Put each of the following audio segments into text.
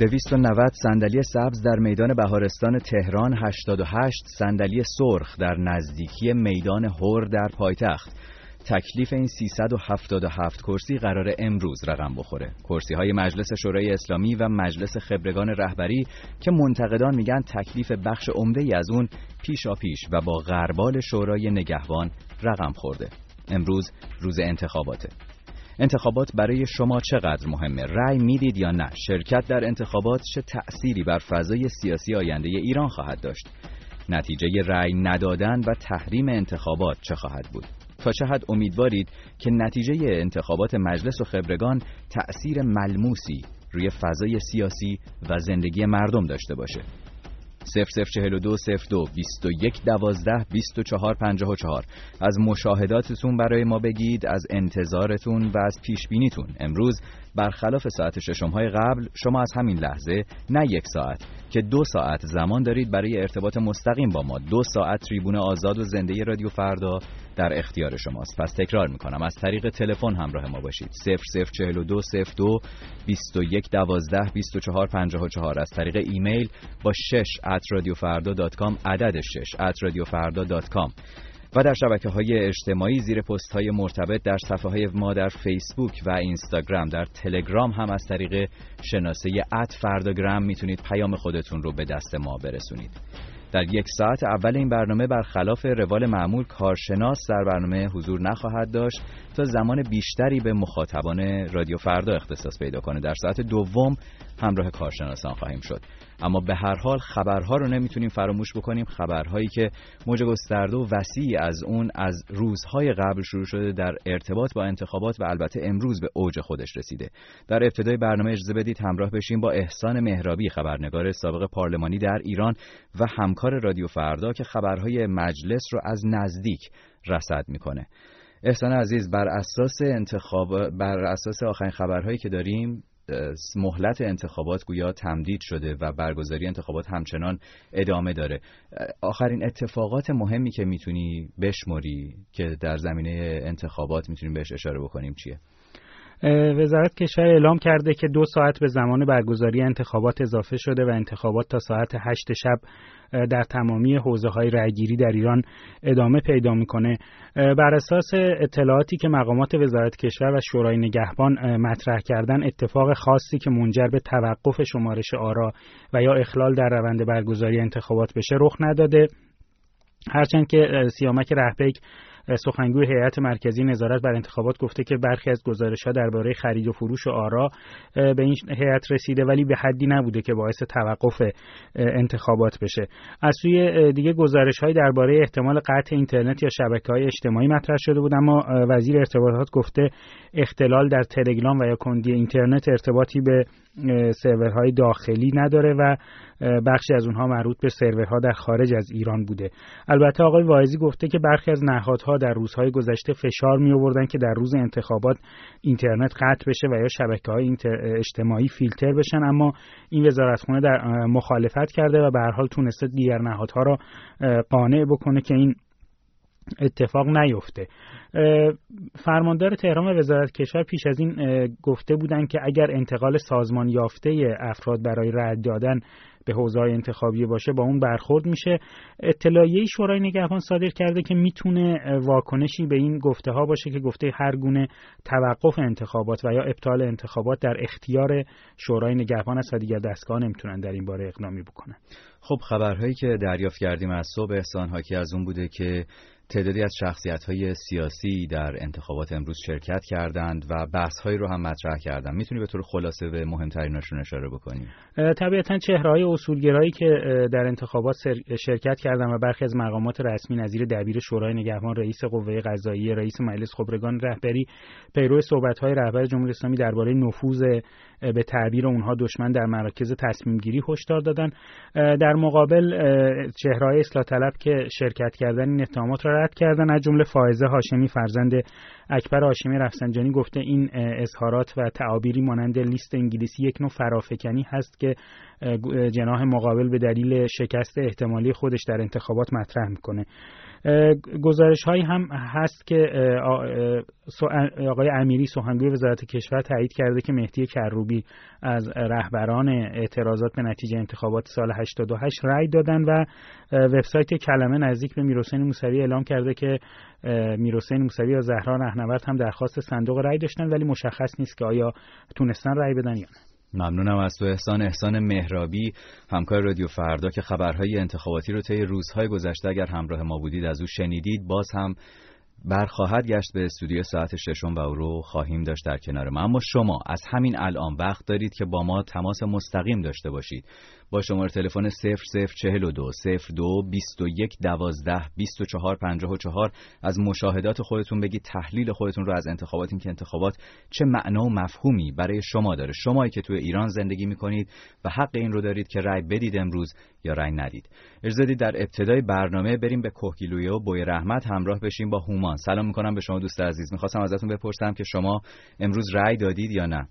290 صندلی سبز در میدان بهارستان تهران، 88 صندلی سرخ در نزدیکی میدان هور در پایتخت. تکلیف این 377 کرسی قرار امروز رقم بخوره. کرسی‌های مجلس شورای اسلامی و مجلس خبرگان رهبری که منتقدان میگن تکلیف بخش عمده‌ای از اون پیشاپیش و با غربال شورای نگهبان رقم خورده. امروز روز انتخاباته. انتخابات برای شما چقدر مهمه؟ رأی میدید یا نه؟ شرکت در انتخابات چه تأثیری بر فضای سیاسی آینده ایران خواهد داشت؟ نتیجه رأی ندادن و تحریم انتخابات چه خواهد بود؟ تا چه حد امیدوارید که نتیجه انتخابات مجلس و خبرگان تأثیر ملموسی روی فضای سیاسی و زندگی مردم داشته باشه؟ 0042 02 21 12 24 54 از مشاهداتتون برای ما بگید، از انتظارتون و از پیشبینیتون. امروز برخلاف ساعت ششم‌های قبل شما از همین لحظه نه 1 ساعت که 2 ساعت زمان دارید برای ارتباط مستقیم با ما. 2 ساعت تریبون آزاد و زنده رادیو فردا در اختیار شماست. پس تکرار میکنم، از طریق تلفن همراه ما باشید. 0042 02 21 12 24 54 از طریق ایمیل با 6@radiofarda.com عدد 6@radiofarda.com و در شبکه‌های اجتماعی زیر پست‌های مرتبط در صفحه‌های ما در فیسبوک و اینستاگرام. در تلگرام هم از طریق شناسه @فرداگرام میتونید پیام خودتون رو به دست ما برسونید. در 1 ساعت اول این برنامه برخلاف روال معمول کارشناس در برنامه حضور نخواهد داشت تا زمان بیشتری به مخاطبان رادیو فردا اختصاص پیدا کنه. در ساعت دوم همراه کارشناسان خواهیم شد. اما به هر حال خبرها رو نمیتونیم فراموش بکنیم، خبرهایی که موج گسترده و وسیعی از اون از روزهای قبل شروع شده در ارتباط با انتخابات و البته امروز به اوج خودش رسیده. در ابتدای برنامه اجازه بدید همراه بشیم با احسان مهرابی، خبرنگار سابق پارلمانی در ایران و همکار رادیو فردا که خبرهای مجلس رو از نزدیک رصد میکنه. احسان عزیز، بر اساس آخرین خبرهایی که داریم مهلت انتخابات گویا تمدید شده و برگزاری انتخابات همچنان ادامه داره. آخرین اتفاقات مهمی که میتونی بشمری که در زمینه انتخابات میتونیم بهش اشاره بکنیم چیه؟ وزارت کشور اعلام کرده که 2 ساعت به زمان برگزاری انتخابات اضافه شده و انتخابات تا ساعت 8 شب در تمامی حوزه‌های رأیگیری در ایران ادامه پیدا می‌کنه. بر اساس اطلاعاتی که مقامات وزارت کشور و شورای نگهبان مطرح کردن، اتفاق خاصی که منجر به توقف شمارش آرا و یا اخلال در روند برگزاری انتخابات بشه رخ نداده. هرچند که سیامک رهبیک سخنگوی هیئت مرکزی نظارت بر انتخابات گفته که برخی از گزارش‌ها درباره خرید و فروش آرا به این هیئت رسیده ولی به حدی نبوده که باعث توقف انتخابات بشه. از سوی دیگه گزارش‌های درباره احتمال قطع اینترنت یا شبکه‌های اجتماعی مطرح شده بود، اما وزیر ارتباطات گفته اختلال در تلگرام و یا کندی اینترنت ارتباطی به سرورهای داخلی نداره و بخشی از اونها مربوط به سرورها در خارج از ایران بوده. البته آقای واعظی گفته که برخی از نهادها در روزهای گذشته فشار می آوردن که در روز انتخابات اینترنت قطع بشه و یا شبکه‌های اجتماعی فیلتر بشن، اما این وزارتخونه در مخالفت کرده و به هر حال تونسته دیگر نهادها را قانع بکنه که این اتفاق نیفته. فرماندار تهران و وزارت کشور پیش از این گفته بودند که اگر انتقال سازمان یافته افراد برای رأی دادن به حوزه‌های انتخابی باشه با اون برخورد میشه. اطلاعیه شورای نگهبان صادر کرده که میتونه واکنشی به این گفته ها باشه که گفته هر گونه توقف انتخابات و یا ابطال انتخابات در اختیار شورای نگهبان است و دیگر دستگاه نمیتونن در این باره اقدامی بکنن. خب خبرهایی که دریافت کردیم از صبح احسان حاکی از اون بوده که تعدادی از شخصیت‌های سیاسی در انتخابات امروز شرکت کردند و بحث‌هایی رو هم مطرح کردند. میتونی به طور خلاصه به مهمتریناشون اشاره بکنی؟ طبیعتاً چهره‌های اصولگرایی که در انتخابات شرکت کردند و برخی از مقامات رسمی نظیر دبیر شورای نگهبان، رئیس قوه قضاییه، رئیس مجلس خبرگان رهبری پیرو صحبت‌های رهبر جمهوری اسلامی درباره نفوذ به تعبیر اونها دشمن در مراکز تصمیم گیری هشدار دادن. در مقابل چهره‌های اصلاح طلب که شرکت کردن این اتهامات را رد کردن، از جمله فائزه هاشمی فرزند اکبر هاشمی رفسنجانی گفته این اظهارات و تعابیری مانند لیست انگلیسی یک نوع فرافکنی هست که جناح مقابل به دلیل شکست احتمالی خودش در انتخابات مطرح میکنه. گزارش هایی هم هست که آقای امیری سخنگوی وزارت کشور تایید کرده که مهدی کروبی از رهبران اعتراضات به نتیجه انتخابات سال 88 رأی دادن و وبسایت کلمه نزدیک به میرحسین موسوی اعلام کرده که میرحسین موسوی و زهرا رهنورد هم درخواست صندوق رأی داشتن ولی مشخص نیست که آیا تونستن رأی بدن یا نه. ممنونم از تو احسان مهرابی، همکار رادیو فردا، که خبرهای انتخاباتی رو طی روزهای گذشته اگر همراه ما بودید از او شنیدید. باز هم برخواهد گشت به استودیو ساعت 6 و او رو خواهیم داشت در کنار ما. اما شما از همین الان وقت دارید که با ما تماس مستقیم داشته باشید با شماره تلفن 0042 02 21 12 24 54 از مشاهدات خودتون بگید، تحلیل خودتون رو از انتخابات، این که انتخابات چه معنا و مفهومی برای شما داره، شمایی که توی ایران زندگی میکنید و حق این رو دارید که رأی بدید امروز یا رأی ندید. اجازه بدید در ابتدای برنامه بریم به کوهگیلویه و بوی رحمت همراه بشیم با هومان. سلام میکنم به شما دوست عزیز. میخواستم ازتون بپرسم که شما امروز رأی دادید یا نه؟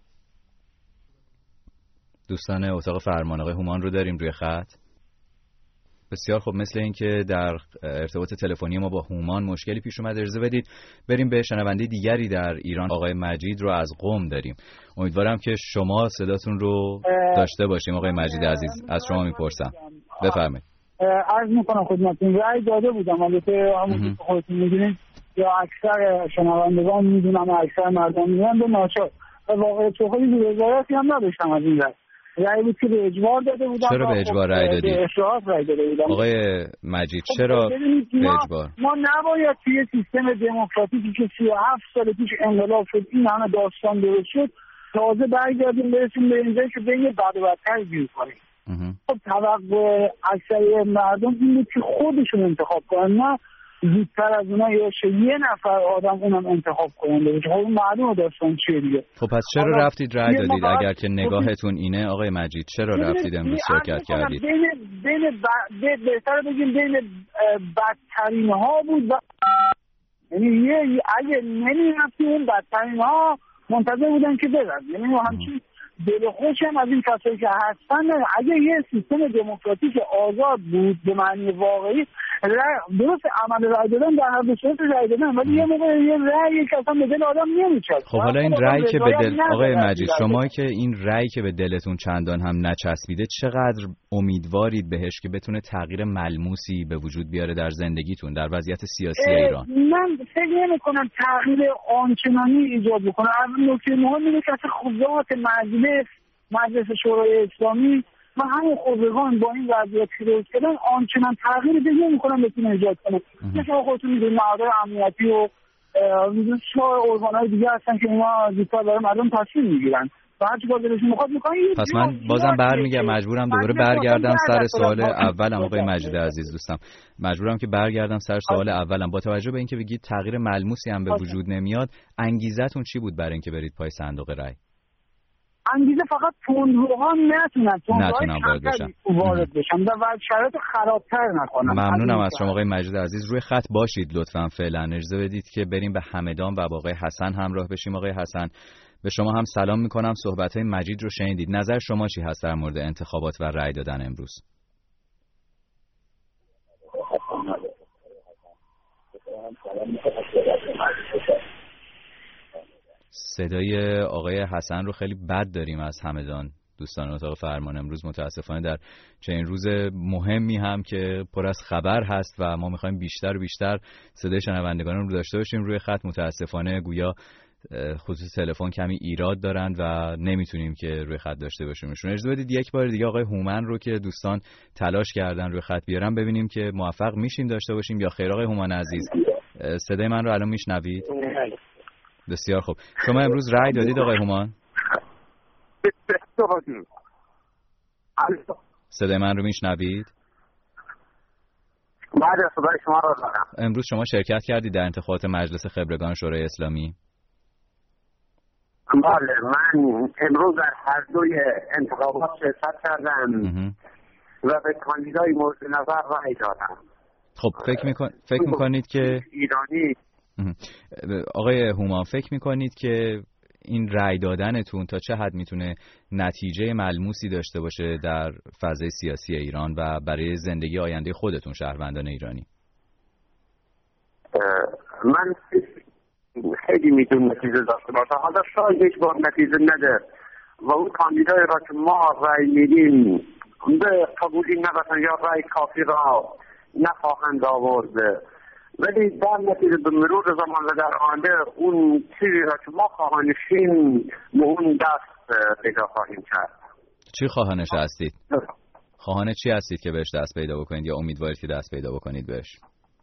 دوستان اتاق فرمان، آقای هومان رو داریم روی خط؟ بسیار خب، مثل این که در ارتباط تلفنی ما با هومان مشکلی پیش اومد. اجازه بدید بریم به شنونده دیگری در ایران. آقای مجید رو از قم داریم. امیدوارم که شما صداتون رو داشته باشیم. آقای مجید عزیز، از شما میپرسم، بفرمایید. عرض میکنم خدمتتون رأی داده بودم، البته همون که خودتون میدونید یا اکثر شنوندگان میدونم، اکثر مردم میدونن، به ناچار و واقعا توخیلی وزارتی هم نداشتم از این رأی بود که به اجبار داده بودم. چرا به اجبار رأی دادید؟ به اشراف رأی داده بودم. آقای مجید چرا به اجبار؟ ما نباید توی سیستم دموکراتیکی که 37 سال پیش انقلاب شد این همه داستان درست شد تازه برگردیم برسیم به اینجایی که بین بد و بدتر گیر کنیم. خب توقع اکثر مردم این بود که خودشون انتخاب کنن، نه زودتر از اونها یه نفر آدم اونم انتخاب کننده بود. خب معلومه داستان چیه دیگه. خب پس چرا رفتید رأی دادید اگر که نگاهتون اینه آقای مجید؟ چرا رفتید امروز شرکت کردید؟ بهتر بگیم بین بدترین ها بود و یعنی اگه نمی‌رفتیم اون بدترین ها منتظر بودن که برن، یعنی همچین دل خوشم از این کسایی که هستن. اگه یه سیستم دموکراتیک آزاد بود به معنی واقعی، درست عمل رأی دادن در هر دو صورت رأی دادن، ولی یه موقع یه رأی که اصلا به دل آدم نمیچسبه. خب حالا این رأی که به دل آقای مجید، شما که این رأی که به دلتون چندان هم نچسبیده، چقدر امیدوارید بهش که بتونه تغییر ملموسی به وجود بیاره در زندگیتون، در وضعیت سیاسی ایران؟ من فکر نمی‌کنم تغییر آنچنانی ایجاد بکنه. نکته مهم اینه که ذات مجلس شورای اسلامی و همون خبرگان با این وضعیت که درست کردن آنچنان تغییر دیگه نمی‌کنن بتونه ایجاد کنه. مثلا خودتون می‌دونید نهادهای امنیتی و ارگان‌های دیگه هستن که اینا زودتر برای مردم تصمیم می‌گیرن و هر چی کار دلشون می‌خواد می‌کنن. پس من بازم برمیگردم، مجبورم دوباره برگردم سر سوال اولم. آقای مجید عزیز دوستم، مجبورم که برگردم سر سوال اولم. با توجه به اینکه بگید تغییر ملموسی هم به وجود نمیاد، انگیزتون چی بود برای اینکه برید پای صندوق رأی؟ انگیزه فقط تندروها نتونن وارد بشن و شرایط خرابتر نکنن. ممنونم از شما آقای مجید عزیز. روی خط باشید لطفاً فعلا. اجازه بدید که بریم به همدان و با آقای حسن همراه بشیم. آقای حسن، به شما هم سلام میکنم. صحبت‌های مجید رو شنیدید. نظر شما چی هست در مورد انتخابات و رأی دادن امروز؟ صدای آقای حسن رو خیلی بد داریم از همدان. دوستان اتاق فرمان، امروز متاسفانه در چنین روز مهمی هم که پر از خبر هست و ما میخوایم بیشتر و بیشتر صدای شنوندگان رو داشته باشیم روی خط، متاسفانه گویا خصوص تلفن کمی ایراد دارند و نمیتونیم که روی خط داشته باشیمشون. اجازه بدید یک بار دیگه آقای هومن رو که دوستان تلاش کردن روی خط بیارن، ببینیم که موفق میشیم داشته باشیم یا خیر. آقای هومن عزیز، صدای من رو الان میشنوید؟ بسیار خوب. شما امروز رأی دادید آقای هومان؟ صدای من رو میشنوید؟ بله، صدای شما رو دارم. امروز شما شرکت کردید در انتخابات مجلس خبرگان شورای اسلامی؟ بله، من امروز در هر دوی انتخابات شرکت کردم و به کاندیدای مورد نظر رأی دادم. خب فکر میکنید که ایرانی آقای هومان، فکر میکنید که این رأی دادنتون تا چه حد میتونه نتیجه ملموسی داشته باشه در فضای سیاسی ایران و برای زندگی آینده خودتون شهروندان ایرانی؟ من خیلی میتونم نتیجه داشته باشه. حالا شاید یک بار نتیجه نده و اون کاندیدای را که ما رأی میدیم به قبولی نباشن یا رأی کافی را نخواهند آورد، ولی در نتیجه به مرور زمان و در آینده اون چیزی را که ما خواهانشیم به اون دست پیدا خواهیم کرد. چی خواهانش هستید؟ خواهان چی هستید که بهش دست پیدا بکنید یا امیدوارید که دست پیدا بکنید بهش؟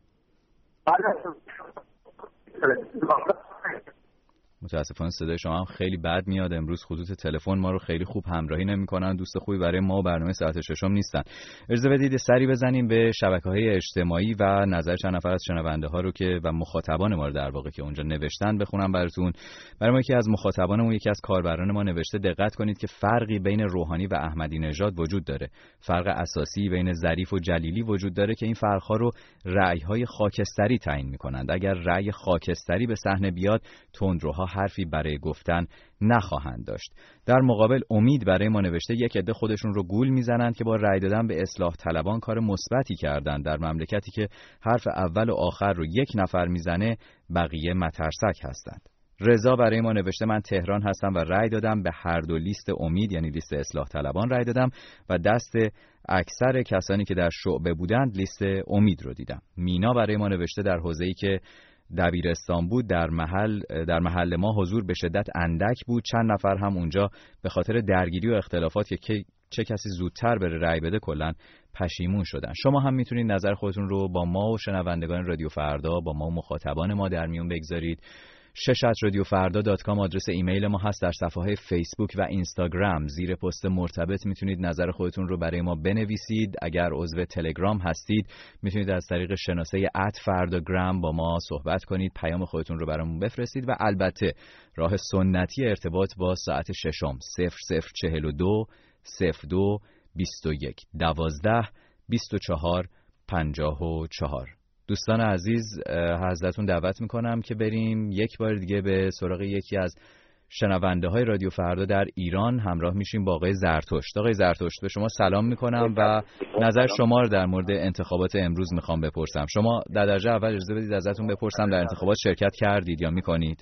متاسفانه صدای شما هم خیلی بد میاد. امروز خطوط تلفن ما رو خیلی خوب همراهی نمی‌کنن. دوست خوبی برای ما و برنامه ساعت ششم نیستن. اجازه بدید سری بزنیم به شبکه‌های اجتماعی و نظر چند نفر از شنونده‌ها رو که و مخاطبان ما رو در واقع که اونجا نوشتن بخونم براتون. برای ما یکی از مخاطبانمون، یکی از کاربران ما نوشته دقت کنید که فرقی بین روحانی و احمدی نژاد وجود داره. فرق اساسی بین ظریف و جلیلی وجود داره که این فرق‌ها رو رأی‌های خاکستری تعیین می‌کنند. اگر رأی خاکستری به صحنه بیاد، تندروها حرفی برای گفتن نخواهند داشت. در مقابل امید برای ما نوشته یک عده خودشون رو گول میزنند که با رأی دادن به اصلاح طلبان کار مثبتی کردن در مملکتی که حرف اول و آخر رو یک نفر میزنه، بقیه مترسک هستند. رضا برای ما نوشته من تهران هستم و رأی دادم به هر دو لیست امید، یعنی لیست اصلاح طلبان رأی دادم و دست اکثر کسانی که در شعبه بودند لیست امید رو دیدم. مینا برای ما نوشته در حوزه‌ای که دبیرستان بود در محل ما حضور به شدت اندک بود. چند نفر هم اونجا به خاطر درگیری و اختلافات که چه کسی زودتر بره رأی بده کلاً پشیمون شدن. شما هم میتونید نظر خودتون رو با ما و شنوندگان رادیو فردا، با ما و مخاطبان ما در میون بگذارید. شش@radiofarda.com آدرس ایمیل ما هست. در صفحه‌های فیسبوک و اینستاگرام زیر پست مرتبط میتونید نظر خودتون رو برای ما بنویسید. اگر عضو تلگرام هستید میتونید از طریق شناسه @فرداگرام با ما صحبت کنید، پیام خودتون رو برامون بفرستید و البته راه سنتی ارتباط با ساعت ششم 0042 02 21 12 24 54. دوستان عزیز، حضرتون دعوت میکنم که بریم یک بار دیگه به سراغ یکی از شنونده های رادیو فردا در ایران. همراه میشیم با آقای زرتشت. آقای زرتشت، به شما سلام میکنم و نظر شما رو در مورد انتخابات امروز میخوام بپرسم. شما در درجه اول اجازه بدید ازتون بپرسم در انتخابات شرکت کردید یا میکنید؟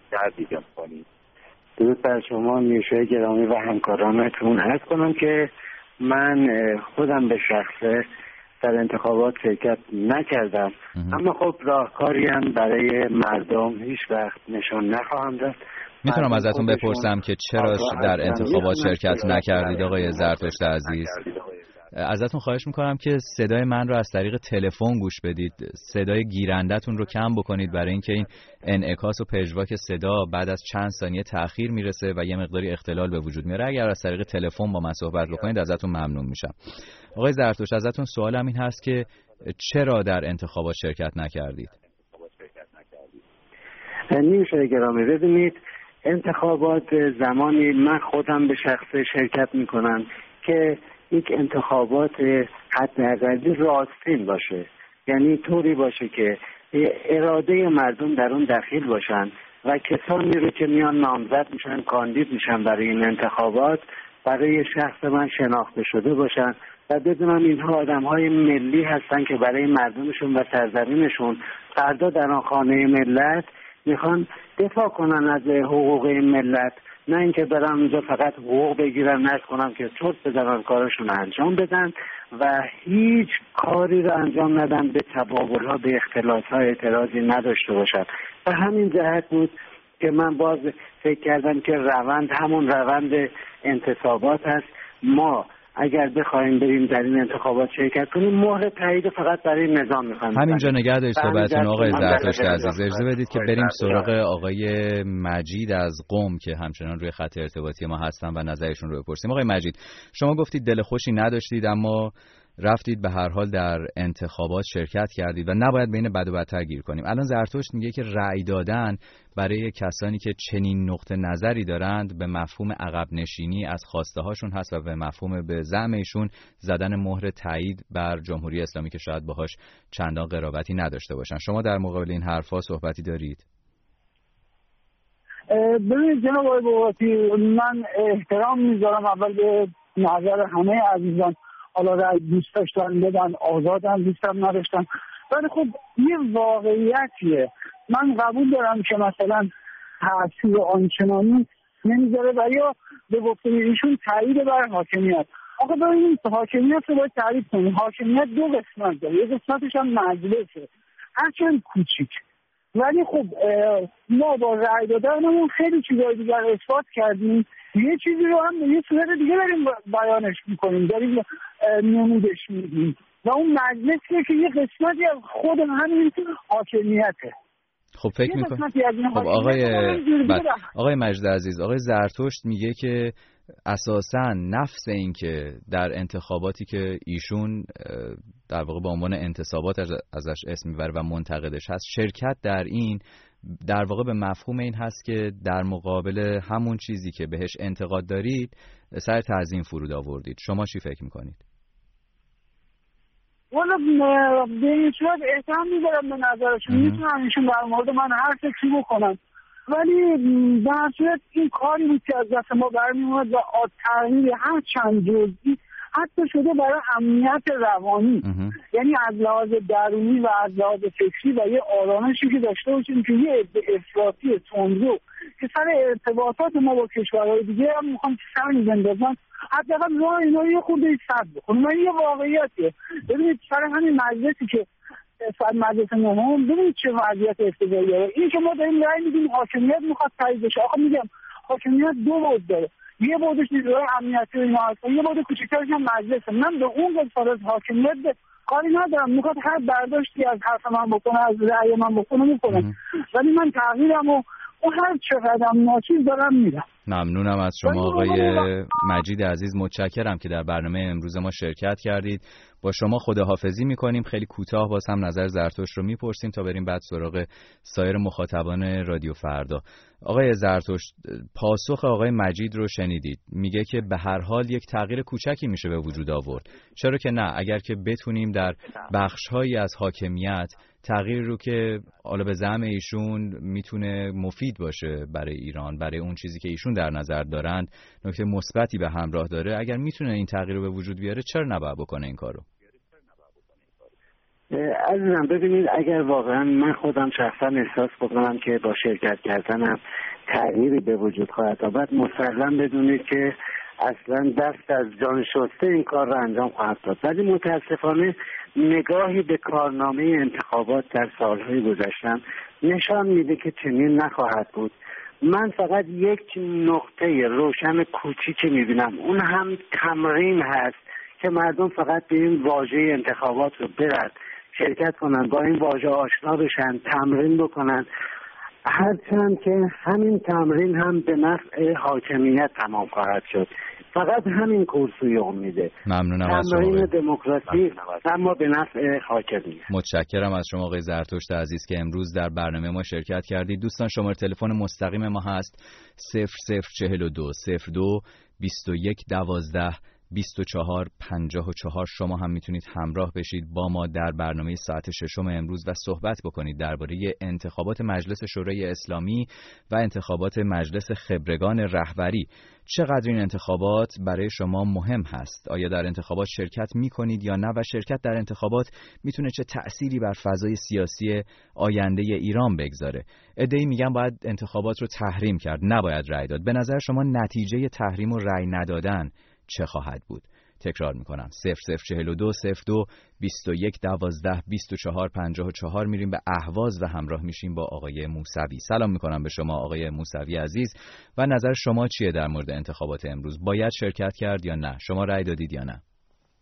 درود بر شما نیوشای گرامی و همکارانتون. عرض کنم که من خودم به شخصه در انتخابات شرکت نکردم، اما خب راهکاری هم برای مردم هیچ وقت نشان نخواهم داد. میتونم ازتون بپرسم که چرا در انتخابات شرکت نکردید آقای زرتشت عزیز؟ ازتون خواهش میکنم که صدای من رو از طریق تلفن گوش بدید. صدای گیرندتون رو کم بکنید برای اینکه این انعکاس و پژواک صدا بعد از چند ثانیه تأخیر میرسه و یه مقداری اختلال به وجود میاره. اگر از طریق تلفن با من صحبت بکنید ازتون ممنون میشم. آقای زرتشت، ازتون سوالم این هست که چرا در انتخابات شرکت نکردید؟ نیوشای گرامی، ببینید انتخابات زمانی من خودم به شخص شرکت میکنم که یک انتخابات حداقلی راستین باشه، یعنی طوری باشه که اراده مردم در اون دخیل باشن و کسانی رو که میان نامزد میشن، کاندید میشن برای این انتخابات، برای شخص من شناخته شده باشن و بدونم اینها آدم‌های ملی هستن که برای مردمشون و سرزمینشون فردا در آن خانه ملت میخوان دفاع کنن از حقوق این ملت، نه اینکه برن اونجا فقط حقوق بگیرن، نرد کنم که چرت بزنن، کارشون انجام بدن و هیچ کاری رو انجام ندن، به تبابل‌ها، به اختلاف‌ها اعتراضی نداشته باشن. و همین جهت بود که من باز فکر کردم که روند همون روند انتصابات هست. ما اگر بخوایم بریم در این انتخابات شرکت کنیم، مهر تایید فقط برای نظام می‌خوایم. همینجا نگه دارید صحبتتون آقای زرتشت عزیز. اجازه بدید که بریم سراغ آقای مجید از قم که همچنان روی خط ارتباطی ما هستن و نظرشون رو بپرسیم. آقای مجید، شما گفتید دل خوشی نداشتید اما رفتید به هر حال در انتخابات شرکت کردید و نباید بین بد و بدتر گیر کنیم. الان زرتشت میگه که رأی دادن برای کسانی که چنین نقطه نظری دارند به مفهوم عقب نشینی از خواسته هاشون هست و به مفهوم به زعم ایشون زدن مهر تایید بر جمهوری اسلامی که شاید باهاش چندان قرابتی نداشته باشن. شما در مقابل این حرفا صحبتی دارید؟ ببینید جناب آقای بابتی، من احترام میذارم اول به نظر همه عزیزان، حالا رأی دوست داشتن بدن، آزادن، دوستم نداشتن، ولی خب یه واقعیتیه. من قبول دارم که مثلا تأثیر آنچنانی نمیذاره و یا به گفته ایشون تایید بر حاکمیت. آخه ببینید حاکمیت رو باید تعریف کنیم. حاکمیت دو قسمت داره، یه قسمتش هم مجلسه، هرچند کوچیک، ولی خب ما با رأی دادنمون خیلی چیزای دیگر اثبات کردیم. یه چیزی رو هم یه صورت دیگه داریم بیانش میکنیم، داریم نمودش میدیم و اون مجلسیه که یه قسمتی از خود همین حاکمیته. خب فکر میکنم خب آقای مجید عزیز، آقای زرتشت میگه که اساساً نفس این که در انتخاباتی که ایشون در واقع به عنوان انتصابات ازش اسم میبره و منتقدش هست، شرکت در این در واقع به مفهوم این هست که در مقابل همون چیزی که بهش انتقاد دارید سر تعظیم فرود آوردید. شما چی فکر میکنید؟ والا به این صورت احترام میذارم به نظرشون، میتونم ایشون در مورد من هر فکری بکنم، ولی به هر صورت این کاری بود که از دست ما برمی‌اومد و تغییر هر چند جزئی حتی شده برای امنیت روانی، یعنی از لحاظ درونی و از لحاظ فکری و یه آرامشی که داشته باشیم که یه افراطی تندرو که سر ارتباطات ما با کشورهای دیگه هم میخوان که سر بندازن، حداقل راه اینا یه خورده سد بکنم. من یه واقعیتیه. ببینید سر همین مجلسی که مجلس نهم، ببینید چه وضعیت افتضاحیه. این که ما داریم رأی میدیم حاکمیت میخواد تایید بشه. آخه میگم حاکمیت دو بود داره، یه بودش نیروهای امنیتی و اینا هست، یه بود کوچیک‌ترش هم مجلسه. من به اون قسمت از حاکمیت کاری ندارم، میخواد هر برداشتی از حرف من بکنه، از رأی من بکنه میکنه، ولی من تغییرم و هر چقدرم ناچیز دارم میرم. ممنونم از شما آقای مجید عزیز، متشکرم که در برنامه امروز ما شرکت کردید. با شما خداحافظی میکنیم. خیلی کوتاه باز هم نظر زرتشت رو میپرسیم تا بریم بعد سراغ سایر مخاطبان رادیو فردا. آقای زرتشت، پاسخ آقای مجید رو شنیدید، میگه که به هر حال یک تغییر کوچکی میشه به وجود آورد. چرا که نه، اگر که بتونیم در بخش‌هایی از حاکمیت تغییر رو که حالا به زعم ایشون میتونه مفید باشه برای ایران، برای اون چیزی که ایشون در نظر دارند نکته مثبتی به همراه داره، اگر میتونه این تغییر رو به وجود بیاره چرا نباید بکنه این کارو؟ عزیزم ببینید، اگر واقعا من خودم شخصا احساس بکنم که با شرکت کردنم تغییری به وجود خواهد آمد، مسلم بدونید که اصلا دست از جان شسته این کار رو انجام خواهد داد. ولی متاسفانه نگاهی به کارنامه انتخابات در سالهای گذشته نشان میده که چنین نخواهد بود. من فقط یک نقطه روشن کوچیکی میبینم، اون هم تمرین هست که مردم فقط به این واژه انتخابات رو برن، شرکت کنن، با این واژه آشنا بشن، تمرین بکنن، هرچند که همین تمرین هم به نفع حاکمیت تمام خواهد شد. فقط همین کورسوی امیده. ممنونم از شما. تمرین دموکراسی اما به نفع حاکمیت. متشکرم از شما آقای زرتشت عزیز که امروز در برنامه ما شرکت کردید. دوستان شماره تلفن مستقیم ما هست 0042 02 21 12 24 54. شما هم میتونید همراه بشید با ما در برنامه ساعت ششم امروز و صحبت بکنید درباره انتخابات مجلس شورای اسلامی و انتخابات مجلس خبرگان رهبری. چقدر این انتخابات برای شما مهم هست؟ آیا در انتخابات شرکت میکنید یا نه؟ و شرکت در انتخابات میتونه چه تأثیری بر فضای سیاسی آینده ایران بگذاره؟ عده‌ای میگن باید انتخابات رو تحریم کرد، نباید رأی داد. به نظر شما نتیجه تحریم و رأی ندادن چه خواهد بود؟ تکرار میکنم 0042 02 21 12 24 54. میریم به اهواز و همراه میشیم با آقای موسوی. سلام میکنم به شما آقای موسوی عزیز و نظر شما چیه در مورد انتخابات امروز؟ باید شرکت کرد یا نه؟ شما رأی دادید یا نه؟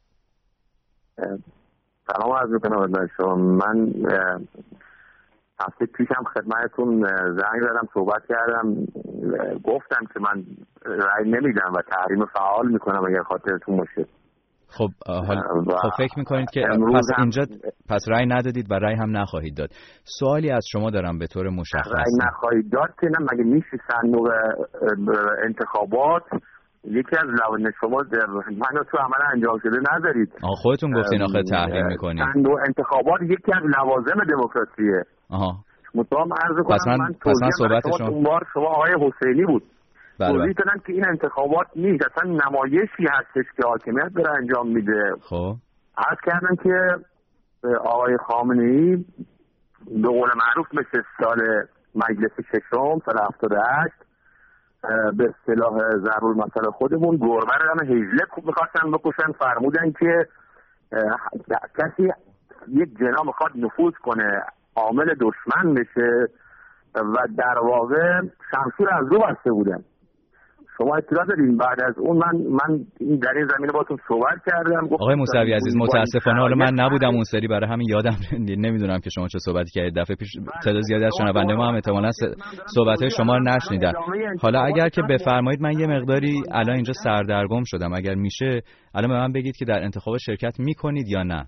سلام عرض میکنم خدمت شما. من هفته پیشم خدمتتون زنگ زدم، صحبت کردم، گفتم که من رأی نمیدم و تحریم فعال میکنم اگر خاطرتون باشه. خب خب فکر میکنید که پس رأی ندادید و رأی هم نخواهید داد. سوالی از شما دارم به طور مشخص. رأی نخواهید داد که نه، مگه میشه صندوق انتخابات یکی از لوازم شما منو تو عمل انجام شده ندارید؟ خودتون گفتین آخه تحریم میکنید. صندوق انتخابات یکی از لوازم دموکراسیه. مطمئن عرض کنم پس من صحبت شما آقای حسینی بود توضیح دادن که این انتخابات نیست، اصلا نمایشی هستش که حاکمیت داره انجام میده. خب عرض کردم که آقای خامنه‌ای به قول معروف مثل سال مجلس ششم سال 78 به اصطلاح ضرور مسئله خودمون گربه رو هم هیزله میخواستن بکشن، فرمودن که کسی یک جناح میخواد نفوذ کنه عامل دشمن بشه و در واقع شمشیر از رو بسته بودن. شما اطلاع دارین بعد از اون من در این زمینه باهاتون صحبت کردم. آقای موسوی عزیز متاسفانه حالا من نبودم اون سری، برای همین یادم نمیدونم که شما چه صحبتی کردید. دفعه پیش تعداد زیادی از شنونده ما هم احتمالاً صحبت‌های شما رو نشنیدن. حالا اگر که بفرمایید من یه مقداری الان اینجا سردرگم شدم، اگر میشه الان به من بگید که در انتخاب شرکت میکنید یا نه.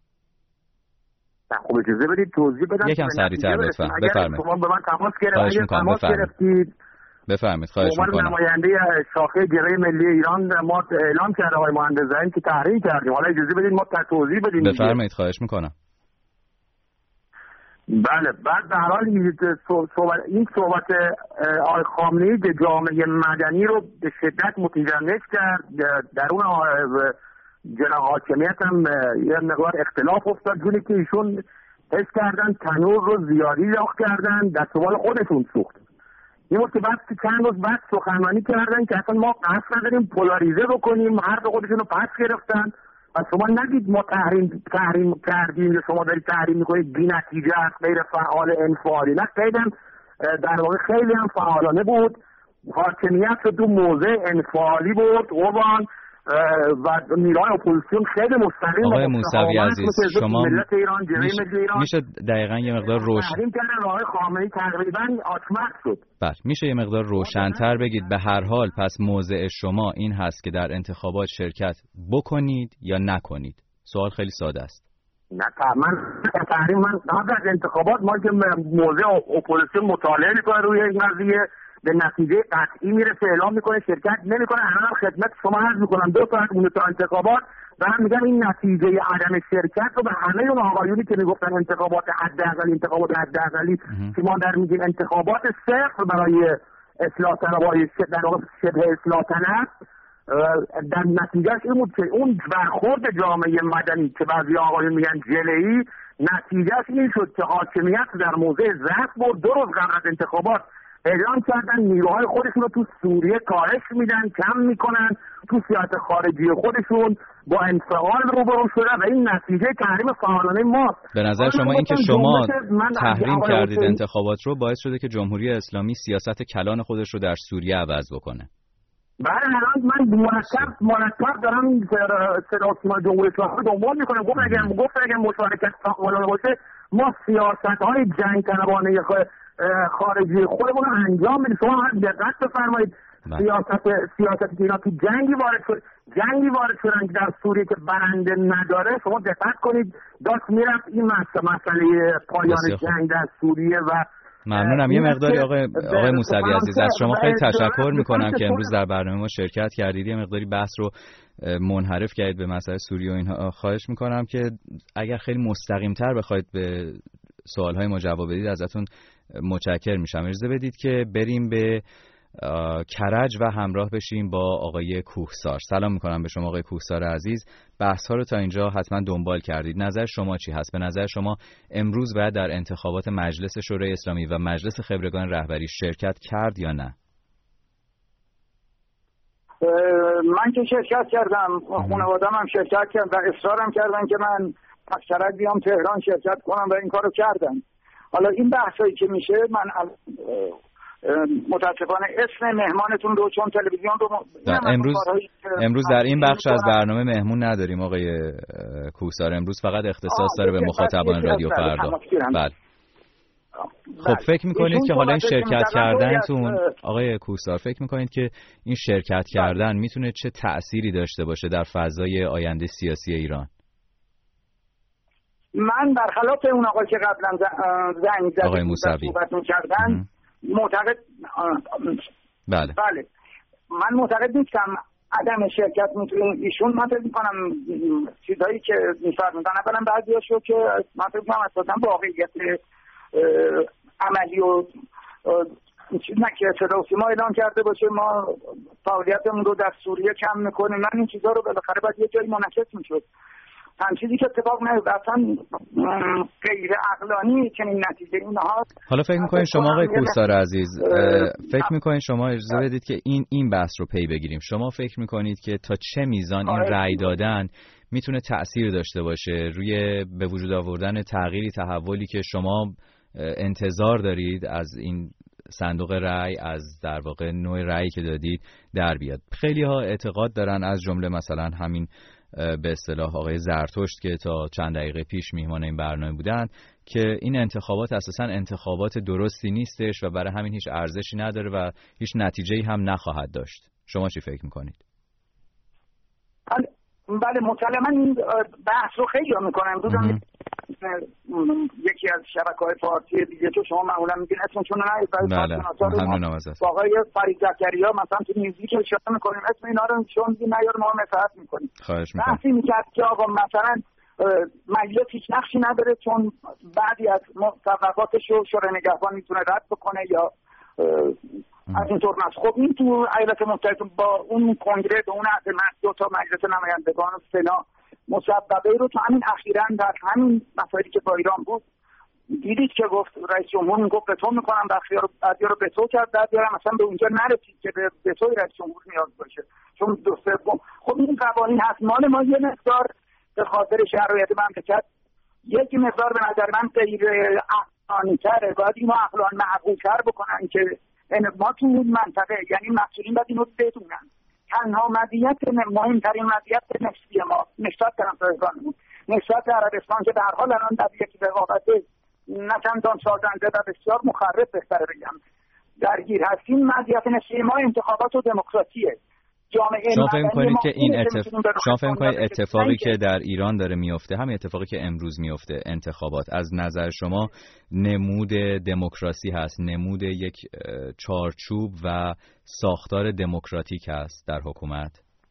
خب اجازه بدید توضیح بدم یکم سریع‌تر لطفا بفرمایید. شما به من تماس گرفتید بفرمایید. خواهش می‌کنم. نماینده شاخه جبهه ملی ایران ما اعلام کرده آقای مهندس زعیم که تحریم کردیم. حالا اجازه بدید ما توضیح بدیم. بفرمایید. خواهش می‌کنم. بله بعد در حال این صحبت آقای خامنه‌ای که جامعه مدنی رو به شدت متجنس کرد، در اون جناح حاکمیت هم یه مقدار اختلاف افتاد، جونی که ایشون حس کردن تنور رو زیادی لاغ کردن، دستمال خودشون سوخت. این بود که بعد چند روز بعد سخنرانی کردن که اصلا ما قصد نداریم پولاریزه بکنیم، حرف خودشون رو پس گرفتن و شما نگید ما تحریم کردیم یا شما دارید تحریم میکنید بی نتیجه است، غیر فعال انفعالی. نه خیلی هم در واقع خیلی هم فعالانه بود، حاکمیت رو تو موضع انفعالی بود قربان و نیروهای اپوزیسیون خیلی مستقیم. آقای موسوی عزیز شما ملت ایران میشه دقیقاً یه مقدار روشن آقای خامنه‌ای تقریباً آچمق شد. بله میشه یه مقدار روشن‌تر بگید؟ به هر حال پس موضع شما این هست که در انتخابات شرکت بکنید یا نکنید؟ سوال خیلی ساده است. نه من تحریم من قبل از انتخابات ما که موضع اپوزیسیون مطالعه می‌کنه روی این قضیه به نتیجه قطعی میرسه اعلام میکنه شرکت نمیکنه. الان خدمت شما عرض میکنم 2 ساعت مونده تا انتخابات دارن میگن این نتیجه عدم شرکت رو به همه اون آقایونی که میگفتن انتخابات حداقلی که ما در میگیم انتخابات صفر برای اصلاح طلبای در واقع شبه اصلاح طلب، در نتیجهش این بود که اون برخورد جامعه مدنی که بعضی آقایون میگن جله‌ای، نتیجهش این شد که حاکمیت در موضع ضعف بود. 2 روز قبل از انتخابات اعلام کردن نیروهای خودشون رو تو سوریه کاهش میدن، کم میکنن، تو سیاست خارجی خودشون با انفعال روبرو شده و این نتیجه تحریم فعالانه ماست. به نظر شما این که شما تحریم کردید انتخابات رو باعث شده که جمهوری اسلامی سیاست کلان خودش رو در سوریه عوض بکنه؟ بله الان من مرتب دارم صدا و سیما جمهوری اسلامی دنبال میکنم. گفت اگر مشارکت فعالانه باشه ما سیاست‌های جنگ طلبانه خارجی خودمون رو انجام بدیم. شما هم دقت بفرمایید سیاستی که اینا تو جنگی وارد شدن که در سوریه که برنده نداره، شما دقت کنید داشت میرفت این مسئله پایان جنگ در سوریه. و ممنونم. یه مقداری آقای موسوی عزیز از شما خیلی تشکر میکنم که امروز در برنامه ما شرکت کردید. یه مقداری بحث رو منحرف کردید به مسئله سوریه و اینها. خواهش میکنم که اگر خیلی مستقیم‌تر بخواید به سوال‌های ما جواب بدید ازتون متشکر میشم. اجازه بدید که بریم به کرج و همراه بشیم با آقای کوهسار. سلام میکنم به شما آقای کوهسار عزیز. بحث ها رو تا اینجا حتما دنبال کردید. نظر شما چی هست؟ به نظر شما امروز باید در انتخابات مجلس شورای اسلامی و مجلس خبرگان رهبری شرکت کرد یا نه؟ من که شرکت کردم، خانواده‌ام هم شرکت کردن و اصرارم کردن که من اکثرا بیام تهران شرکت کنم و این کارو کردم. حالا این بحثایی که میشه من متاسفانه اسم مهمانتون رو چون تلویزیون رو امروز در این بخش از برنامه مهمون نداریم آقای کوهسار. امروز فقط اختصاص داره به مخاطبان رادیو فردا. بله. خب فکر میکنید که حالا این شرکت کردنتون آقای کوهسار، فکر میکنید که این شرکت کردن میتونه چه تأثیری داشته باشه در فضای آینده سیاسی ایران؟ من برخلاف اون آقای که قبلا زنگ زد آقای موسوی صحبت می‌کردن معتقد بله من معتقد نیستم عدم شرکت میتونه ایشون. من فکر می‌کنم چیزایی که می‌فرمودن اولا بعضیاشو که من فکر می‌کنم اساساً واقعیت عملی و چیز نه که صدا و سیما اعلام کرده باشه ما فعالیتمون رو در سوریه کم میکنیم. من این چیزا رو بالاخره باید یه جایی منعکس میشد. هم چیزی که اتفاق نیفته اصلا غیر عقلانی چنین نتیجه اینها. حالا فکر می‌کنید شما آقای کوهسار عزیز فکر می‌کنید شما اجازه بدید که این بحث رو پی بگیریم. شما فکر می‌کنید که تا چه میزان این رأی دادن میتونه تأثیر داشته باشه روی به وجود آوردن تغییری تحولی که شما انتظار دارید از این صندوق رأی، از در واقع نوع رأیی که دادید در بیاد؟ خیلی ها اعتقاد دارن، از جمله مثلا همین به اصطلاح آقای زرتشت که تا چند دقیقه پیش میهمان این برنامه بودن، که این انتخابات اساساً انتخابات درستی نیستش و برای همین هیچ ارزشی نداره و هیچ نتیجه‌ای هم نخواهد داشت. شما چی فکر میکنید؟ بله مسلماً این بحث رو خیلی میکنم. امروز یکی از شبکه‌های فارسی دیگه که شما معمولا میگین اسمشون رو بله ممنونم ازت. آقای فرید زکریا مثلا تو میوزیک اشاره میکنیم اسم اینا رو چون نیار ما نصیحت میکنیم. خواهش میکنم. بحثی میکرد که آقا مثلا مجلس هیچ نقشی نداره چون بعضی از مصوباتش رو شورای نگهبان میتونه رد بکنه یا از اینطور نست. خب این تو ایالات متحده با اون کنگره به اون عظمت دو تا مجلس نمایندگان و سنا مسببه رو تو همین اخیراً در همین مسائلی که با ایران بود دیدید که گفت رئیس جمهور گفت به تو میکنم بعضیا رو به تو کرد، بعضیا هم مثلا به اونجا نرسید که به توی رئیس جمهور نیاز باشه چون دو سوم. خب این قوانین هست. مال ما یه مقدار به خاطر شرایط مملکت یک مقدار به نظر من غیر عقلانی‌تره. باید اینو عقلان معقول‌تر بکنن که ما تو منطقه یعنی مسئولین باید اینو بدونن. تنها مزیت مهمترین مزیت نسبی ما نسبت به همسایگانمون نسبت به عربستان که در حال الان در یک رقابت نه چندان سازنده و بسیار مخرب بهتر بگم درگیر هستیم. مزیت نسبی ما انتخابات و دموکراسیه. شما فکر می‌کنید که شما فکر می‌کنید اتفاقی که در ایران داره میفته، همین اتفاقی که امروز میفته، انتخابات، از نظر شما نمود دموکراسی هست، نمود یک چارچوب و ساختار دموکراتیک است در حکومت؟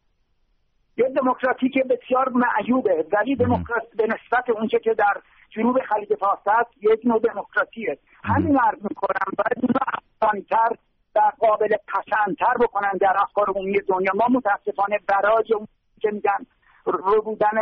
یک دموکراسی که بسیار معیوبه، ولی دموکراسی به نسبت اونچه که در جنوب خلیج فارس هست یک نوع دموکراسیه. همین عرض می‌کنم باید اینو افغان‌تر و قابل پسندتر بکنن در افکار عمومی دنیا. ما متاسفانه برای اون که میگن رو بودن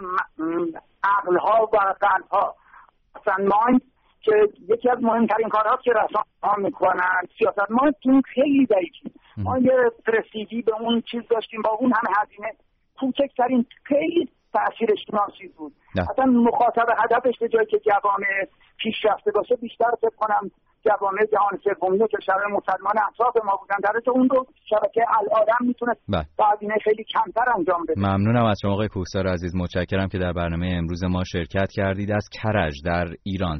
عقلها و قلبها اصلا مایند که یکی از مهمترین کارهاست که رسانه‌ها میکنن سیاست ما تو خیلی ضعیفیم. ما یه پرستیژی به اون چیز داشتیم با اون همه هزینه کوچکترین خیلی تأثیرش ناچیز بود. اصلا مخاطب هدفش به جایی که جوامع پیشرفته باشه بیشتر فکر کنم جوامع جهان سومی که کشورهای مسلمان اطراف ما بودن، در حالی که اون رو شبکه العالم میتونه با هزینه خیلی کمتر انجام بده. ممنونم از شما آقای کوهسار عزیز، متشکرم که در برنامه امروز ما شرکت کردید. از کرج در ایران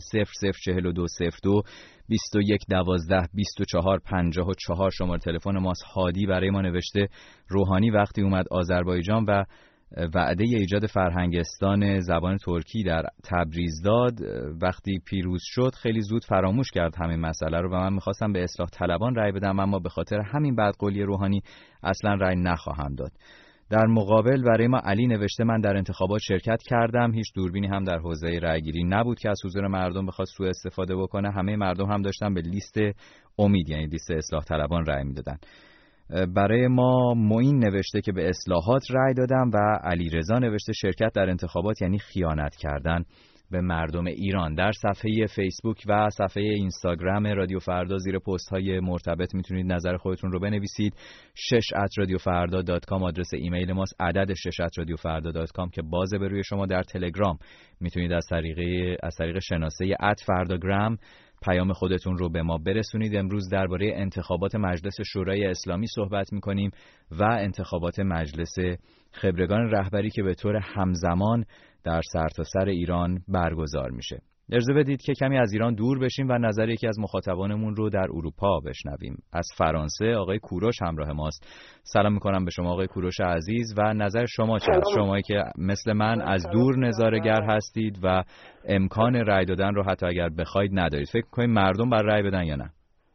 004202 21 12 24 54 شماره تلفن ماست. هادی برای ما نوشته روحانی وقتی اومد آذربایجان و وعده ایجاد فرهنگستان زبان ترکی در تبریز داد، وقتی پیروز شد خیلی زود فراموش کرد همین مسئله رو و من میخواستم به اصلاح طلبان رأی بدم، اما به خاطر همین بدقولی روحانی اصلا رأی نخواهم داد. در مقابل برای ما علی نوشته من در انتخابات شرکت کردم، هیچ دوربینی هم در حوزه رأیگیری نبود که از حضور مردم بخواد سوء استفاده بکنه، همه مردم هم داشتن به لیست امید یعنی لیست اصلاح طلبان رأی میدادن. برای ما معین نوشته که به اصلاحات رأی دادم و علیرضا نوشته شرکت در انتخابات یعنی خیانت کردن به مردم ایران. در صفحه فیسبوک و صفحه اینستاگرام رادیو فردا زیر پست های مرتبط میتونید نظر خودتون رو بنویسید. 6@radiofarda.com آدرس ایمیل ماست، عدد 6@radiofarda.com که بازه به روی شما. در تلگرام میتونید از طریق شناسه @فرداگرام پیام خودتون رو به ما برسونید. امروز درباره انتخابات مجلس شورای اسلامی صحبت می‌کنیم و انتخابات مجلس خبرگان رهبری که به طور همزمان در سرتاسر ایران برگزار میشه. اجازه بدید که کمی از ایران دور بشیم و نظر یکی از مخاطبانمون رو در اروپا بشنویم. از فرانسه آقای کوروش همراه ماست. سلام میکنم به شما آقای کوروش عزیز و نظر شما چه است؟ شمایی که مثل من از دور نظاره‌گر هستید و امکان رأی دادن رو حتی اگر بخواید ندارید، فکر می‌کنید مردم بر رأی بدن یا نه؟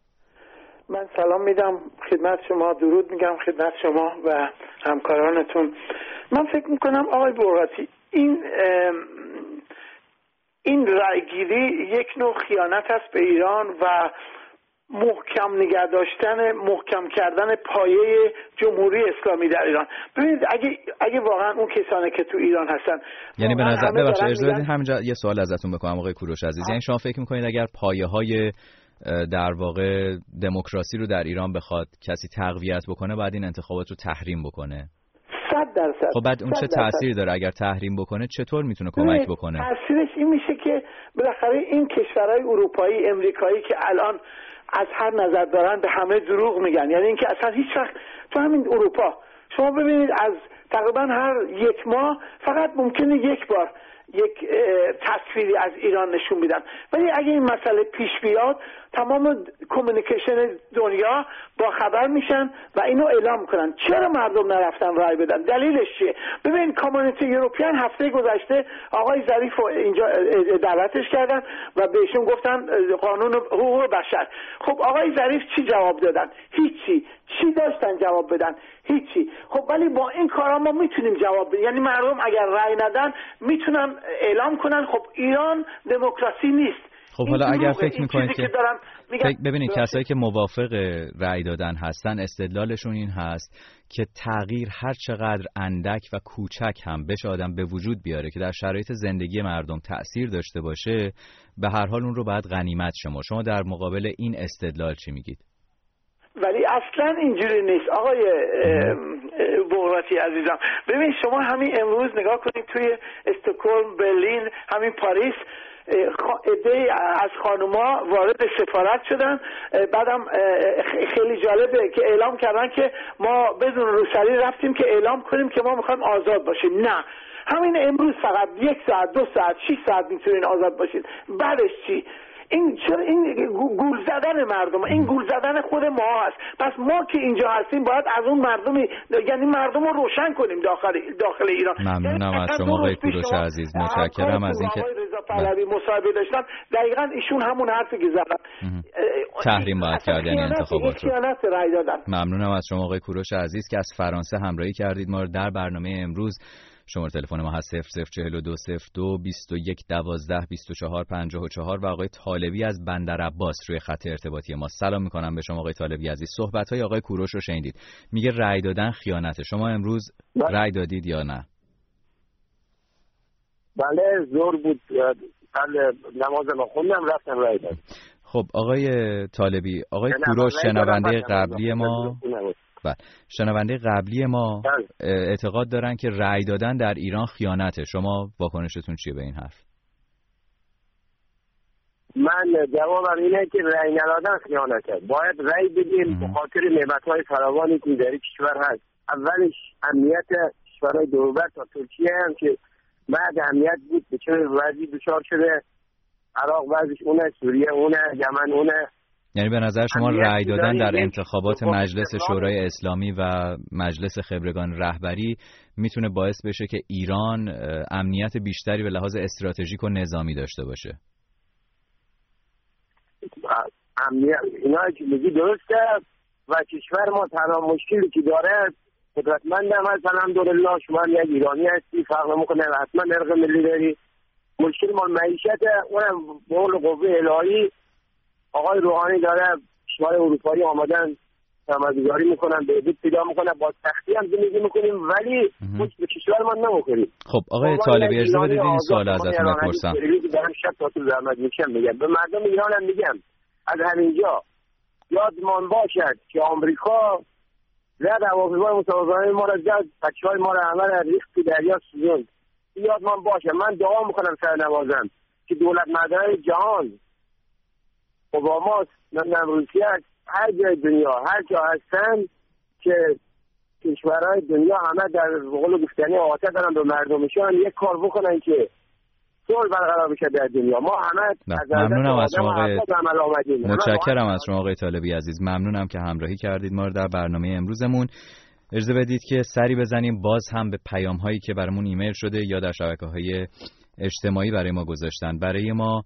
من سلام میدم خدمت شما، درود میگم خدمت شما و همکارانتون. من فکر میکنم آقای برغاتی این این رأیگیری یک نوع خیانت است به ایران و محکم نگه داشتن، محکم کردن پایه جمهوری اسلامی در ایران. ببینید اگه واقعا اون کسانی که تو ایران هستن، یعنی به نظر ببخشید اجازه بدید همینجا یه سوال ازتون بکنم آقای کوروش عزیز، یعنی شما فکر می‌کنید اگر پایه‌های در واقع دموکراسی رو در ایران بخواد کسی تقویت بکنه بعد این انتخابات رو تحریم بکنه؟ 100%. خب بعد اون چه تأثیری داره اگر تحریم بکنه؟ چطور میتونه کمک بکنه؟ تأثیرش این میشه که بالاخره این کشورهای اروپایی، امریکایی که الان از هر نظر دارن به همه دروغ میگن، یعنی اینکه اصلا هیچ وقت تو همین اروپا شما ببینید از تقریبا هر یک ماه فقط ممکنه یک بار یک تصویری از ایران نشون میدن، ولی اگه این مسئله پیش بیاد تمام کمیونیکیشن دنیا با خبر میشن و اینو اعلام کنن. چرا مردم نرفتن رای بدن؟ دلیلش چیه؟ ببین کامیونیتی یوروپیان هفته گذشته آقای ظریف رو اینجا دعوتش کردن و بهشون گفتن قانون حقوق بشر. خب آقای ظریف چی جواب دادن؟ هیچی. چی داشتن جواب بدن؟ هیچی. خب ولی با این کارا ما میتونیم جواب بدیم، یعنی مردم اگر رای ندن میتونن اعلام کنن خب ایران دموکراسی نیست. خب حالا اگر فکر میکنید که ببینید کسایی که موافق رأی دادن هستن استدلالشون این هست که تغییر هر چقدر اندک و کوچک هم بشه آدم به وجود بیاره که در شرایط زندگی مردم تأثیر داشته باشه، به هر حال اون رو باید غنیمت شما در مقابل این استدلال چی میگید؟ ولی اصلا اینجوری نیست آقای بغراتی عزیزم. ببین شما همین امروز نگاه کنید توی استکهلم، برلین، همین پاریس عده از خانوما وارد سفارت شدن، بعدم خیلی جالبه که اعلام کردن که ما بدون روسری رفتیم که اعلام کنیم که ما میخوایم آزاد باشیم. نه، همین امروز فقط 1 ساعت 2 ساعت 6 ساعت میتونین آزاد باشید. بعدش چی؟ این گول زدن مردم، این گول زدن خود ما هست. پس ما که اینجا هستیم باید از اون مردمی، یعنی مردم رو روشن کنیم داخل ایران. ممنونم از شما آقای کوروش عزیز، متشکرم از اینکه رضا پهلوی مصاحبه داشتن، دقیقاً ایشون همون حرفی که زدن، تحریم باید کرد یعنی انتخابات رو. رای دادن. ممنونم از شما آقای کوروش عزیز که از فرانسه همراهی کردید ما رو در برنامه امروز. شماره تلفن ما هست 0042 02 21 12 24 54 و آقای طالبی از بندرعباس روی خط ارتباطی ما. سلام میکنم به شما آقای طالبی عزیز. صحبت‌های آقای کوروش رو شنیدید، میگه رأی دادن خیانته. شما امروز رأی دادید یا نه؟ بله زور بود، نماز ما خوندم رفتم رأی دادم. خب آقای طالبی، آقای کوروش شنونده قبلی ما شنونده قبلی ما اعتقاد دارن که رأی دادن در ایران خیانته. شما واکنشتون چیه به این حرف؟ من جوابم اینه که رأی ندادن خیانته. باید رأی بدیم به خاطر نعمت‌های فراوانی که در کشور هست. اولش امنیت کشورهای دوربر تا ترکیه هم که بعد امنیت بود به چه وضعی دچار شده، عراق وضعش اونه، سوریه اونه، یمن اونه. یعنی به نظر شما رأی دادن در انتخابات مجلس شورای اسلامی و مجلس خبرگان رهبری میتونه باعث بشه که ایران امنیت بیشتری به لحاظ استراتژیک و نظامی داشته باشه؟ اینا که میگی درسته و کشور ما تنها مشکلی که داره قدرتمند هم هست الحمدلله. شما یک ایرانی هستی، فرق نمیکنه، حتما ارق ملی داری. مشکل ما معیشت، اونم به قول قوه الهی آقای روحانی داره کشورهای اروپایی آمدن سرمایه‌گذاری میکنن، بهبود پیدا میکنن، با سختی هم زندگی میکنیم ولی به کشور ما نمیخوریم. خب آقای طالبی اجازه بدید این سوال ازتون بپرسم. دارم شب تا تو زحمت میکشم میگم به مردم ایران هم میگم از همینجا یادمان باشد که آمریکا زد هواپیمای مسافربرانه ما را زد، بچه‌های ما را همه را ریخت تو دریا سوزوند. یادمان باشه. من دعا میکنم سرنوازم که دولت مردهای جهان، اوباما، نمیدونم روسیه، هر جای دنیا هر جا هستن که کشورهای دنیا همه در قول گفتنی عاطفه دارن به مردمشان یک کار بکنن که صلح برقرار بشه در دنیا. ما همه ممنونم از شما آقای متشکرم از شما آقای طالبی عزیز. ممنونم که همراهی کردید ما رو در برنامه امروزمون. اجازه بدید که سری بزنیم باز هم به پیام هایی که برامون ایمیل شده یا در شبکه‌های اجتماعی برای ما گذاشتن. برای ما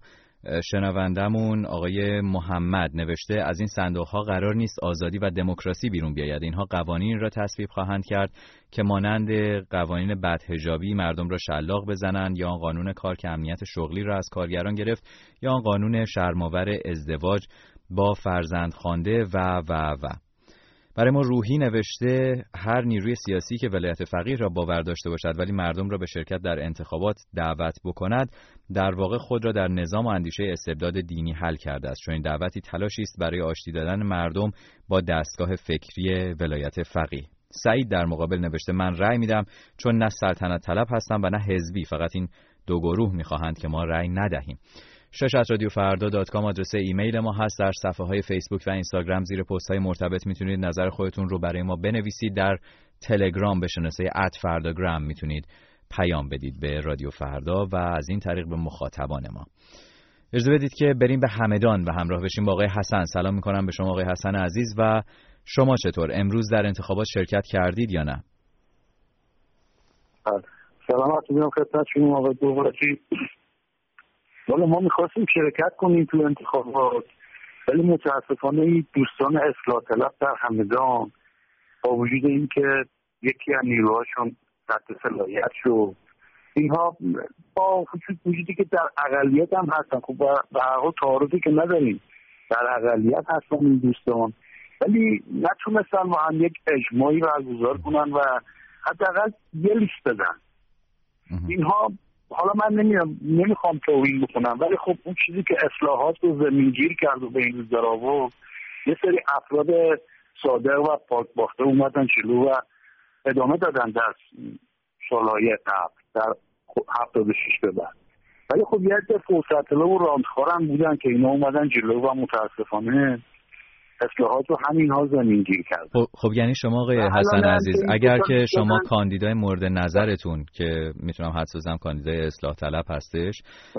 شنوندمون آقای محمد نوشته از این صندوق‌ها قرار نیست آزادی و دموکراسی بیرون بیاید. اینها قوانین را تصویب خواهند کرد که مانند قوانین بدحجابی مردم را شلاق بزنند، یا قانون کار که امنیت شغلی را از کارگران گرفت، یا قانون شرم‌آور ازدواج با فرزند خوانده و. برای ما روحی نوشته هر نیروی سیاسی که ولایت فقیه را باور داشته باشد ولی مردم را به شرکت در انتخابات دعوت بکند، در واقع خود را در نظام و اندیشه استبداد دینی حل کرده است. چون این دعوتی تلاشی است برای آشتی دادن مردم با دستگاه فکری ولایت فقیه. سعید در مقابل نوشته من رأی میدم چون نه سلطنت طلب هستم و نه حزبی، فقط این دو گروه میخواهند که ما رأی ندهیم. @radiofarda.com آدرس ایمیل ما هست. در صفحه های فیسبوک و اینستاگرام زیر پست های مرتبط میتونید نظر خودتون رو برای ما بنویسید. در تلگرام به شناسه @fardagram میتونید پیام بدید به رادیو فردا و از این طریق به مخاطبان ما. اجازه بدید که بریم به همدان و همراه بشیم با آقای حسن. سلام میکنم به شما آقای حسن عزیز. و شما چطور امروز در انتخابات شرکت کردید یا نه؟ سلامت میگم خدمت شما آقای دوبارچی. والا ما میخواستیم شرکت کنیم تو انتخابات، ولی متاسفانه این دوستان اصلاح طلب در همدان با وجود این که یکی از نیروهاشون تحت صلاحیت شد، اینها با وجودی که در اقلیت هم هستن، خب به هر حال تعارضی که نداریم، در اقلیت هستن این دوستان، ولی نتونستن با هم یک اجماعی برگزار کنن و حداقل یه لیست بدن. اینها حالا من نمیخوام توهین بکنم، ولی خب اون چیزی که اصلاحات رو زمینگیر کرد و به این روز در آورد، یه سری افراد صادق و پاکباخته اومدن جلو و ادامه دادن در سالهای قبل در 76 به بعد. ولی خب یه عده فرصت طلب و راندخوارم بودن که اینا اومدن جلو و متاسفانه اصلاحات رو همینها زمینگیر کرد. خب یعنی شما آقای حسن عزیز اگر که شما کاندیدای مورد نظرتون که میتونم حدس بزنم کاندیدای اصلاح طلب هستش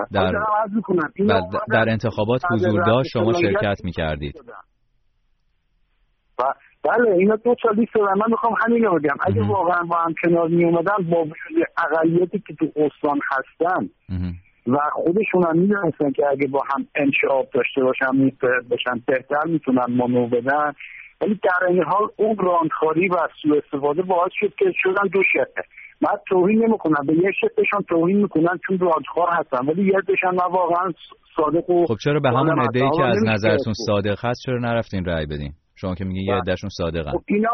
در انتخابات حضور داشت، شما شرکت میکردید؟ بله اینا دو تا لیست دارن. من میخوام همین رو بگم اگه واقعا با هم کنار میومدن با وجود اقلیتی که تو استان هستن و خودشون هم میدونستن که اگه با هم انشعاب داشته باشن بهتر میتونن مانو بدن، ولی در این حال اون راندخاری و سوء استفاده باعث شد که شدن دو شقه. من توهین نمیکنم، به یک شقشان توهین میکنن چون راندخوار هستن، ولی یک شقشان من واقعا صادق و خب چرا به همون عده‌ای که از نظرتون صادق هست چرا نرفتین رأی بدین؟ شما که میگین یه عدهشون صادقن. خب اینا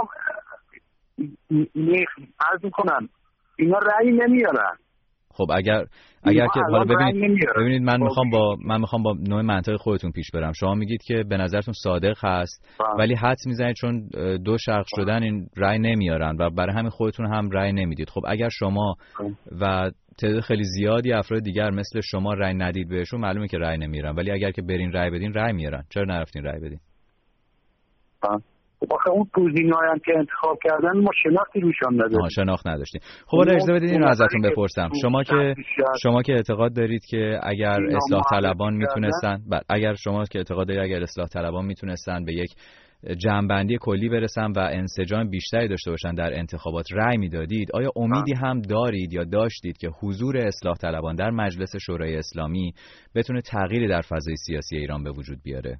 عرض میکنم اینا رأی نمیارن. خب اگر که حالا ببینید من میخوام با نوع منطق خودتون پیش برم. شما میگید که به نظرتون صادق هست ولی حدس میزنید چون دو شخص شدن این رأی نمیارن و برای همین خودتون هم رأی نمیدید. خب اگر شما و تعداد خیلی زیادی افراد دیگر مثل شما رأی ندید بهشون، معلومه که رأی نمیارن، ولی اگر که برین رأی بدین رأی میارن. چرا نرفتین رأی بدین؟ خب اون گزینه‌هایی هم که انتخاب کردن ما شناختی روشان نداشتیم. شناخت نداشتین. خب حالا اجازه بدید اینو ازتون بپرسم. شما که اعتقاد دارید که اگر اصلاح طلبان میتونستن اگر اصلاح طلبان میتونستن به یک جمع‌بندی کلی برسن و انسجام بیشتری داشته باشن در انتخابات رأی میدادید، آیا امیدی هم دارید یا داشتید که حضور اصلاح طلبان در مجلس شورای اسلامی بتونه تغییری در فضای سیاسی ایران به وجود بیاره؟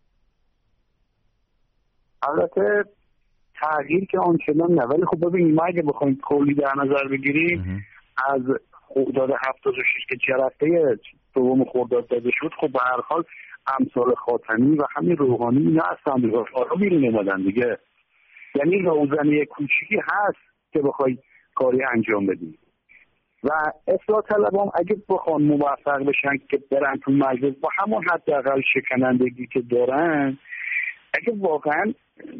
البته تغییر که آنچنان نه، ولی خب ببینید ما اگه بخوایم کلی در نظر بگیریم از خرداد 76 که جرقه دوم خرداد داده شد، خب به هر حال امثال خاتمی و همین روحانی اینا از صندوق‌ها بیرون اومدن دیگه. یعنی روزنه کوچیکی هست که بخوای کاری انجام بدی و اصلاح طلبان اگه بخوان موفق بشن که برن تو مجلس با همون حداقل شکنندگی که دارن، اگه واقعا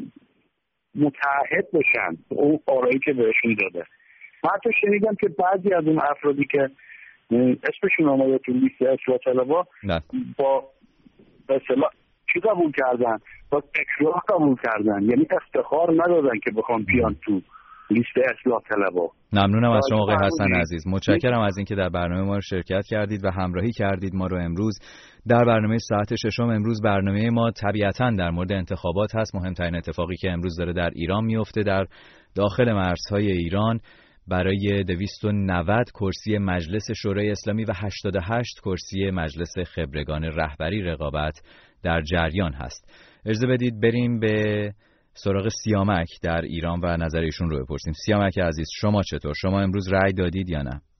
متعهد بشن اون آرایی که بهشون داده. من حتی شنیدم که بعضی از اون افرادی که اسمشون آمده تو لیست اصلاح طلبا با اصطلاح چی قبول کردن؟ با اکراه قبول کردن، یعنی افتخار ندادن که بخوان بیان تو لیست اصلاح طلبا. ممنونم از شما آقای حسن عزیز. متشکرم از اینکه در برنامه ما شرکت کردید و همراهی کردید ما رو امروز در برنامه ساعت ششم. امروز برنامه ما طبیعتاً در مورد انتخابات هست. مهمترین اتفاقی که امروز داره در ایران میفته، در داخل مرزهای ایران، برای 290 کرسی مجلس شورای اسلامی و 88 کرسی مجلس خبرگان رهبری رقابت در جریان هست. اجازه بدید بریم به سراغ سیامک در ایران و نظر ایشون رو بپرسیم. سیامک عزیز، شما چطور؟ شما امروز رأی دادید یا نه؟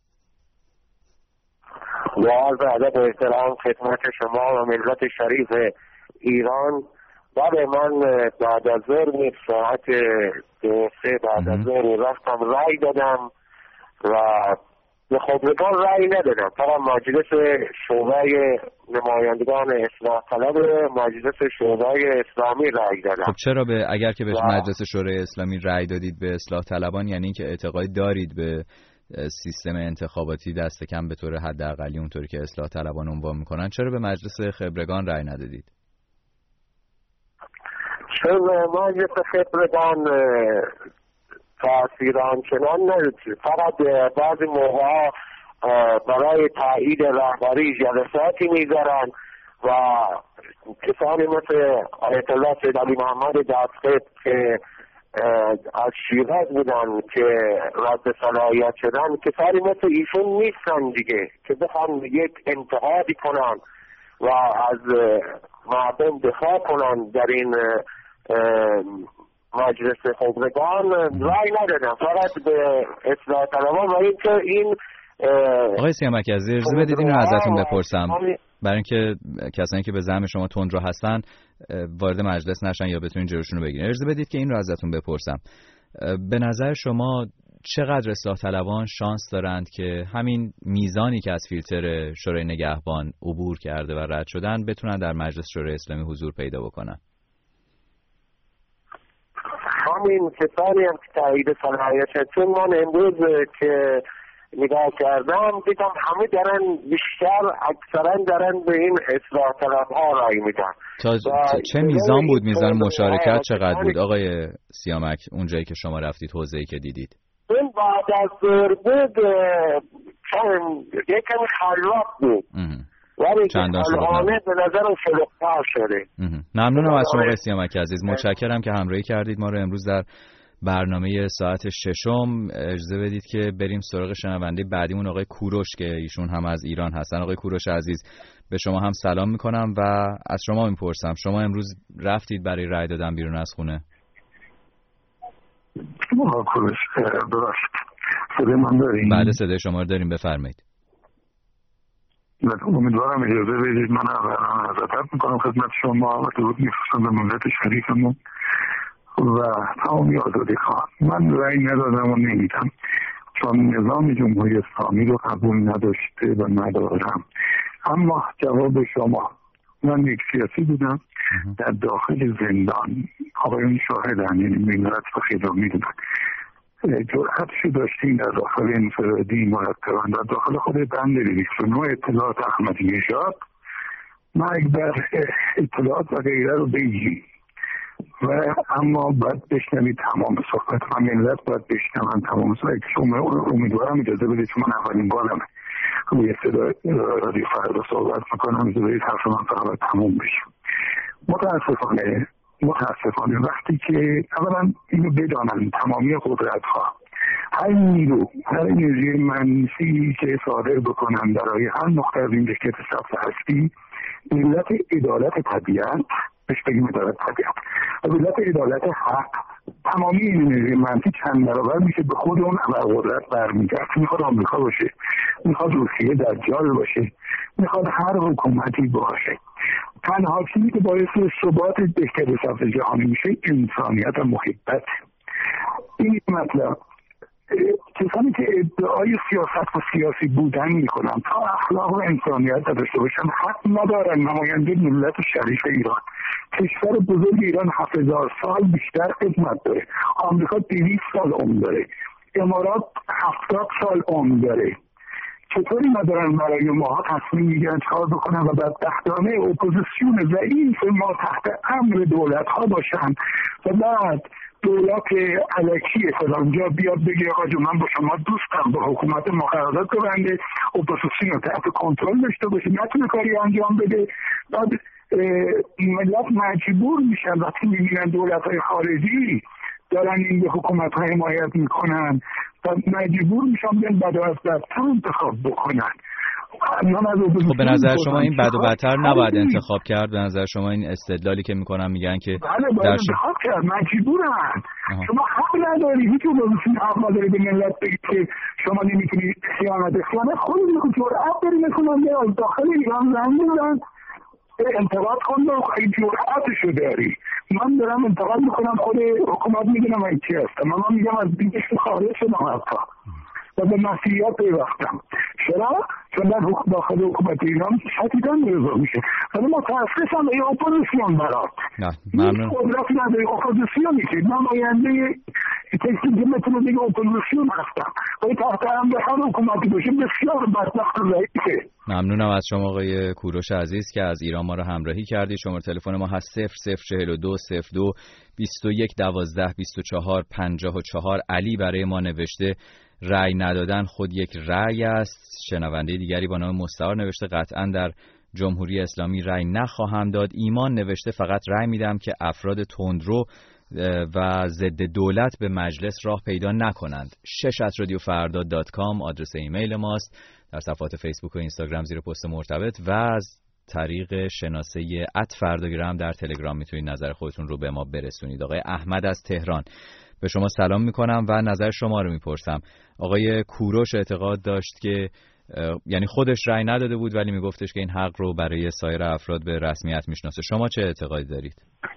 با عرض ادب و احترام خدمت شما و ملت شریف ایران، بله من بعد از ظهر ساعت 2-3 بعد از ظهر رفتم رأی دادم و به خبرگان رأی ندادم، فقط مجلس شورای نمایندگان اصلاح طلب مجلس شورای اسلامی رأی دادم. خب چرا اگر که به مجلس شورای اسلامی رأی دادید به اصلاح طلبان، یعنی اینکه اعتقاد دارید به سیستم انتخاباتی دست کم به طور حداقلی اونطوری که اصلاح طلبان عنوان میکنن، چرا به مجلس خبرگان رأی ندادید؟ چون مجلس خبرگان تأثیر آنچنان نداشت، فقط بعضی موقع برای تایید رهبری جلساتی میذارن و کسانی مثل آیت الله سید علی محمد دستخط که از شیراز بودن که رد صلاحیت شدن، کسانی مثل ایشون نیستن دیگه که بخوان یک انتقادی کنن و از مردم دفاع کنن در این مجلس خبرگان. رای ندادم، فقط به اصلاح طلبان. و اینکه این آقای سیامک عزیز، اجازه بدید این رو ازتون بپرسم برای اینکه کسانی که به زعم شما تندرو هستن وارد مجلس نشن یا بتونین جلوشون رو بگیرین. اجازه بدید که این رو ازتون بپرسم، به نظر شما چقدر اصلاح طلبان شانس دارند که همین میزانی که از فیلتر شورای نگهبان عبور کرده و رد شدن بتونن در مجلس شورای اسلامی حضور پیدا بکنن؟ همین کسانی هم که تایید صلاحیت شد، چون من امروز که نگاه کردم دیدم همه دارن بیشتر اکثرا دارن به این اصلاح طلب ها رای میدن. چه میزان بود؟ میزان مشارکت چقدر بود آقای سیامک اونجایی که شما رفتید، حوزه‌ای که دیدید؟ این بعد از ظهر بود، یکم خلاق بود ولی الانه به نظرم شلوغ‌تر شده. ممنونم از شما آقای سیامک عزیز، متشکرم که همراهی کردید ما رو امروز در برنامه ساعت 6. اجازه بدید که بریم سراغ شنونده بعدیمون آقای کوروش که ایشون هم از ایران هستن. آقای کوروش عزیز، به شما هم سلام میکنم و از شما میپرسم شما امروز رفتید برای رای دادن بیرون از خونه؟ آقای کوروش درست صدای من داریم؟ بله صدای شما رو داریم، بفرمایید. امیدوارم اجازه بدید من عرض میکنم خدمت شما و درود میفرستم به ملت شریفمون و تمامی آزادی خواه. من رأی ندادم و نمیدم چون نظام جمهوری اسلامی رو قبول نداشته و ندارم. اما جواب شما، من یک سیاسی بودم در داخل زندان، آقایون شاهدن، یعنی ملت و خیلی میدونن جرأتشو داشتیم در داخل انفرادی مرتبان در داخل خود بند 209 اطلاعات احمدی نژاد مرگ بر اطلاعات و غیره رو بگیم و اما باید بشنوید تمام صحبت و ملت باید بشنوند تمام صحبت. شما امیدوارم اجازه بدید چون من اولین بارم روی صدای رادیو فردا صحبت میکنم، اجازه بدید حرف من فقط تموم بشه. متاسفانه وقتی که اولا اینو بدانن تمامی قدرت ها هر نیرو هر انرژی منفی که صادر بکنن برای هر نقطه از این دکت سبز هستی، ملت عدالت طبیعت بهش بگیم عدالت طبیعت و ملت عدالت حق، تمامی این انرژی منفی چند برابر میشه به خود اون ابرقدرت برمیگرد. میخواد آمریکا باشه، میخواد روسیه دجال باشه، میخواد هر حکومتی باشه. تنها چیزی که باعث ثبات دهکده سبز جهانی میشه انسانیت و محبت. این مطلب کسانی که ادعای سیاست و سیاسی بودن میکنن تا اخلاق و انسانیت داشته باشن حق ندارن نماینده ملت شریف ایران. کشور بزرگ ایران 7000 سال بیشتر خدمت داره، آمریکا 200 سال عمر داره، امارات 70 سال عمر داره. چطوری ندارن برای ما تصمیم میگیرن چکار بکنن و بعد تحتانه اپوزیسیون ضعیف ما تحت امر دولت ها باشن و بعد دولت الکی فلانجا بیاد بگه آقا جو من با شما دوستم، با حکومت ما قرارداد ببنده، اپوزیسیون رو تحت کنترل داشته باشه، نتونه کاری انجام بده. بعد ملت مجبور میشن وقتی میبینن دولت های خارجی دارن این به حکومت ها حمایت میکنن و مجبور میشن بیان بد و بدتر انتخاب بکنن. خب به نظر شما این بد و بدتر نباید انتخاب کرد؟ به نظر شما این استدلالی که میکنن میگن که بله باید انتخاب کرد، مجبورن. شما حق نداری، هیچ اپوزیسیون حق نداری به ملت بگی که شما نمیتونی خیانت خودتون جرأت داری میکنن از داخل ایران زنگ بزنن انتقاد کن و این جرأتشو داری. من دارم انتقاد میکنم، خود حکومت میدونه من کی هستم، من میگم از بیش خارج شدم حتی و به مسئولیت پیوستم. چرا؟ چون در داخل حکومت ایران شدیداً رضا میشه. ولی متاسفم ای اپوزیسیون برات ممنون. قدرتی نداری، اپوزیسیونی که نماینده کسی که میتونه دیگه اپوزیسیون هستم ولی تحت امر هر حکومتی باشه بسیار بدبخت و ضعیفه. ممنونم از شما آقای کوروش عزیز که از ایران ما رو همراهی کردید. شماره تلفن ما هست 0042 02 21 12 24 54. علی برای ما نوشته رأی ندادن خود یک رأی است. شنونده دیگری با نام مستعار نوشته قطعا در جمهوری اسلامی رأی نخواهم داد. ایمان نوشته فقط رأی میدم که افراد تندرو و ضد دولت به مجلس راه پیدا نکنند. 6@radiofardad.com آدرس ایمیل ماست. در صفحات فیسبوک و اینستاگرام زیر پست مرتبط و از طریق شناسه @فرداگرام در تلگرام میتونید نظر خودتون رو به ما برسونید. آقای احمد از تهران، به شما سلام میکنم و نظر شما رو میپرسم. آقای کوروش اعتقاد داشت که یعنی خودش رأی نداده بود ولی میگفتش که این حق رو برای سایر افراد به رسمیت میشناسه. شما چه اعتقادی دارید؟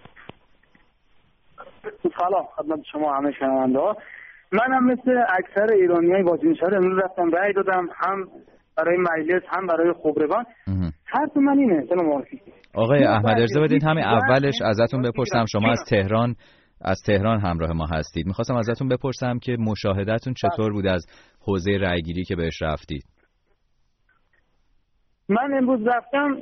سلام خدمت شما همه شنونده‌ها. منم مثل اکثر ایرانیای واجنشهر امروز رفتم رأی دادم، هم برای مجلس هم برای خبرگان. حرف من اینه آقای احمد اجازه بدید همین اولش ازتون بپرسم، شما از تهران همراه ما هستید. میخواستم ازتون بپرسم که مشاهدتون چطور بود از حوزه رأیگیری که بهش رفتید؟ من امروز رفتم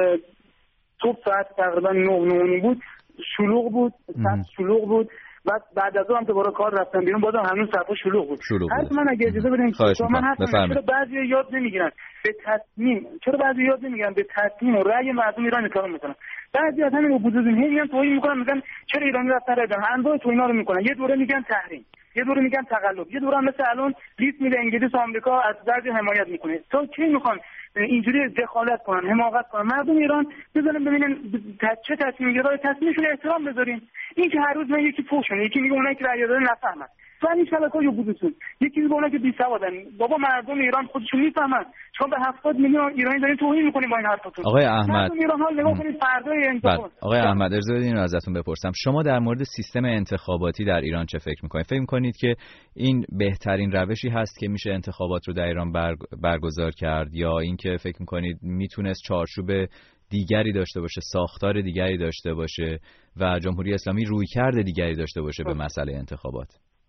صبح ساعت تقریبا 9 بود، شلوغ بود، شلوغ بود. بعد از اون هم دوباره کار رفتم بیرون، بازم هنوز صفحه شلوغ بود. حتی من اگه اجازه بدین من حرف چرا بعضی یاد نمیگیرن به تصمیم، چرا بعضی یاد نمیگیرن به تصمیم و رأی مردم ایران کار میکنن. بعضی از همین اپوزیسیون میگن توهین میکنن، میگن چرا ایرانی رفتن رأی دادن، انواع توهینا رو میکنن. یه دوره میگن تحریم، یه دوره میگن تقلب، یه دوره مثل الان لیست میده انگلیس و آمریکا از بعضی حمایت میکنه. تا کی میخوان اینجوری دخالت کنن، حماقت کنن؟ مردم ایران بزنن ببینن چه تصمیم گیرای تصمیمشون احترام بذارین. این که هر روز من یکی فوشونه، یکی میگه اونایی که رأی دادن نفهمن، ولی شبکه‌های اپوزیسیون یکی میگه اونایی که بی‌سوادن. بابا مردم ایران خودشون میفهمن. شما به 70 میلیون ایرانی دارین توهین میکنین با این حرفاتون. آقای احمد، مردم ایران حال نگاه کنید فردای انتخابات. آقای احمد اجازه بدین ازتون بپرسم، شما در مورد سیستم انتخاباتی در ایران چه فکر میکنید؟ فکر میکنید که این بهترین روشی هست که میشه انتخابات رو در ایران برگزار کرد، یا اینکه فکر میکنید میتونست چارچوب دیگری داشته باشه، ساختار دیگری داشته باشه و جمهوری اسلامی رویکرد دیگری داشته باشه به مسئله انتخابات؟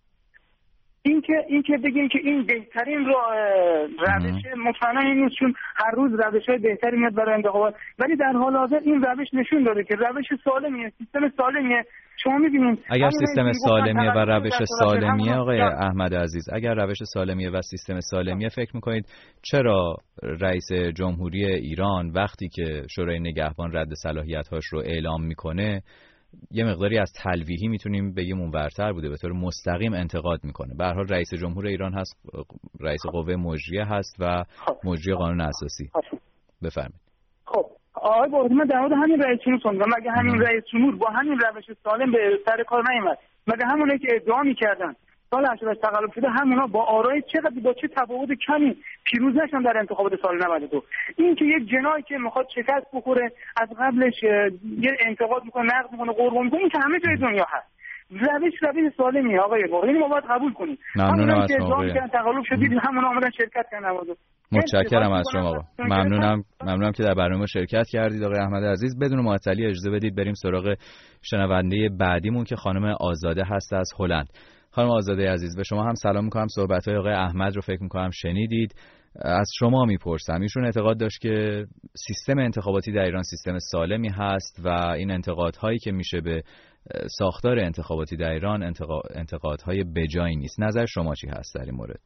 این که بگیم که این بهترین روش مطمئنا این نیست، چون هر روز روش‌های بهتری میاد برای انتخابات، ولی در حال حاضر این روش نشون داده که روش سالمیه، سیستم سالمیه. شما می‌بینید اگر سیستم سالمیه و روش سالمیه آقای احمد عزیز، اگر روش سالمیه و سیستم سالمیه، فکر می‌کنید چرا رئیس جمهوری ایران وقتی که شورای نگهبان رد صلاحیت‌هاش رو اعلام میکنه یه مقداری از تلویحی میتونیم بگیم اونورتر بوده، به طور مستقیم انتقاد میکنه؟ به هر حال رئیس جمهور ایران هست، رئیس قوه مجریه هست و مجری قانون اساسی. بفرمایید. خب آقای بردی، من در مورد همین رئیس جمهور صحبت، مگه همین رئیس جمهور با همین روش سالم به سر کار نیامد؟ مگه همونایی که ادعا میکردن سال 88 تقلب شده همونا با آرای چقدر با چه تفاوت کمی پیروز نشدن در انتخابات سال 92؟ این که یک جنایی که میخواد شکست بخوره از قبلش یه انتقاد میکنه، نقد میکنه، قربان میکنه، این که همه جای دنیا هست. روش سالمیه آقای باقری، ما باید قبول کنیم. ممنونم از شما آقای. تقلب شدید همونا اومدن شرکت کردن. متشکرم از شما آقا. ممنونم که در برنامه شرکت کردید آقای احمد عزیز. بدون معطلی اجازه بدید بریم سراغ شنونده بعدیمون که خانم آزاده هست از هلند. خانم آزاده عزیز، به شما هم سلام میکنم. صحبت‌های آقای احمد رو فکر میکنم شنیدید. از شما میپرسم، ایشون اعتقاد داشت که سیستم انتخاباتی در ایران سیستم سالمی هست و این انتقادهایی که میشه به ساختار انتخاباتی در ایران انتقادهای بجایی نیست. نظر شما چی هست در این مورد؟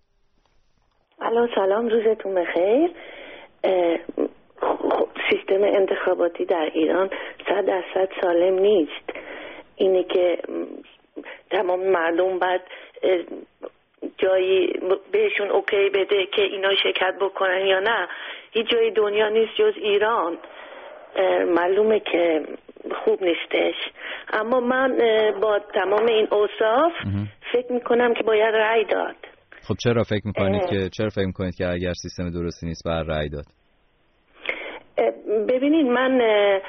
سلام، روزتون بخیر. سیستم انتخاباتی در ایران 100% سالم نیست. اینه که تمام مردم بعد جایی بهشون اوکی بده که اینا شرکت بکنن یا نه. هیچ جای دنیا نیست جز ایران، معلومه که خوب نیستش. اما من با تمام این اوصاف فکر میکنم که باید رأی داد. خب چرا فکر میکنید که اگر سیستم درستی نیست باید رأی داد؟ ببینید من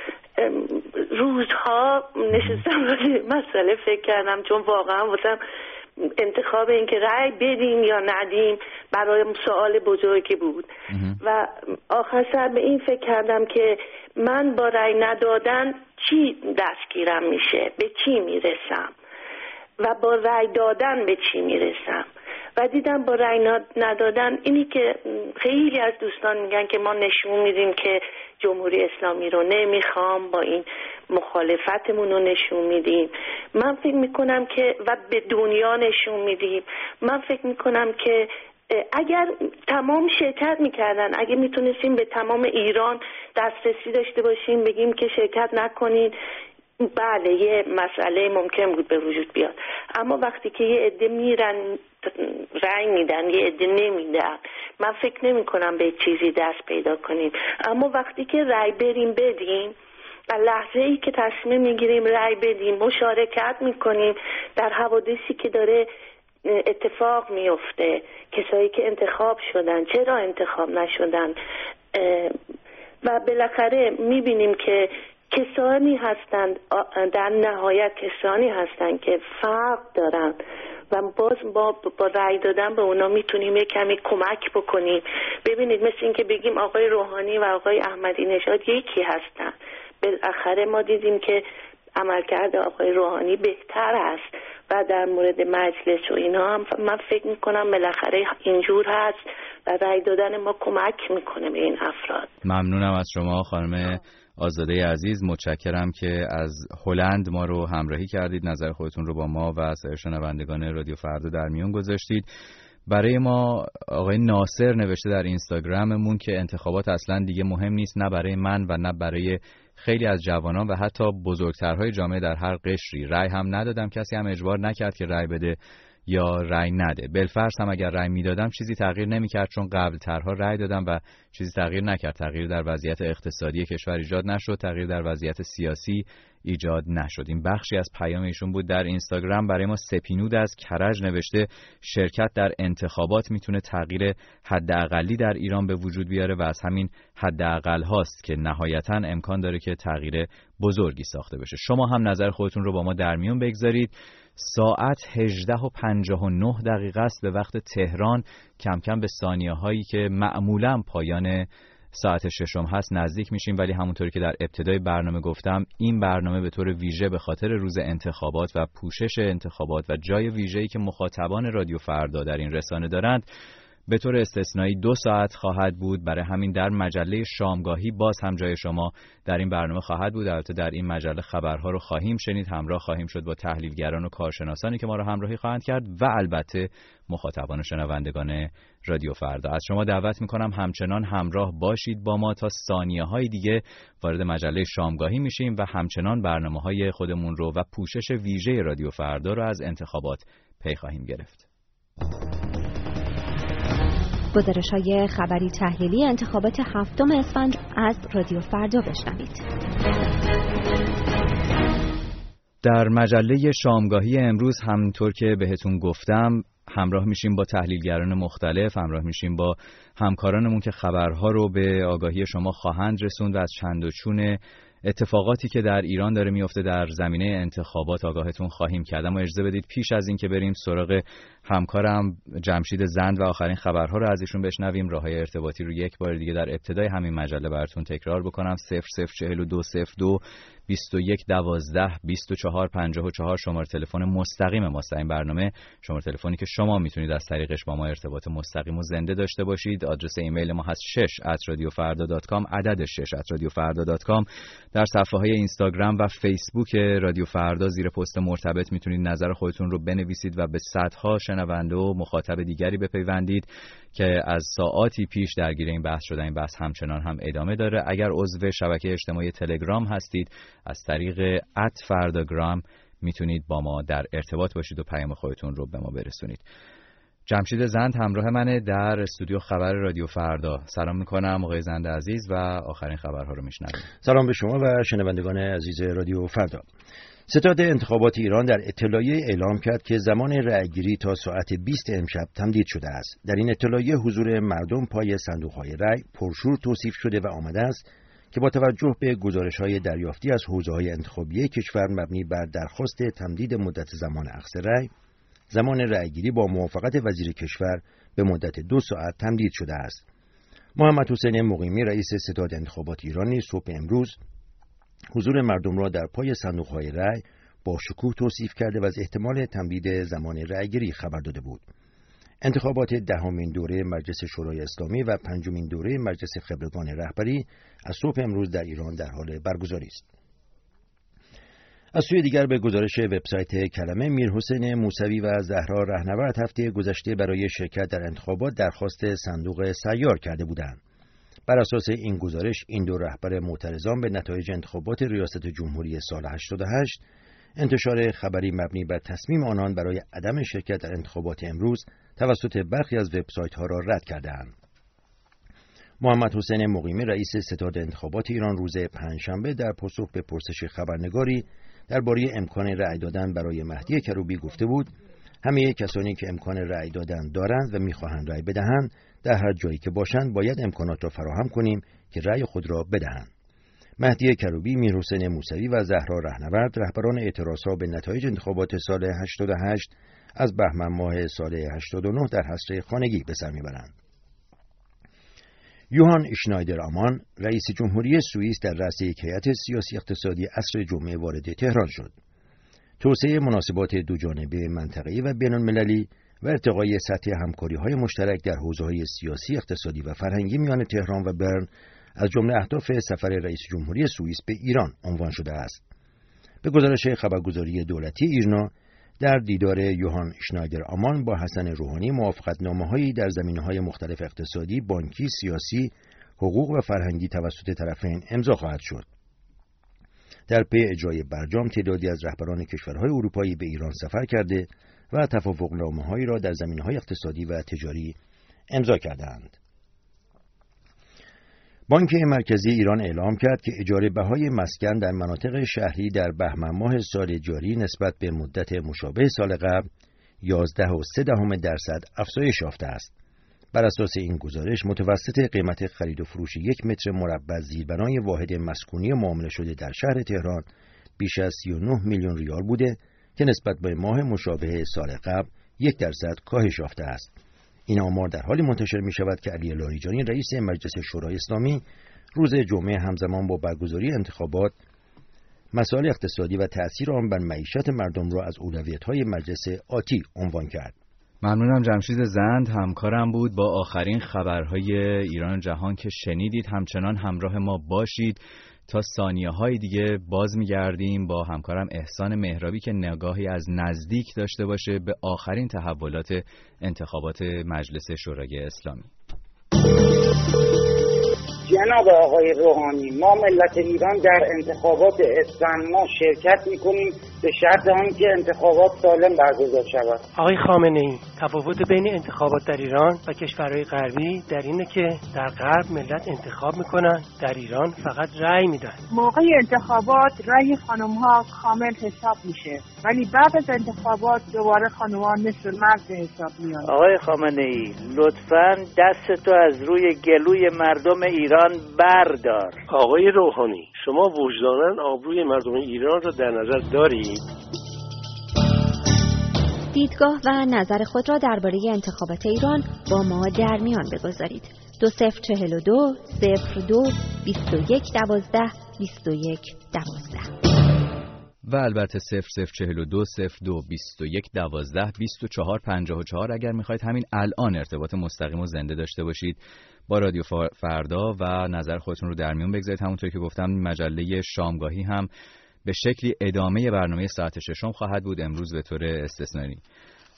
روزها نشستم راجع مسئله فکر کردم، چون واقعا واسم انتخاب این که رأی بدیم یا ندیم برایم سوال بزرگی بود و آخر سر به این فکر کردم که من با رأی ندادن چی دستگیرم میشه، به چی میرسم و با رأی دادن به چی میرسم. و دیدم با رأی ندادن اینی که خیلی از دوستان میگن که ما نشون میدیم که جمهوری اسلامی رو نمیخوام، با این مخالفتمون رو نشون میدیم. من فکر میکنم که و به دنیا نشون میدیم. من فکر میکنم که اگر تمام شرکت میکردن، اگه میتونستیم به تمام ایران دسترسی داشته باشیم بگیم که شرکت نکنید، بله یه مسئله ممکن بود به وجود بیاد. اما وقتی که یه عده میرن رأی میدن، یه عده نمیدن، من فکر نمی کنم به چیزی دست پیدا کنیم. اما وقتی که رأی بریم بدیم، لحظه ای که تصمیم میگیریم رأی بدیم، مشارکت میکنیم در حوادثی که داره اتفاق میفته. کسایی که انتخاب شدن چرا انتخاب نشدن، و بالاخره میبینیم که کسانی هستند، در نهایت کسانی هستند که فرق دارن و باز با رأی دادن به اونا میتونیم یک کمی کمک بکنیم. ببینید مثل این که بگیم آقای روحانی و آقای احمدی نژاد یکی هستن. بالاخره ما دیدیم که عملکرد آقای روحانی بهتر است و در مورد مجلس و اینا هم من فکر میکنم بالاخره اینجور هست و رأی دادن ما کمک میکنه به این افراد. ممنونم از شما خانم آزاده عزیز، متشکرم که از هلند ما رو همراهی کردید، نظر خودتون رو با ما و سایر شنوندگان رادیو فردا در میون گذاشتید. برای ما آقای ناصر نوشته در اینستاگراممون که انتخابات اصلا دیگه مهم نیست، نه برای من و نه برای خیلی از جوانان و حتی بزرگترهای جامعه در هر قشری. رأی هم ندادم، کسی هم اجبار نکرد که رأی بده یا رأی نده. بالفرض هم اگر رأی میدادم چیزی تغییر نمیکرد، چون قبل ترها رأی دادم و چیزی تغییر نکرد. تغییر در وضعیت اقتصادی کشور ایجاد نشد، تغییر در وضعیت سیاسی ایجاد نشد. این بخشی از پیام ایشون بود در اینستاگرام. برای ما سپینود از کرج نوشته شرکت در انتخابات میتونه تغییر حداقلی در ایران به وجود بیاره و از همین حداقل هاست که نهایتاً امکان داره که تغییر بزرگی ساخته بشه. شما هم نظر خودتون رو با ما در میون بگذارید. ساعت 18:59 است به وقت تهران. کم کم به ثانیه هایی که معمولاً پایان ساعت ششم هست نزدیک میشیم، ولی همونطوری که در ابتدای برنامه گفتم این برنامه به طور ویژه به خاطر روز انتخابات و پوشش انتخابات و جای ویژه‌ای که مخاطبان رادیو فردا در این رسانه دارند به طور استثنایی 2 ساعت خواهد بود. برای همین در مجله شامگاهی باز هم جای شما در این برنامه خواهد بود. البته در این مجله خبرها رو خواهیم شنید، همراه خواهیم شد با تحلیلگران و کارشناسانی که ما رو همراهی خواهند کرد و البته مخاطبان و شنوندگان رادیو فردا. از شما دعوت میکنم همچنان همراه باشید با ما. تا ثانیه‌های دیگه وارد مجله شامگاهی میشیم و همچنان برنامه‌های خودمون رو و پوشش ویژه رادیو فردا رو از انتخابات پی خواهیم گرفت. گزارش‌های خبری تحلیلی انتخابات 7 اسفند از رادیو فردا بشنوید. در مجله شامگاهی امروز همونطور که بهتون گفتم همراه میشیم با تحلیلگران مختلف، همراه میشیم با همکارانمون که خبرها رو به آگاهی شما خواهند رسوند و از چند و چون اتفاقاتی که در ایران داره میفته در زمینه انتخابات آگاهتون خواهیم کرد. اما اجازه بدید پیش از این که بریم سراغ همکارم جمشید زند و آخرین خبرها رو از ایشون بشنویم، راههای ارتباطی رو یک بار دیگه در ابتدای همین مجله براتون تکرار بکنم. 004202 2112 2454 شماره تلفن مستقیم ماست. این برنامه شماره تلفنی که شما میتونید از طریقش با ما ارتباط مستقیم و زنده داشته باشید. آدرس ایمیل ما هست 6@radiofarda.com، عدد 6@radiofarda.com. در صفحه های اینستاگرام و فیسبوک رادیو فردا زیر پست مرتبط میتونید نظر خودتون رو بنویسید و به صدها شنونده و مخاطب دیگری بپیوندید که از ساعاتی پیش درگیر این بحث شدن. این بحث همچنان هم ادامه داره. اگر عضو شبکه اجتماعی تلگرام هستید از طریق @فرداگرام میتونید با ما در ارتباط باشید و پیام خودتون رو به ما برسونید. جمشید زند همراه منه در استودیو خبر رادیو فردا. سلام میکنم آقای زند عزیز و آخرین خبرها رو میشنویم. سلام به شما و شنوندگان عزیز رادیو فردا. ستاد انتخابات ایران در اطلاعیه اعلام کرد که زمان رأیگیری تا ساعت 20 امشب تمدید شده است. در این اطلاعیه حضور مردم پای صندوق‌های رأی پرشور توصیف شده و آمده است که با توجه به گزارش‌های دریافتی از حوزه‌های انتخابی کشور مبنی بر درخواست تمدید مدت زمان اخذ رأی، زمان رأیگیری با موافقت وزیر کشور به مدت 2 ساعت تمدید شده است. محمد حسین مقیمی رئیس ستاد انتخابات ایران نیز صبح امروز حضور مردم را در پای صندوق‌های رأی با شکوه توصیف کرده و از احتمال تمدید زمان رأیگیری خبر داده بود. انتخابات 10مین دوره مجلس شورای اسلامی و 5مین دوره مجلس خبرگان رهبری از صبح امروز در ایران در حال برگزاری است. از سوی دیگر به گزارش وبسایت کلمه، میرحسین موسوی و زهرا رهنورد هفته گذشته برای شرکت در انتخابات درخواست صندوق سیار کرده بودند. بر اساس این گزارش این دو رهبر معترضان به نتایج انتخابات ریاست جمهوری سال 88 انتشار خبری مبنی بر تصمیم آنان برای عدم شرکت در انتخابات امروز توسط برخی از وبسایت‌ها را رد کردند. محمد حسین مقیمی رئیس ستاد انتخابات ایران روز پنجشنبه در پاسخ به پرسش خبرنگاری درباره امکان رأی دادن برای مهدی کروبی گفته بود همه کسانی که امکان رأی دادن دارند و می‌خواهند رأی بدهند در هر جایی که باشند باید امکانات را فراهم کنیم که رأی خود را بدهند. مهدی کروبی، میرحسین موسوی و زهرا رهنورد رهبران اعتراضها به نتایج انتخابات سال 88 از بهمن ماه سال 89 در حصر خانگی به سر میبرند. یوهان اشنایدر آمان رئیس جمهوری سوئیس در رأس یک هیئت سیاسی اقتصادی عصر جمعه وارد تهران شد. توسعه مناسبات دوجانبه منطقه‌ای و بین‌المللی و ارتقای سطح همکاری‌های مشترک در حوزه‌های سیاسی، اقتصادی و فرهنگی میان تهران و برن از جمله اهداف سفر رئیس جمهوری سوئیس به ایران عنوان شده است. به گزارش خبرگزاری دولتی ایرنا، در دیدار یوهان اشنایدر آمان با حسن روحانی موافقتنامه‌هایی در زمینه‌های مختلف اقتصادی، بانکی، سیاسی، حقوق و فرهنگی توسط طرفین امضا خواهد شد. در پی اجرای برجام تعدادی از رهبران کشورهای اروپایی به ایران سفر کرده و توافقنامه‌هایی را در زمینه‌های اقتصادی و تجاری امضا کردند. بانک مرکزی ایران اعلام کرد که اجاره بهای مسکن در مناطق شهری در بهمن ماه سال جاری نسبت به مدت مشابه سال قبل 11.3% افزایش یافته است. بر اساس این گزارش متوسط قیمت خرید و فروش 1 متر مربع زیربنای واحد مسکونی معامله شده در شهر تهران بیش از 39 میلیون ریال بوده که نسبت به ماه مشابه سال قبل 1% کاهش یافته است. این آمار در حالی منتشر می شود که علی لاریجانی رئیس مجلس شورای اسلامی روز جمعه همزمان با برگزاری انتخابات مسائل اقتصادی و تأثیر آن بر معیشت مردم را از اولویت‌های مجلس آتی عنوان کرد. ممنونم. جمشید زند همکارم بود با آخرین خبرهای ایران و جهان که شنیدید. همچنان همراه ما باشید تا ثانیه‌های دیگه باز می‌گردیم با همکارم احسان مهرابی که نگاهی از نزدیک داشته باشه به آخرین تحولات انتخابات مجلس شورای اسلامی. جناب آقای روحانی، ما ملت ایران در انتخابات اسفند ماه شرکت میکنیم به شرط آنکه انتخابات سالم برگزار شود. آقای خامنه‌ای، تفاوت بین انتخابات در ایران و کشورهای غربی در اینه که در غرب ملت انتخاب میکنن، در ایران فقط رأی میدن. موقع انتخابات رأی خانم‌ها کامل حساب میشه، ولی بعد از انتخابات دوباره خانم‌ها مثل مرد به حساب میان. آقای خامنه‌ای، لطفاً دستتو از روی گلوی مردم ایران بردار. آقای روحانی، شما وجداناً آبروی مردم ایران را در نظر دارید؟ دیدگاه و نظر خود را درباره انتخابات ایران با ما در میان بگذارید. 2042 02 21 12 21 12 و البته 0042 02 21 12 24 54 اگر میخواید همین الان ارتباط مستقیم و زنده داشته باشید با رادیو فردا و نظر خودتون رو در میون بگذارید. همونطور که گفتم مجله شامگاهی هم به شکلی ادامه برنامه ساعت 6 خواهد بود امروز به طور استثنایی.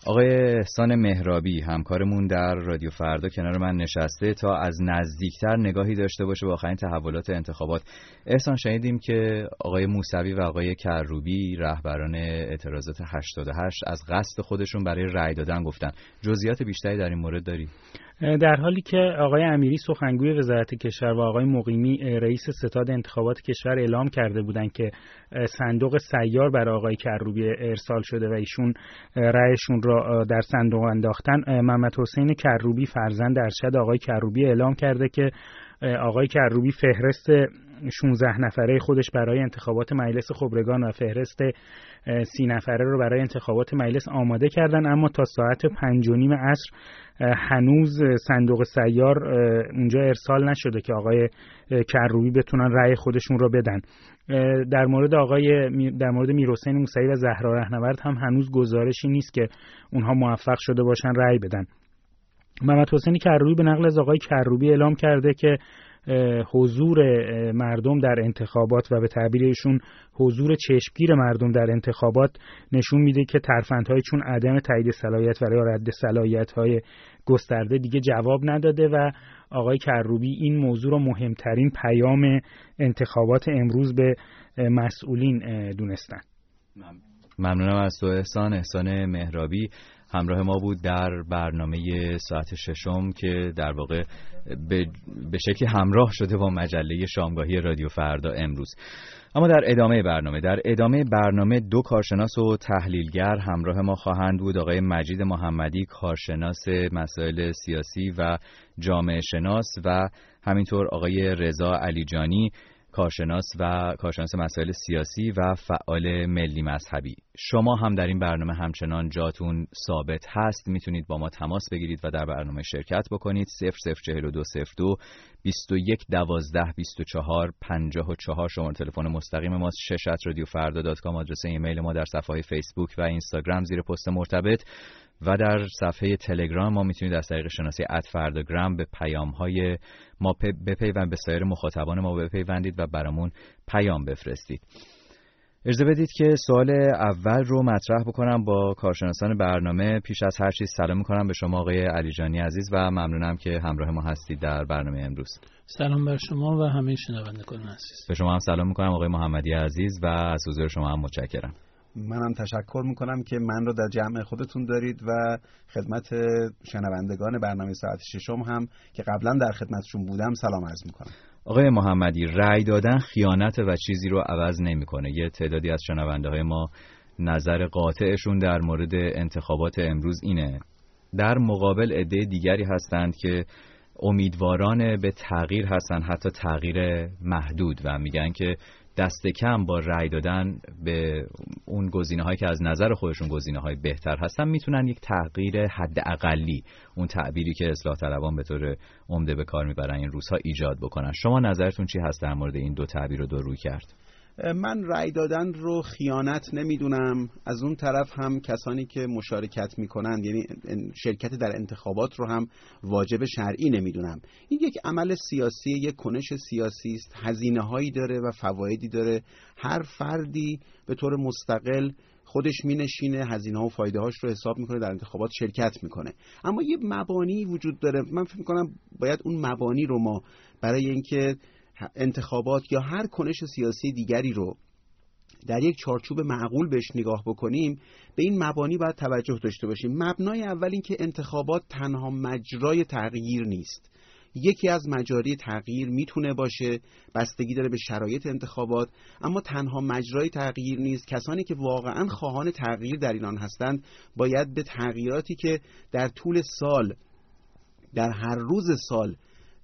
آقای احسان مهرابی همکارمون در رادیو فردا کنار من نشسته تا از نزدیکتر نگاهی داشته باشه با آخرین تحولات انتخابات. احسان، شنیدیم که آقای موسوی و آقای کروبی رهبران اعتراضات 88 از قصد خودشون برای رأی دادن گفتن. جزئیات بیشتری در این مورد داری؟ در حالی که آقای امیری سخنگوی وزارت کشور و آقای مقیمی رئیس ستاد انتخابات کشور اعلام کرده بودند که صندوق سیار برای آقای کروبی ارسال شده و ایشون رأیشون را در صندوق انداختن، محمد حسین کروبی فرزند ارشد آقای کروبی اعلام کرده که آقای کروبی فهرست 16 نفره خودش برای انتخابات مجلس خبرگان و فهرست 30 نفره رو برای انتخابات مجلس آماده کردن، اما تا ساعت 5:30 عصر هنوز صندوق سیار اونجا ارسال نشده که آقای کروبی بتونن رأی خودشون رو بدن. در مورد میرحسین موسوی و زهرا رهنورد هم هنوز گزارشی نیست که اونها موفق شده باشن رأی بدن. محمد حسین کروبی به نقل از آقای کروبی اعلام کرده که حضور مردم در انتخابات و به تعبیر ایشون حضور چشمگیر مردم در انتخابات نشون میده که ترفندهای چون عدم تایید صلاحیت و رد صلاحیت‌های گسترده دیگه جواب نداده و آقای کروبی این موضوع رو مهمترین پیام انتخابات امروز به مسئولین دونستن. ممنونم از تو احسان مهرابی. همراه ما بود در برنامه ساعت 6 که در واقع به شکلی همراه شده با مجله شامگاهی رادیو فردا امروز. اما در ادامه برنامه دو کارشناس و تحلیلگر همراه ما خواهند بود. آقای مجید محمدی، کارشناس مسائل سیاسی و جامعه شناس، و همینطور آقای رضا علیجانی، کارشناس مسائل سیاسی و فعال ملی مذهبی. شما هم در این برنامه همچنان جاتون ثابت هست، میتونید با ما تماس بگیرید و در برنامه شرکت بکنید. 004202 21 12 24 54 شماره تلفن مستقیم ماست. @radiofarda.com آدرس ایمیل ما. در صفحه فیسبوک و اینستاگرام زیر پست مرتبط و در صفحه تلگرام ما میتونید از طریق شناسه @فرداگرام به پیام‌های ما بپیوندید، به سایر مخاطبان ما بپیوندید و برامون پیام بفرستید. اجازه بدید که سوال اول رو مطرح بکنم با کارشناسان برنامه. پیش از هر چیز سلام میکنم به شما آقای علیجانی عزیز و ممنونم که همراه ما هستید در برنامه امروز. سلام بر شما و همه شنوندگان عزیز. به شما هم سلام میکنم آقای محمدی عزیز و از حضور شما هم متشکرم. منم تشکر میکنم که من رو در جمع خودتون دارید و خدمت شنوندگان برنامه ساعت 6 هم که قبلا در خدمتشون بودم سلام عرض میکنم. آقای محمدی، رأی دادن خیانت و چیزی رو عوض نمیکنه. یه تعدادی از شنونده های ما نظر قاطعشون در مورد انتخابات امروز اینه. در مقابل عده دیگری هستند که امیدواران به تغییر هستن، حتی تغییر محدود، و میگن که دست کم با رأی دادن به اون گزینه‌هایی که از نظر خودشون گزینه‌های بهتر هستن میتونن یک تغییر حداقلی، اون تعبیری که اصلاح طلبان به طور عمده به کار میبرن این روزها، ایجاد بکنن. شما نظرتون چی هست در مورد این دو تعبیر رو دو روی کرد؟ من رأی دادن رو خیانت نمیدونم. از اون طرف هم کسانی که مشارکت میکنن، یعنی شرکت در انتخابات رو هم واجب شرعی نمیدونم. این یک عمل سیاسی، یک کنش سیاسی است، هزینه هایی داره و فوایدی داره. هر فردی به طور مستقل خودش مینشینه هزینه ها و فایده هاش رو حساب میکنه، در انتخابات شرکت میکنه. اما یه مبانی وجود داره. من فکر میکنم باید اون مبانی رو ما برای اینکه انتخابات یا هر کنش سیاسی دیگری رو در یک چارچوب معقول بهش نگاه بکنیم، به این مبانی باید توجه داشته باشیم. مبنای اول این که انتخابات تنها مجرای تغییر نیست. یکی از مجاری تغییر میتونه باشه، بستگی داره به شرایط انتخابات، اما تنها مجرای تغییر نیست. کسانی که واقعا خواهان تغییر در ایران هستند باید به تغییراتی که در طول سال، در هر روز سال،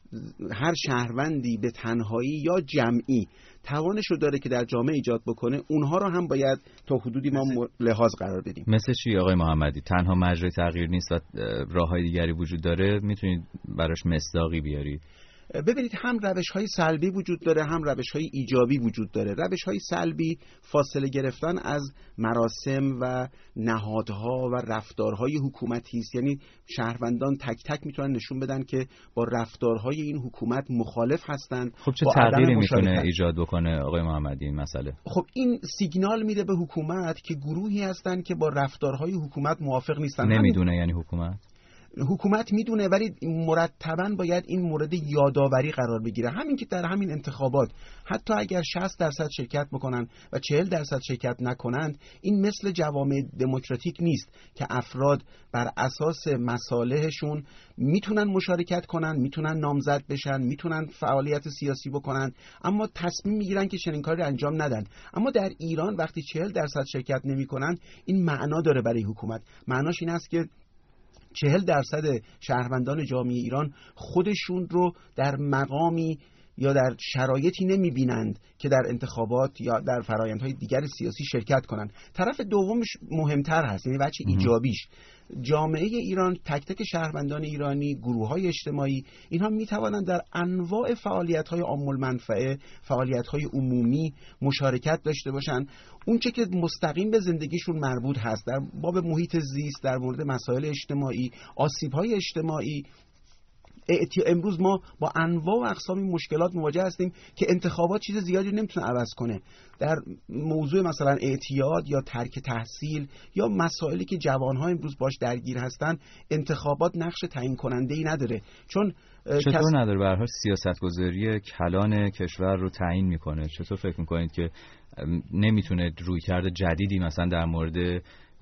هر شهروندی به تنهایی یا جمعی توانش رو داره که در جامعه ایجاد بکنه، اونها رو هم باید تا حدودی ما لحاظ قرار بدیم. مثل چی آقای محمدی؟ تنها مجرای تغییر نیست و راههای دیگری وجود داره، میتونید براش مصداقی بیاری؟ ببینید هم روش‌های سلبی وجود داره، هم روش‌های ایجابی وجود داره. روش‌های سلبی فاصله گرفتن از مراسم و نهادها و رفتارهای حکومتی است. یعنی شهروندان تک تک میتونن نشون بدن که با رفتارهای این حکومت مخالف هستند. خب چه تغییری میتونه ایجاد بکنه آقای محمدی این مسئله؟ خب این سیگنال میده به حکومت که گروهی هستن که با رفتارهای حکومت موافق نیستن. نمیدونه یعنی حکومت میدونه، ولی مرتباً باید این مورد یادآوری قرار بگیره. همین که در همین انتخابات حتی اگر 60% شرکت بکنن و 40% شرکت نکنند، این مثل جوامع دموکراتیک نیست که افراد بر اساس مصالحشون میتونن مشارکت کنن، میتونن نامزد بشن، میتونن فعالیت سیاسی بکنن، اما تصمیم میگیرن که چنین کاری انجام ندن. اما در ایران وقتی 40% شرکت نمیکنن، این معنا داره برای حکومت. معناش این است که 40% شهروندان جامعه ایران خودشون رو در مقامی یا در شرایطی نمیبینند که در انتخابات یا در فرآیندهای دیگر سیاسی شرکت کنند. طرف دومش مهمتر هست، یعنی بچه ایجابیش. جامعه ایران، تک تک شهروندان ایرانی، گروه‌های اجتماعی، اینها میتوانند در انواع فعالیت‌های عام النفعه، فعالیت‌های عمومی مشارکت داشته باشند. اون چه که مستقیم به زندگیشون مربوط هست در باب محیط زیست، در مورد مسائل اجتماعی، آسیب‌های اجتماعی. امروز ما با انواع و اقسام مشکلات مواجه هستیم که انتخابات چیز زیادی نمیتونه عوض کنه. در موضوع مثلا اعتیاد یا ترک تحصیل یا مسائلی که جوانها امروز باش درگیر هستن، انتخابات نقش تعیین کننده ای نداره. چون چطور نداره؟ به هر حال سیاستگذاری کلان کشور رو تعیین میکنه. چطور فکر میکنید که نمیتونه رویکرد جدیدی مثلا در مورد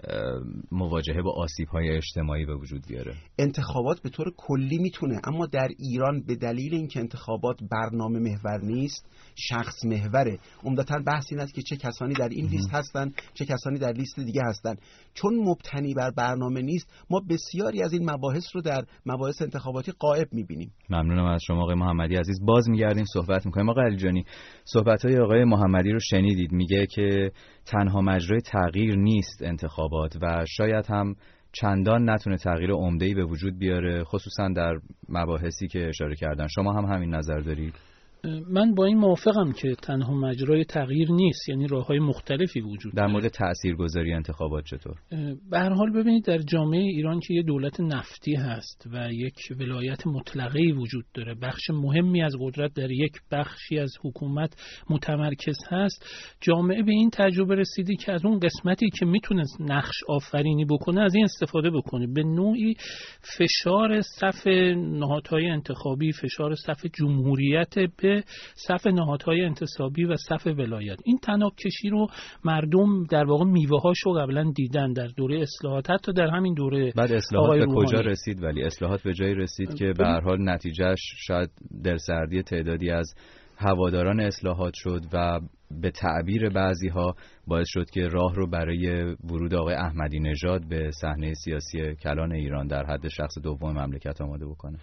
مواجهه با آسیب‌های اجتماعی به وجود بیاره؟ انتخابات به طور کلی میتونه، اما در ایران به دلیل اینکه انتخابات برنامه محور نیست، شخص محوره. عمدتاً بحث این است که چه کسانی در این لیست هستن، چه کسانی در لیست دیگه هستن. چون مبتنی بر برنامه نیست، ما بسیاری از این مباحث رو در مباحث انتخاباتی غائب میبینیم. ممنونم از شما آقای محمدی عزیز. باز میگردیم صحبت میکنیم. آقای علیجانی، صحبت‌های آقای محمدی رو شنیدید. میگه که تنها مجرای تغییر نیست انتخابات و شاید هم چندان نتونه تغییر عمده‌ای به وجود بیاره، خصوصا در مباحثی که اشاره کردن. شما هم همین نظر دارید؟ من با این موافقم که تنها مجرای تغییر نیست، یعنی راه‌های مختلفی وجود داره. در مورد تاثیرگذاری انتخابات چطور؟ به هر حال ببینید در جامعه ایران که یه دولت نفتی هست و یک ولایت مطلقه‌ای وجود داره، بخش مهمی از قدرت در یک بخشی از حکومت متمرکز هست، جامعه به این تجربه رسیدی که از اون قسمتی که میتونه نقش آفرینی بکنه از این استفاده بکنه. به نوعی فشار صف نهادهای انتخابی، فشار صف جمهوریت به صف نهادهای انتصابی و صف ولایت. این تنابکشی رو مردم در واقع میوه‌هاشو قبلا دیدن در دوره اصلاحات، حتی در همین دوره. بعد اصلاحات به کجا رسید؟ ولی اصلاحات به جایی رسید که به هر حال نتیجهش شاید دلسردی تعدادی از هواداران اصلاحات شد و به تعبیر بعضی‌ها باعث شد که راه رو برای ورود آقای احمدی نژاد به صحنه سیاسی کلان ایران در حد شخص دوم مملکت آماده بکنه.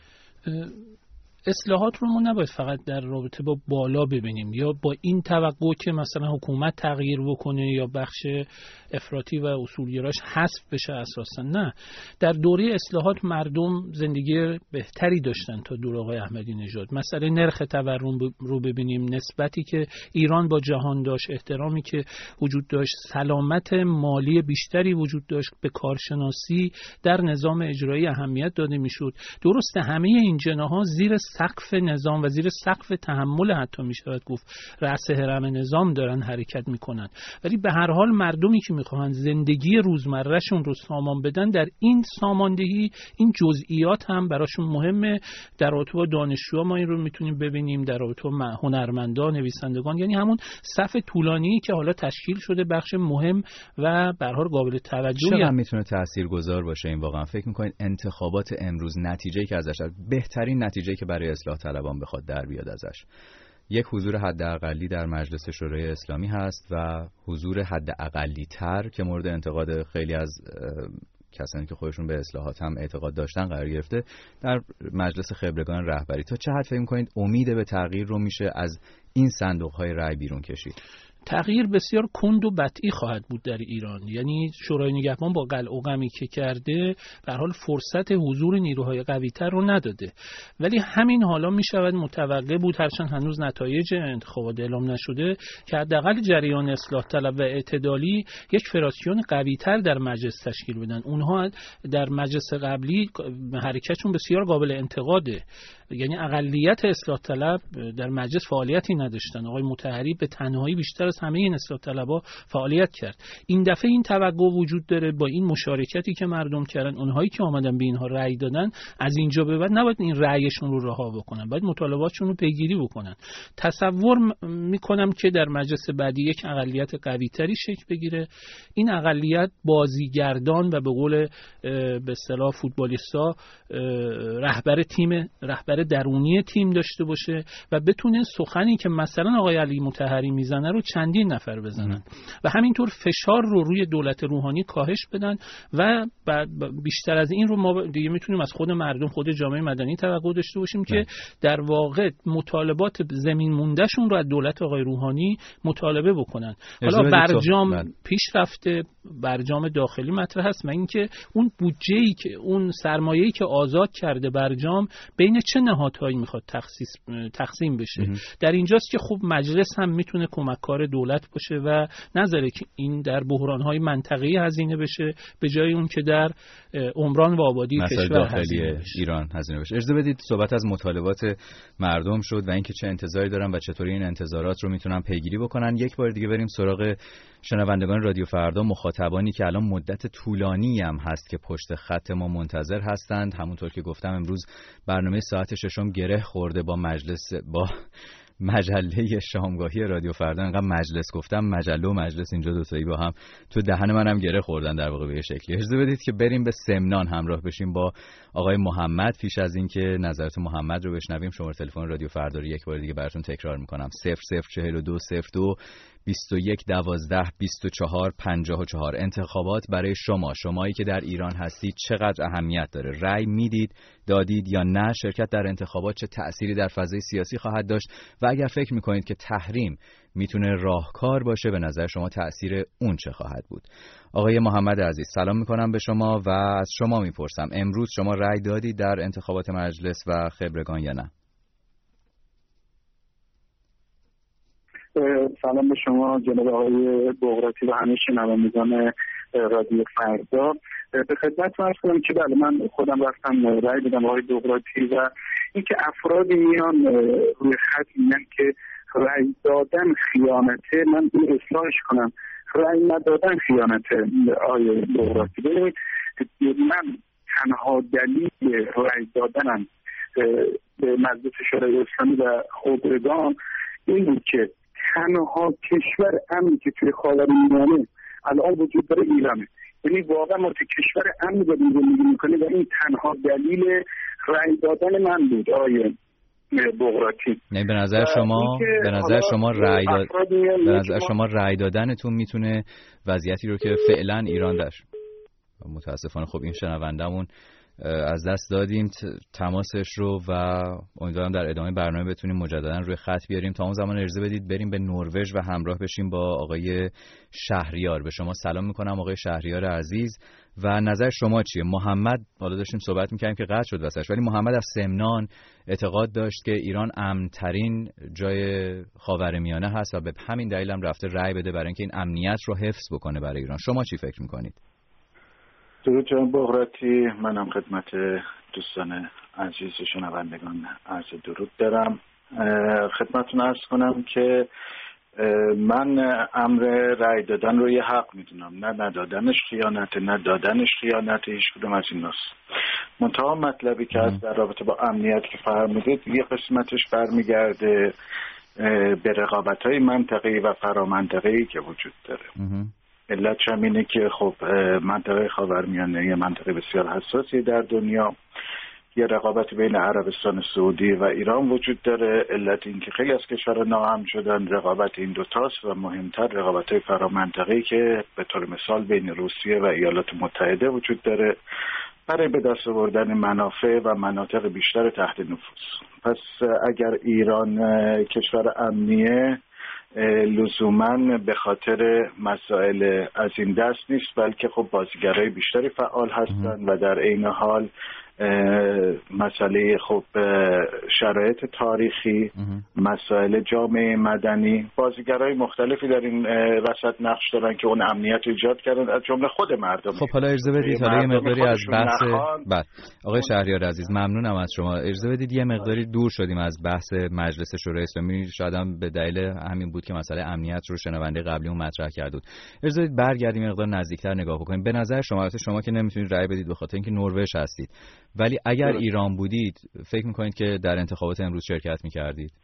اصلاحات رو ما نباید فقط در رابطه با بالا ببینیم یا با این توقع که مثلا حکومت تغییر بکنه یا بخش افراطی و اصولگراش حذف بشه اساسا. نه، در دوره اصلاحات مردم زندگی بهتری داشتن تا دوره آقای احمدی نژاد. مثلا نرخ تورم رو ببینیم، نسبتی که ایران با جهان داشت، احترامی که وجود داشت، سلامت مالی بیشتری وجود داشت، به کارشناسی در نظام اجرایی اهمیت داده میشد. درسته همه این جناح‌ها زیر سقف نظام و زیر سقف تحمل حتی میشود گفت رأس هرم نظام دارن حرکت میکنن، ولی به هر حال مردمی که میخوان زندگی روزمرهشون رو سامان بدن، در این ساماندهی این جزئیات هم براشون مهمه. در رابطه با دانشجوها ما این رو میتونیم ببینیم، در رابطه با هنرمندان، نویسندگان، یعنی همون صف طولانی که حالا تشکیل شده بخش مهم و به هر حال قابل توجهی. چقدر میتونه تاثیرگذار باشه این؟ واقعا فکر میکنید انتخابات امروز نتیجه‌ای که ازش بهترین نتیجه‌ای که برای اصلاح طلبان بخواد در بیاد ازش یک حضور حداقلی در مجلس شورای اسلامی هست و حضور حداقلی تر که مورد انتقاد خیلی از کسانی که خودشون به اصلاحات هم اعتقاد داشتن قرار گرفته در مجلس خبرگان رهبری. تا چه حد فکر می‌کنید امید به تغییر رو میشه از این صندوق‌های رأی بیرون کشید؟ تغییر بسیار کند و بطئی خواهد بود در ایران. یعنی شورای نگهبان با قلع و قمی که کرده به هر حال فرصت حضور نیروهای قوی‌تر رو نداده، ولی همین حالا می شود متوقع بود، هرچند هنوز نتایج انتخابات اعلام نشده، که حداقل جریان اصلاح طلب و اعتدالی یک فراسیون قوی‌تر در مجلس تشکیل بدن. اونها در مجلس قبلی حرکتشون بسیار قابل انتقاده، یعنی اقلیت اصلاح طلب در مجلس فعالیتی نداشتن. آقای مطهری به تنهایی بیشتر از همه این اصلاح طلبها فعالیت کرد. این دفعه این توقع وجود داره با این مشارکتی که مردم کردن، اونهایی که آمدن به اینها رأی دادن، از اینجا به بعد نباید این رأیشون رو رها بکنن، باید مطالباتشون رو پیگیری بکنن. تصور میکنم که در مجلس بعدی یک اقلیت قوی‌تری شکل بگیره. این اقلیت بازیگردان و به قول به اصطلاح فوتبالیستا رهبر تیم، رهبر درونی تیم داشته باشه و بتونه سخنی که مثلا آقای علی مطهری میزنه رو چندین نفر بزنن و همینطور فشار رو روی دولت روحانی کاهش بدن و بیشتر از این رو ما دیگه میتونیم از خود مردم، خود جامعه مدنی توقع داشته باشیم که در واقع مطالبات زمین موندهشون رو از دولت آقای روحانی مطالبه بکنن. حالا برجام پیش رفته، برجام داخلی مطرح هست، من اینکه اون بودجه‌ای که اون سرمایه‌ای که آزاد کرده برجام بین چه نهادهایی میخواد تقسیم بشه. در اینجاست که خب مجلس هم میتونه کمککار دولت باشه و نذاره که این در بحران‌های منطقه‌ای هزینه بشه به جای اون که در عمران و آبادی کشور هزینه بشه. ایران هزینه بشه. اجازه بدید صحبت از مطالبات مردم شد و اینکه چه انتظاری دارن و چطوری این انتظارات رو میتونن پیگیری بکنن. یک بار دیگه بریم سراغ شنوندگان رادیو فردا، مخاطبانی که الان مدت طولانی هم هست که پشت خط ما منتظر هستند. همونطور که گفتم امروز برنامه ساعت 6 گره خورده با مجله شامگاهی رادیو فردا. انقدر مجلس گفتم، مجله و مجلس اینجا دوتایی با هم تو دهن منم گره خوردن در واقع به شکلی. اجازه بدید که بریم به سمنان همراه بشیم با آقای محمد. پیش از این که نظرات محمد رو بشنویم، شماره تلفن رادیو فردا رو یک بار دیگه براتون تکرار میکنم: 004202 21 12 24 54. انتخابات برای شمایی که در ایران هستید چقدر اهمیت داره؟ رأی میدید، دادید یا نه؟ شرکت در انتخابات چه تأثیری در فضای سیاسی خواهد داشت؟ و اگر فکر میکنید که تحریم میتونه راهکار باشه، به نظر شما تأثیر اون چه خواهد بود؟ آقای محمد عزیز سلام میکنم به شما و از شما میپرسم امروز شما رأی دادید در انتخابات مجلس و خبرگان یا نه؟ سلام به شما جناب آقای بغراتی و همه شنوندگان رادیو فردا. به خدمت عرض کنم که بله، من خودم رفتم رأی دادم آقای بغراتی و اینکه افرادی میان روی خط میگن که رأی دادن خیانته، من این اصلاحش کنم، رأی ندادن خیانته. آقای بغراتی ببینید، من تنها دلیل رأی دادنم به مجلس شورای اسلامی و خبرگان این بود که تنها کشور امنی که توی خاورمیانه الان وجود داره ایرانه. یعنی واقعا ما تو کشور امنی داریم زندگی میکنیم و این تنها دلیل رأی دادن من بود آقای بغراتی. نه به نظر شما رأی دادنتون میتونه وضعیتی رو که فعلا ایران داشت، متاسفانه خب این شنوندمون از دست دادیم تماسش رو و امیدوارم در ادامه برنامه بتونیم مجددا روی خط بیاریم. تا اون زمان اجازه بدید بریم به نروژ و همراه بشیم با آقای شهریار. به شما سلام میکنم آقای شهریار عزیز و نظر شما چیه؟ محمد، حالا داشتیم صحبت میکردیم که قطع شد واسش، ولی محمد از سمنان اعتقاد داشت که ایران امن‌ترین جای خاورمیانه هست و به همین دلیل هم رفته رأی بده برای اینکه این امنیت رو حفظ بکنه برای ایران. شما چی فکر میکنید؟ درود جناب بغراتی، منم خدمت دوستان عزیز شنوندگان عرض درود دارم. خدمتتون عرض کنم که من امر رأی دادن رو یه حق میدونم، نه ندادنش خیانته، نه دادنش خیانته، هیچ کدوم از این ناست. منتها مطلبی که از در رابطه با امنیت که فرمودید یه قسمتش برمیگرده به رقابت‌های منطقه‌ای و فرامنطقه‌ای که وجود داره. علت هم اینه که خب منطقه خاورمیانه یه منطقه بسیار حساسی در دنیا، یه رقابت بین عربستان سعودی و ایران وجود داره. علت این که خیلی از کشورها ناهم شدن رقابت این دوتاست و مهمتر رقابت‌های فرامنطقه‌ای که به طور مثال بین روسیه و ایالات متحده وجود داره برای به دست آوردن منافع و مناطق بیشتر تحت نفوذ. پس اگر ایران کشور امنیه، لزوماً به خاطر مسائل از این دست نیست، بلکه خب بازیگرای بیشتری فعال هستند و در عین حال مسئله خب شرایط تاریخی، مسائل جامعه مدنی، بازیگرای مختلفی در این رصد نقش دارن که اون امنیت ایجاد کردن، از جمله خود مردم. خب حالا اجازه بدید حالا یه مقداری از بحث آقای شهریار عزیز ممنونم از شما. اجازه بدید یه مقداری دور شدیم از بحث مجلس شورای اسلامی، شاید هم به دلیل همین بود که مسئله امنیت رو شنونده قبلیمون مطرح کرد بود. اجازه بدید برگردیم مقدار نزدیکتر نگاه بکنیم. به نظر شما که نمیتونید رأی بدید به خاطر اینکه نروژ هستید، ولی اگر ایران بودید فکر میکنید که در انتخابات امروز شرکت میکردید؟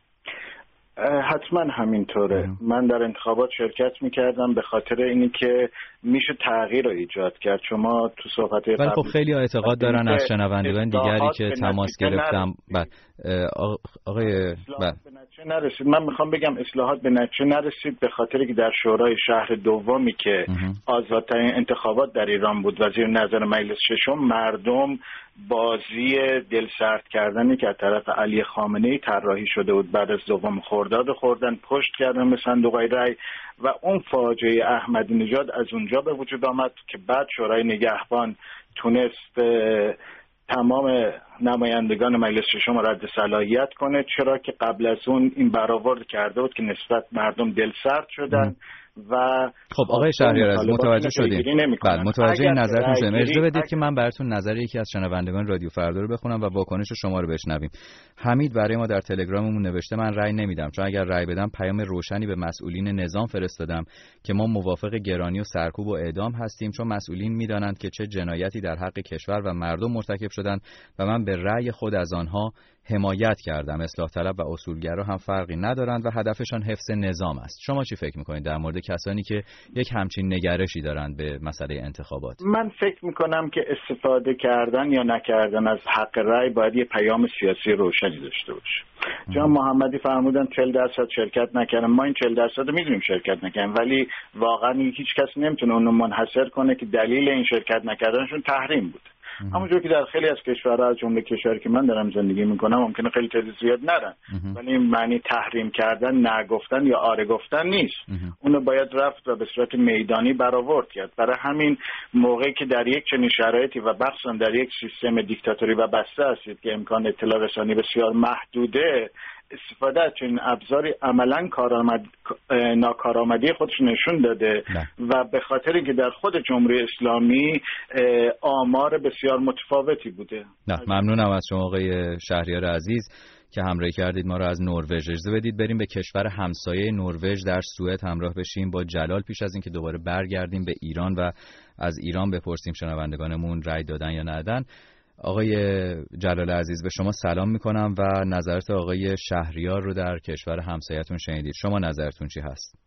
حتما همینطوره. من در انتخابات شرکت میکردم به خاطر اینی که میشه تغییر رو ایجاد کرد. شما تو صحبت ولی خب خیلی اعتقاد دارن از شنوندگان دیگری که تماس گرفتم آقای نرسید. من میخوام بگم اصلاحات به نتیجه نرسید به خاطر که در شورای شهر دومی که آزادترین انتخابات در ایران بود و زیر نظر مجلس ششم، مردم بازی دلسرد کردنی که از طرف علی خامنه‌ای طراحی شده بود بعد از دوم خرداد خوردن، پشت کردن به صندوق‌های رای و اون فاجعه احمدی نژاد از اونجا به وجود آمد که بعد شورای نگهبان تونست تمام نمایندگان مجلس ششم رد صلاحیت کنه، چرا که قبل از اون این برآورد کرده بود که نسبت مردم دلسرد شدن و خب آقای شهریار عزیز متوجه شدیم. بله متوجه این نظرتون شدیم. اجازه بدید که من براتون نظر یکی از شنوندگان رادیو فردا رو بخونم و واکنش شما رو بشنویم. حمید برای ما در تلگراممون نوشته من رأی نمیدم، چون اگر رأی بدم پیام روشنی به مسئولین نظام فرستادم که ما موافق گرانی و سرکوب و اعدام هستیم، چون مسئولین میدانند که چه جنایتی در حق کشور و مردم مرتکب شدند و من به رأی خود از آنها حمایت کردم. اصلاح طلب و اصولگرا هم فرقی ندارند و هدفشان حفظ نظام است. شما چی فکر میکنید در مورد کسانی که یک همچین نگرشی دارند به مسئله انتخابات؟ من فکر میکنم که استفاده کردن یا نکردن از حق رأی باید یه پیام سیاسی روشنی داشته باشه. جناب محمدی فرمودن 40% شرکت نکردن. ما این 40% رو میدونیم شرکت نکردن، ولی واقعا هیچ کس نمیتونه اونو منحصر کنه که دلیل این شرکت نکردنشون تحریم بود. همونجور که در خیلی از کشورها از جمله کشوری که من دارم زندگی میکنم ممکنه خیلی تعداد زیاد نرن، ولی این معنی تحریم کردن، نگفتن یا آره گفتن نیست. اونو باید رفت و به صورت میدانی برآورد کرد. برای همین موقعی که در یک چنین شرایطی و بخصوصا در یک سیستم دیکتاتوری و بسته هستید که امکان اطلاع رسانی بسیار محدوده، استفاده از چنین ابزاری عملاً ناکارآمدی خودش نشون داده و به خاطر که در خود جمهوری اسلامی آمار بسیار متفاوتی بوده. ممنونم از شما آقای شهریار عزیز که همراهی کردید ما را از نروژ. اجازه بدید بریم به کشور همسایه نروژ در سوئد همراه بشیم با جلال، پیش از اینکه دوباره برگردیم به ایران و از ایران بپرسیم شنوندگانمون رأی دادن یا ندادن. آقای جلال عزیز به شما سلام میکنم و نظرت آقای شهریار رو در کشور همسایه‌تون شنیدید. شما نظرتون چی هست؟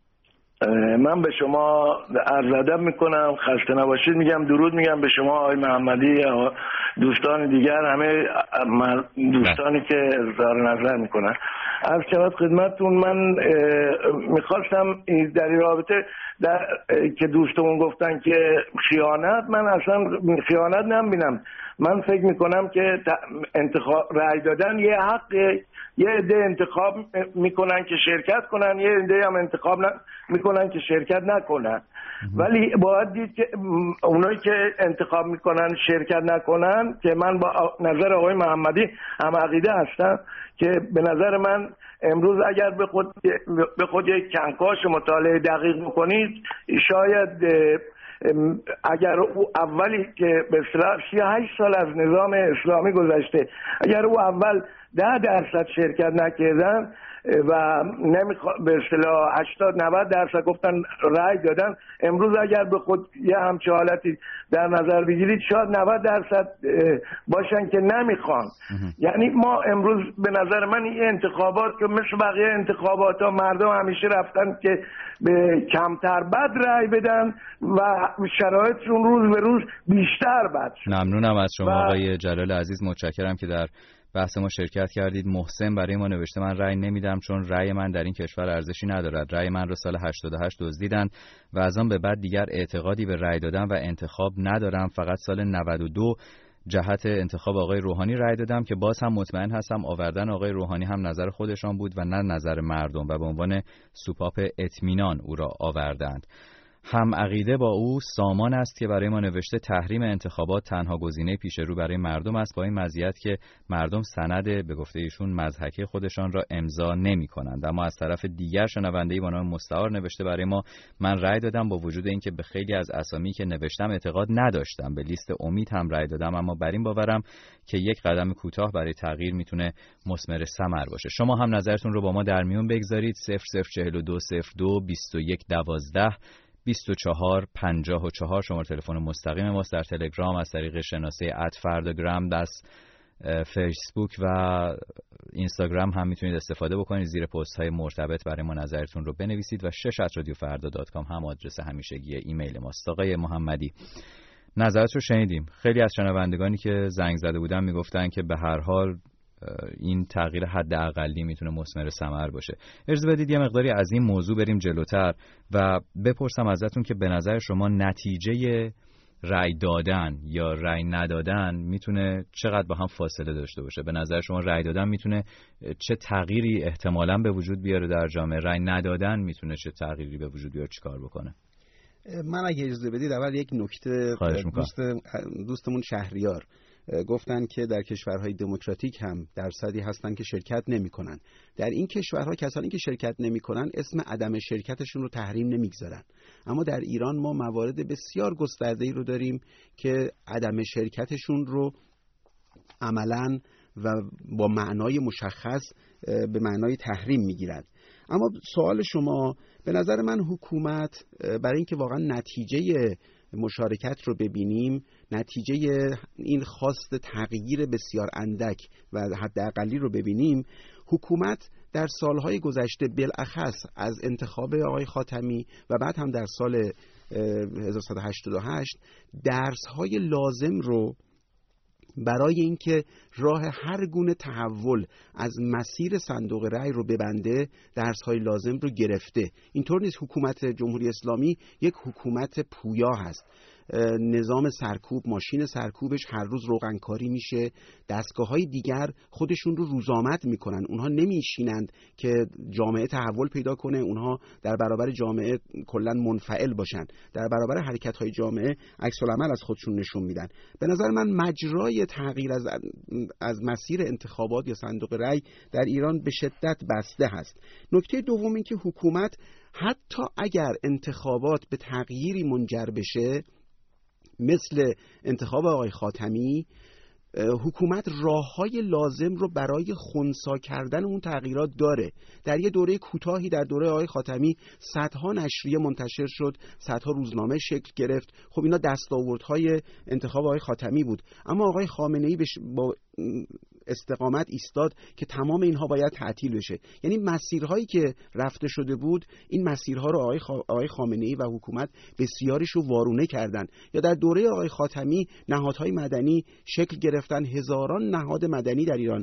من به شما عرض ادب میکنم، خسته نباشید میگم، درود میگم به شما آقای محمدی، دوستان دیگر، همه دوستانی که اظهار نظر میکنن. عرض شود خدمتتون، من میخواستم در این رابطه که دوستمون گفتن که خیانت، من اصلا خیانت نمیبینم. من فکر میکنم که رأی دادن یه حقه. یه عده انتخاب میکنن که شرکت کنن، یه عده هم انتخاب میکنن که شرکت نکنن. ولی باید دید که اونایی که انتخاب میکنن شرکت نکنن، که من با نظر آقای محمدی هم عقیده هستم، که به نظر من امروز اگر به خود یک کنکاش مطالعه دقیق بکنید، شاید اگر او اولی که به اصطلاح 38 سال از نظام اسلامی گذشته، اگر او اول 10% شرکت نکردن و به اصطلاح 80-90% گفتن رأی دادن، امروز اگر به خود یه همچه حالتی در نظر بگیرید شاید 90% باشن که نمیخوان. یعنی ما امروز به نظر من این انتخابات که مثل بقیه انتخابات ها مردم همیشه رفتن که به کمتر بد رأی بدن و شرایطشون روز به روز بیشتر بد شد. ممنونم از شما آقای جلال عزیز، متشکرم که در بحث ما شرکت کردید. محسن برای ما نوشته من رأی نمیدم چون رأی من در این کشور ارزشی ندارد. رأی من را سال 88 دزدیدن و از آن به بعد دیگر اعتقادی به رأی دادن و انتخاب ندارم. فقط سال 92 جهت انتخاب آقای روحانی رأی دادم که باز هم مطمئن هستم آوردن آقای روحانی هم نظر خودشان بود و نه نظر مردم و به عنوان سوپاپ اطمینان او را آوردند. هم عقیده با او سامان است که برای ما نوشته تحریم انتخابات تنها گزینه پیش رو برای مردم است، با این مزیت که مردم سند به گفته ایشون مضحکه خودشان را امضا نمی کنند. اما از طرف دیگر شنونده‌ای با نام مستعار نوشته برای ما من رأی دادم با وجود اینکه به خیلی از اسامی که نوشتم اعتقاد نداشتم. به لیست امید هم رأی دادم، اما بر این باورم که یک قدم کوتاه برای تغییر میتونه مثمر ثمر باشه. شما هم نظرتون رو با ما در میون بگذارید. 004202 2112 2454 شماره تلفن مستقیم ماست. در تلگرام از طریق شناسه @فرداگرام، دست فیسبوک و اینستاگرام هم میتونید استفاده بکنید. زیر پست های مرتبط برای ما نظرتون رو بنویسید و 6@radiofarda.com هم آدرس همیشگی ایمیل ماست. آقای محمدی، نظرت رو شنیدیم. خیلی از شنوندگانی که زنگ زده بودن میگفتن که به هر حال این تغییر حد اقلی میتونه مثمر ثمر باشه. اجازه بدید یه مقداری از این موضوع بریم جلوتر و بپرسم ازتون که به نظر شما نتیجه رأی دادن یا رأی ندادن میتونه چقدر با هم فاصله داشته باشه؟ به نظر شما رأی دادن میتونه چه تغییری احتمالاً به وجود بیاره در جامعه؟ رأی ندادن میتونه چه تغییری به وجود بیاره، چیکار بکنه؟ من اگه اجازه بدید اول یک نکته، دوستمون شهریار گفتن که در کشورهای دموکراتیک هم درصدی هستن که شرکت نمی‌کنن. در این کشورها کسانی که شرکت نمی‌کنن اسم عدم شرکتشون رو تحریم نمی‌گذارن، اما در ایران ما موارد بسیار گسترده‌ای رو داریم که عدم شرکتشون رو عملاً و با معنای مشخص به معنای تحریم می‌گیرن. اما سوال شما، به نظر من حکومت برای اینکه واقعا نتیجه مشارکت رو ببینیم، نتیجه این خواست تغییر بسیار اندک و حداقلی رو ببینیم، حکومت در سالهای گذشته بالاخص از انتخاب آقای خاتمی و بعد هم در سال 1188 درس‌های لازم رو برای اینکه راه هر گونه تحول از مسیر صندوق رأی رو ببنده درس‌های لازم رو گرفته. اینطور نیست حکومت جمهوری اسلامی یک حکومت پویا هست. نظام سرکوب، ماشین سرکوبش هر روز روغنکاری میشه. دستگاه‌های دیگر خودشون رو روزآمد میکنن. اونها نمیشینند که جامعه تحول پیدا کنه، اونها در برابر جامعه کلاً منفعل باشن، در برابر حرکت‌های جامعه عکس العمل از خودشون نشون میدن. به نظر من مجرای تغییر از مسیر انتخابات یا صندوق رأی در ایران به شدت بسته هست. نکته دوم این که حکومت حتی اگر انتخابات به تغییری منجر بشه مثل انتخاب آقای خاتمی، حکومت راه‌های لازم رو برای خنثی کردن اون تغییرات داره. در یه دوره کوتاهی در دوره آقای خاتمی صدها نشریه منتشر شد، صدها روزنامه شکل گرفت. خب اینا دستاوردهای انتخاب آقای خاتمی بود، اما آقای خامنه‌ای با استقامت ایستاد که تمام اینها باید تعطیل بشه. یعنی مسیرهایی که رفته شده بود، این مسیرها رو آقای خامنه‌ای و حکومت بسیاریش رو وارونه کردن. یا در دوره آقای خاتمی نهادهای مدنی شکل گرفتن، هزاران نهاد مدنی در ایران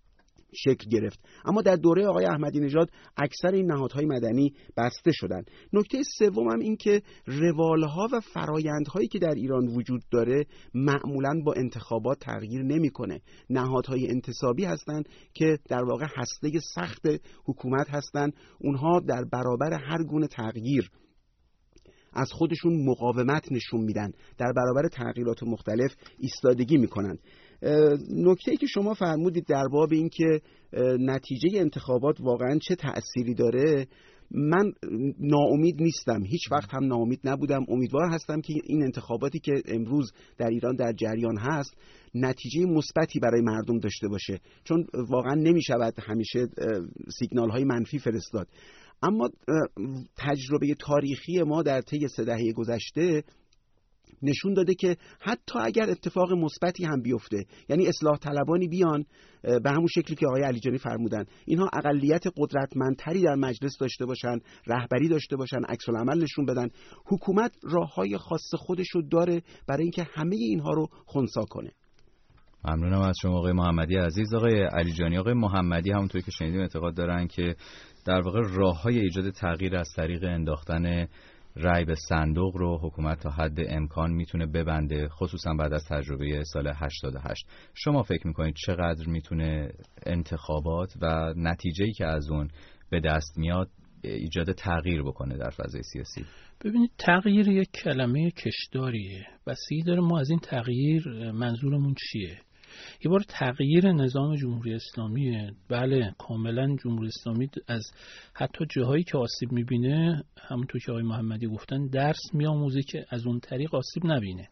شکل گرفت، اما در دوره آقای احمدی نژاد اکثر این نهادهای مدنی بسته شدند. نکته سوم هم این که روالها و فرایندهایی که در ایران وجود داره معمولاً با انتخابات تغییر نمیکنه. نهادهای انتصابی هستند که در واقع هسته سخت حکومت هستند. اونها در برابر هر گونه تغییر از خودشون مقاومت نشون میدن، در برابر تغییرات مختلف ایستادگی میکنن. نکته‌ای که شما فرمودید در باب این که نتیجه انتخابات واقعا چه تأثیری داره، من ناامید نیستم، هیچ وقت هم ناامید نبودم. امیدوار هستم که این انتخاباتی که امروز در ایران در جریان هست نتیجه مثبتی برای مردم داشته باشه، چون واقعا نمیشود همیشه سیگنال‌های منفی فرستاد. اما تجربه تاریخی ما در طی 3 دهه گذشته نشون داده که حتی اگر اتفاق مثبتی هم بیفته، یعنی اصلاح طلبانی بیان به همون شکلی که آقای علیجانی فرمودن، اینها اقلیت قدرتمندتری در مجلس داشته باشن، رهبری داشته باشن، عکس العمل نشون بدن، حکومت راههای خاص خودشو داره برای اینکه همه اینها رو خنثی کنه. ممنونم از شما آقای محمدی عزیز. آقای علیجانی، آقای محمدی همونطوری که شنیدیم اعتقاد دارن که در واقع راه‌های ایجاد تغییر از طریق انداختن رای به صندوق رو حکومت تا حد امکان میتونه ببنده، خصوصا بعد از تجربه سال 88. شما فکر میکنید چقدر میتونه انتخابات و نتیجه‌ای که از اون به دست میاد ایجاد تغییر بکنه در فضای سیاسی؟ ببینید، تغییر یک کلمه کشداریه. بستگی داره ما از این تغییر منظورمون چیه. یه بار تغییر نظام جمهوری اسلامیه، بله کاملا جمهوری اسلامی از حتی جاهایی که آسیب میبینه، همونطور که آقای محمدی گفتن، درس میآموزه که از اون طریق آسیب نبینه.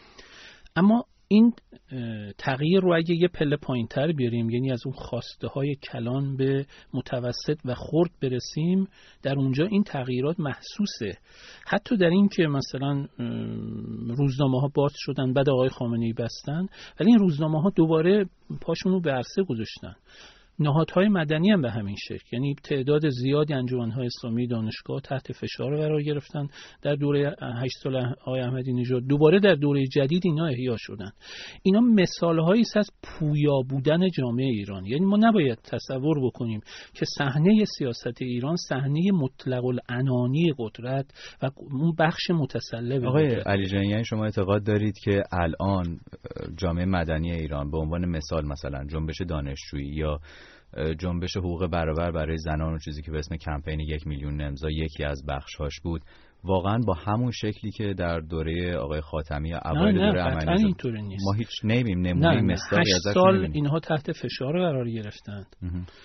اما این تغییر رو اگه یه پله پایین تر بیاریم، یعنی از اون خواسته های کلان به متوسط و خرد برسیم، در اونجا این تغییرات محسوسه. حتی در این که مثلا روزنامه ها باز شدن، بعد آقای خامنه‌ای بستن، ولی این روزنامه ها دوباره پاشون رو به عرصه گذاشتن. نهادهای مدنی هم به همین شکل، یعنی تعداد زیادی انجمن‌های اسلامی دانشگاه تحت فشار قرار گرفتن در دوره 8 سال آقای احمدی نژاد. دوباره در دوره جدید اینا احیا شدن. اینا مثال‌هایی است از پویا بودن جامعه ایران. یعنی ما نباید تصور بکنیم که صحنه سیاست ایران صحنه مطلق العنانی قدرت و اون بخش متسلب. آقای علیجانی، یعنی شما اعتقاد دارید که الان جامعه مدنی ایران به عنوان مثال مثلا جنبش دانشجویی یا جنبش حقوق برابر برای زنان و چیزی که به اسم کمپین 1 میلیون امضا یکی از بخش‌هاش بود، واقعا با همون شکلی که در دوره آقای خاتمی یا اوایل دوره احمدی اینطوری نیست. ما هیچ نمونه مثالی ازش 8 سال اینها تحت فشار قرار گرفتند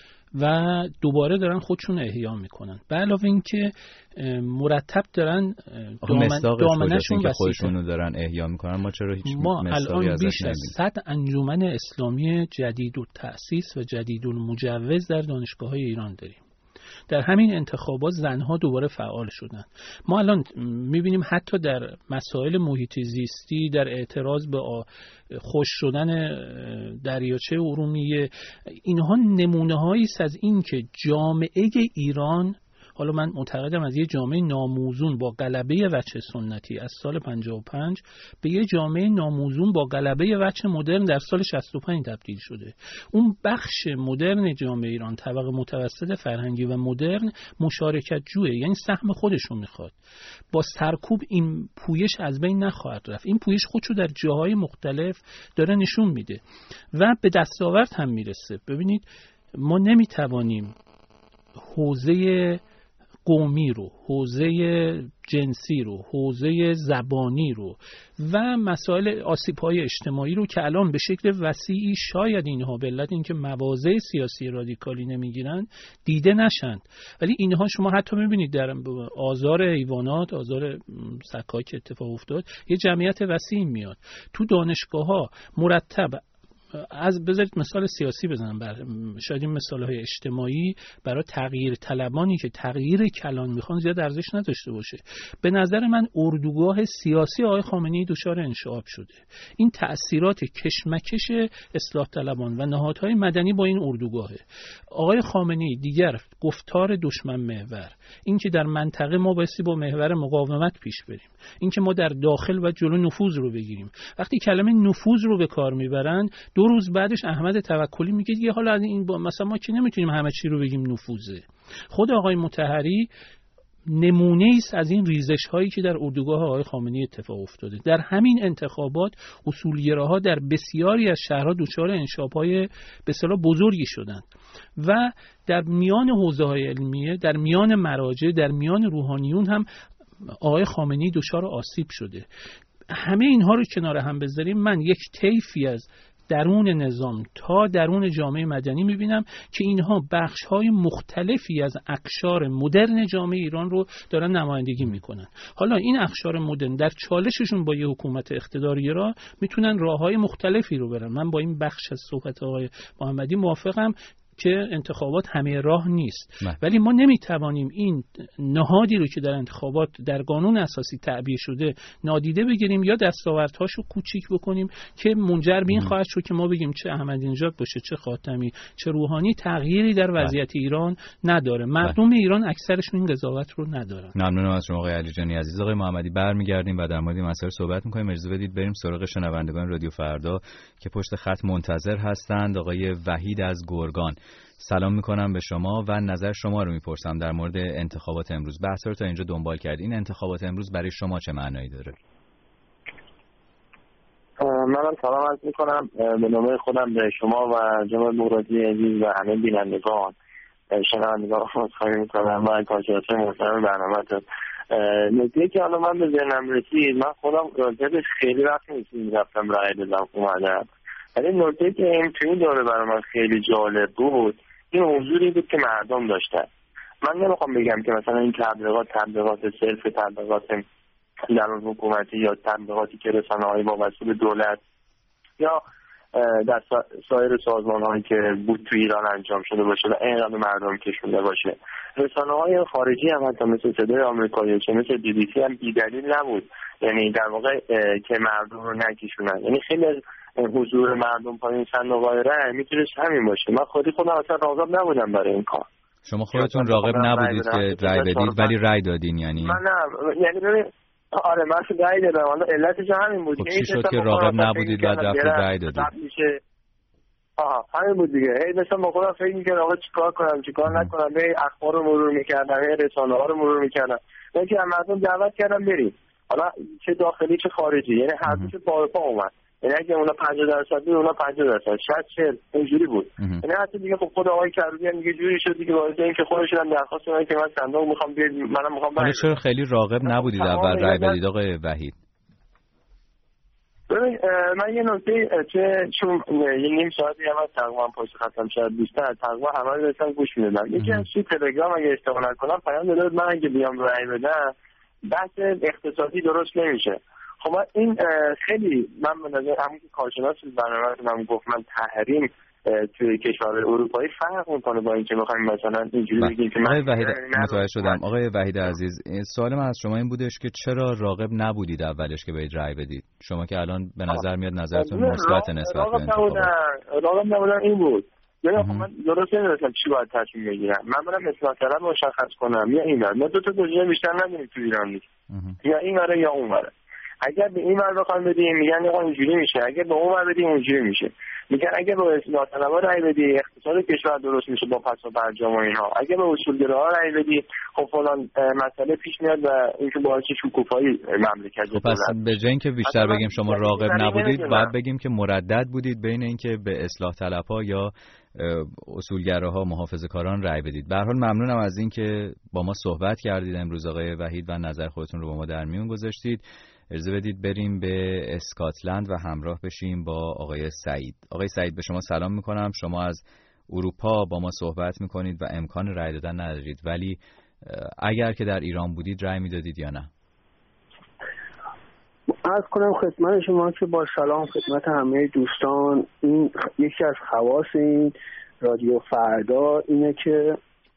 و دوباره دارن خودشون احیا میکنن. به علاوه این که مرتب دارن دامنشون که خودشون رو دارن احیا میکنن، ما چرا هیچ ما مثالی الان ازش بیش از 100 انجمن اسلامی جدید التأسیس و جدید المجوز در دانشگاه‌های ایران داریم. در همین انتخابات زنها دوباره فعال شدن. ما الان میبینیم حتی در مسائل محیط زیستی، در اعتراض به خشک شدن دریاچه ارومیه، اینها نمونه‌هایی است از این که جامعه ایران، حالا من معتقدم از یه جامعه ناموزون با غلبه وجه سنتی از سال 55 به یه جامعه ناموزون با غلبه وجه مدرن در سال 65 تبدیل شده. اون بخش مدرن جامعه ایران، طبقه متوسط فرهنگی و مدرن، مشارکت جویه، یعنی سهم خودشون میخواد. با سرکوب این پویش از بین نخواهد رفت. این پویش خودشو در جاهای مختلف داره نشون میده و به دستاورد هم میرسه. ببینید، ما نمیتوانیم حوزه قومی رو، حوزه جنسی رو، حوزه زبانی رو و مسائل آسیب‌های اجتماعی رو که الان به شکل وسیعی شاید اینها به علت اینکه مواضع سیاسی رادیکالی نمیگیرن دیده نشند، ولی اینها شما حتی میبینید در آزار حیوانات، آزار سگ‌ها که اتفاق افتاد، یه جمعیت وسیعی میاد تو دانشگاه‌ها مرتب. از بذارید مثال سیاسی بزنم، شاید این مثال‌های اجتماعی برای تغییر طلبانی که تغییر کلان میخوان زیاد ارزش نداشته باشه. به نظر من اردوگاه سیاسی آقای خامنه‌ای دچار انشعاب شده. این تأثیرات کشمکش اصلاح طلبان و نهادهای مدنی با این اردوگاهه. آقای خامنه‌ای دیگر گفتار دشمن محور، این که در منطقه ما بایستی با محور مقاومت پیش بریم، این که ما در داخل و جلو نفوذ رو بگیریم. وقتی کلمه نفوذ رو به کار میبرن، 2 روز بعدش احمد توکلی میگه دیگه حالا از این مثلا ما که نمیتونیم همه چی رو بگیم نفوذه. خود آقای مطهری نمونه است از این ریزش هایی که در اردوگاه آقای خامنه‌ای اتفاق افتاده. در همین انتخابات اصولگراها در بسیاری از شهرها دچار انشاب‌های به اصطلاح بزرگی شدند و در میان حوزه‌های علمیه، در میان مراجع، در میان روحانیون هم آقای خامنه‌ای دچار آسیب شده. همه اینها رو کنار هم بذاریم، من یک طیفی از درون نظام تا درون جامعه مدنی میبینم که اینها بخش‌های مختلفی از اقشار مدرن جامعه ایران رو دارن نمایندگی میکنن. حالا این اقشار مدرن در چالششون با یه حکومت اقتدارگرا میتونن راه‌های مختلفی رو برن. من با این بخش از صحبت آقای محمدی موافقم که انتخابات همه راه نیست، ولی ما نمیتوانیم این نهادی رو که در انتخابات در قانون اساسی تعبیه شده نادیده بگیریم یا دستاوردهاشو کوچیک بکنیم که منجر به این خواهد شد که ما بگیم چه احمدی نژاد باشه، چه خاتمی، چه روحانی، تغییری در وضعیت ایران نداره. مردم ایران اکثرشون این قضاوت رو ندارن. ممنونم از شما آقای علیجانی عزیز. آقای محمدی، برمیگردیم و در مورد این مسائل صحبت می‌کنیم. اجازه بدید بریم سراغ شنوندگان رادیو فردا که پشت خط منتظر هستند. آقای وحید از گرگان. سلام میکنم به شما و نظر شما رو میپرسم در مورد انتخابات امروز. بحث رو تا اینجا دنبال کرد. این انتخابات امروز برای شما چه معنایی داره؟ منم سلام عرض میکنم به نوبه خودم به شما و جناب مرادی عزیز و همه بینندگان شنوندگان خواهی میکنم و کارشناسان محترم برنامه‌تون. نکته‌ای که حالا من به ذهنم رسید، من خودم راجعش خیلی وقت نیست رفتم رای دادم اومدم، ولی نکته‌ای که این توی دوره برای من خیلی جالب بود این حضوری بود که مردم داشتن. من نمیخوام بگم که مثلا این تبلیغات صرف تبلیغات درون حکومتی یا تبلیغاتی که رسانه‌های وابسته به دولت یا در سایر سازمان‌هایی که بود تو ایران انجام شده باشه و اینقدر مردم کشونده باشه. رسانه‌های خارجی هم حتی مثل صدای آمریکایی چه مثل BBC هم بی‌دلیل نبود، یعنی در واقع که مردم رو نکشونن. یعنی خیلی از حضور مردم پایین صندوق‌های رای میتونست همین باشه. من خودم اصلا راغب نبودم برای این کار. شما خودتون راغب نبودید که رای بدید ولی رای دادین؟ یعنی من نه، یعنی ببین آره من رای دادم، حالا علتش همین بود. خب چی شد که راغب نبودید و رفتید رای دادید؟ همین بود دیگه. هی مثلا با خودم فکر می‌کردم آقا چیکار کنم چیکار نکنم، به اخبار رو مرور می‌کردم، رسانه‌ها رو مرور می‌کردم. من که مردم دعوت کردم بریم، حالا چه داخلی چه خارجی، یعنی هر دو پا به پا اومد. یعنی اگه اونا 50% بود اونا 50%، 60 اینجوری بود. یعنی حتی دیگه خب خود آقای کروبی هم دیگه جوری شد دیگه واسه اینکه خودشون هم درخواست دادن که من صندوق می‌خوام بیاد، منم می‌خوام. ولی چرا خیلی راغب نبودید اول رای بدید آقای وحید؟ ببین من یه نکته چون یه نیم ساعتی هم تقریبا پشت خطم شد بیشتر تقریبا همه رو داشتم گوش میدادم. یکی از توی تلگرام اگه اشتباه نکنم پیام داده من اگه بیام رای بدم بحث اقتصادی درست نمیشه. خب این خیلی من به نظر همون که کارشناس برنامه‌تون گفت من تحریم توی کشورهای اروپایی فرق میکنه با اینکه بخوایم مثلا اینجوری بگیم که آقای وحید متوجه شدم. آقای وحید عزیز سوال من از شما این بودش که چرا راغب نبودید اولش که برید رای بدید؟ شما که الان به نظر میاد نظرتون مثبت نسبت به انتخابات. راغب نبودن این بود. یعنی من درست نمی‌دونم چی باید تصمیم بگیرم. من برم اصلاح طلب مشخص کنم یا این ور. ما دو تا گزینه بیشتر نداریم تو ایران نیست. یا این ور یا اون ور. اگر به این ور بخوام بدیم میگن آقا اینجوری میشه، اگر به اون ور بدیم اونجوری میشه. میگن اگر به اصلاح طلبها رای بدی اقتصاد کشور درست میشه با پس و برجام و اینها، اگر به اصولگراها رای بدی خب فلان مسئله پیش میاد و اینکه باعث شکوفایی مملکت خب پس به جای اینکه بیشتر بگیم شما راغب نبودید باید بگیم که مردد بودید بین اینکه به اصلاح طلبها یا اصولگراها محافظه‌کاران رای بدید. به هر حال ممنونم از اینکه با ما صحبت کردید امروز آقای وحید و نظر خودتون رو با ما در میون گذاشتید. اجازه بدید بریم به اسکاتلند و همراه بشیم با آقای سعید. آقای سعید به شما سلام میکنم. شما از اروپا با ما صحبت میکنید و امکان رای دادن ندارید، ولی اگر که در ایران بودید رای میدادید یا نه؟ عرض کنم خدمت شما که با سلام خدمت همه دوستان، این یکی از خواص این رادیو فردا اینه که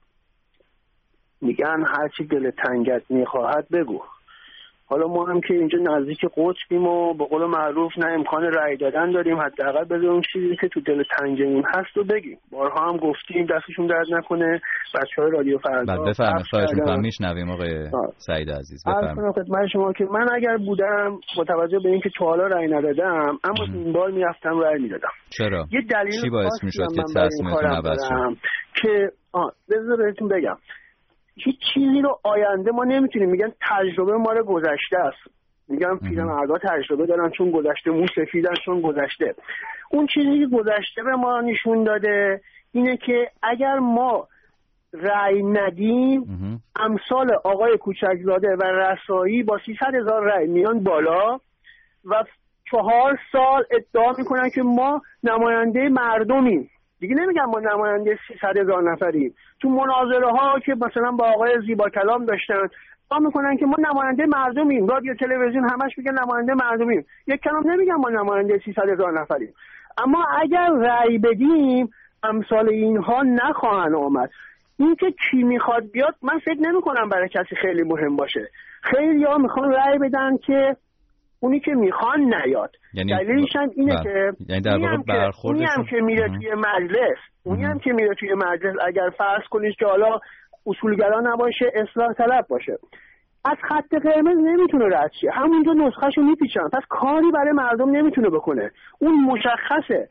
میگن هرچی دل تنگت میخواهد بگو. حالا ما هم که اینجا نزدیک قطبیم و به قول معروف نه امکان رأی دادن داریم، حداقل بذاریم اون چیزی که تو دل تنگمون هست رو بگیم. بارها هم گفتیم دستشون درد نکنه بچهای رادیو فردا. بفرمایید خواهش می‌کنم میشنویم آقای سعید عزیز. بفرمایید. خدمت شما که من اگر بودم با توجه به اینکه تا حالا رأی ندادم اما این بار میرفتم رأی میدادم. چرا؟ یه دلیل چی باعث میشد که تصمیمتون عوض شد؟ که بذار بهتون بگم هیچ چیزی رو آینده ما نمیتونیم. میگن تجربه مال گذشته است. میگن پیرمردا تجربه دارن چون گذشته، موسفیدن چون گذشته. اون چیزی که گذشته به ما نشون داده اینه که اگر ما رأی ندیم امثال آقای کوچکزاده و رسایی با 300,000 رأی میان بالا و 4 سال ادعا میکنن که ما نماینده مردمیم. دیگه نمیگم ما نماینده 300,000 نفریم. تو مناظره ها که مثلا با آقای زیبا کلام داشتن با میکنن که ما نماینده مردمیم، رادیو تلویزیون همش میگن نماینده مردمیم، یک کلام نمیگم ما نماینده 300,000 نفریم. اما اگر رأی بدیم امثال اینها نخواهن آمد. این که کی میخواد بیاد من فکر نمی کنم برای کسی خیلی مهم باشه. خیلی ها میخوان رأی بدن که اونی که میخوان نیاد. دلیلش هم اینه که یعنی در واقع برخوردشون اونی هم که میره توی مجلس اگر فرض کنید که حالا اصولگرا نباشه اصلاح طلب باشه از خط قرمز نمیتونه رد شه، همونجا نسخهشو میپیچن، پس کاری برای مردم نمیتونه بکنه. اون مشخصه.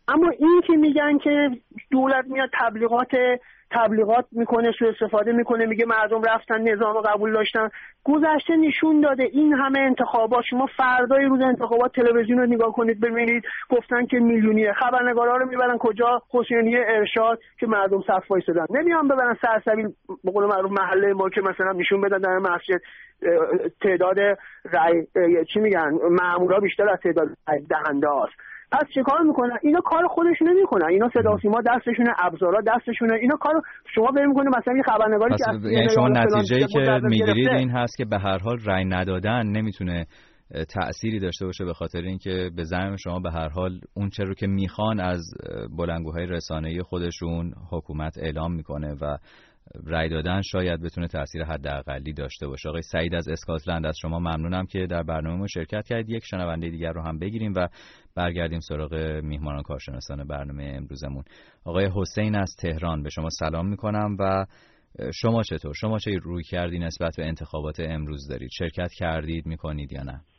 اما این که میگن که دولت میاد تبلیغات میکنه، سوء استفاده میکنه، میگه مردم رفتن نظام قبول داشتن، گذشته نشون داده این همه انتخابات، شما فردای روز انتخابات تلویزیون رو نگاه کنید ببینید گفتن که میلیونیه، خبرنگارا رو میبرن کجا؟ حسینیه ارشاد که مردم صف وایسادن، نمیان ببرن سرسبیل به قول معروف محله ما که مثلا نشون بدن در مسجد تعداد رای چی میگن مامورا بیشتر از تعداد رای دهنده است. پس چه کار میکنن؟ اینا کار خودشون نمیکنن، اینا صدا و سیما دستشونه، ابزارا دستشونه، اینا کار شما بریم میکنه مثلا یه خبرنگاری که یعنی شما نتیجه‌ای که میگیرید این هست که به هر حال رأی ندادن نمیتونه تأثیری داشته باشه، به خاطر اینکه به زعم شما به هر حال اون چه رو که میخوان از بلندگوهای رسانه‌ای خودشون حکومت اعلام میکنه و رای دادن شاید بتونه تأثیر حداقلی داشته باشه. آقای سعید از اسکاتلند، از شما ممنونم که در برنامه ما شرکت کردید. یک شنونده دیگر رو هم بگیریم و برگردیم سراغ میهمانان کارشناسان برنامه امروزمون. آقای حسین از تهران، به شما سلام میکنم و شما چطور؟ شما چه روی کردی نسبت به انتخابات امروز دارید؟ شرکت کردید میکنید یا نه؟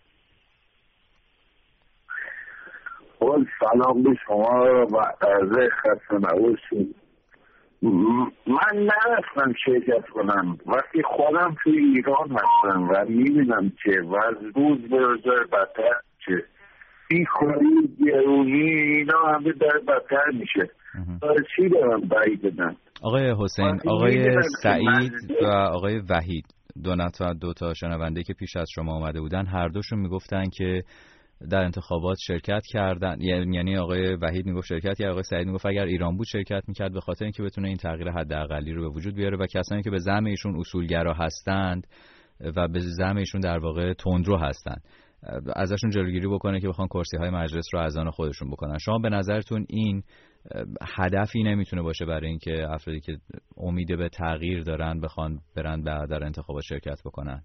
سلام به شما و عرض خسته نباشید. من نرفتم شرکت کنم، وقتی خودم توی ایران هستم و میبینم که روز به روز بدتر چه بیکاری، گرونی، اینا همه در بدتر میشه. چی دارم برای بدن؟ آقای حسین، آقای سعید و آقای وحید، دو تا شنونده که پیش از شما آمده بودن، هر دوشون میگفتن که در انتخابات شرکت کردن، یعنی آقای وحید میگفت شرکت کرد، آقای سعید میگفت اگر ایران بود شرکت میکرد، به خاطر اینکه بتونه این تغییر حداقلی رو به وجود بیاره و کسانی که به زعم ایشون اصولگرا هستند و به زعم ایشون در واقع تندرو هستند ازشون جلوگیری بکنه که بخوان کرسی های مجلس رو از آن خودشون بکنن. شما به نظرتون این هدفی نمیتونه باشه برای اینکه افرادی که امید به تغییر دارن بخوان برن در انتخابات شرکت بکنن؟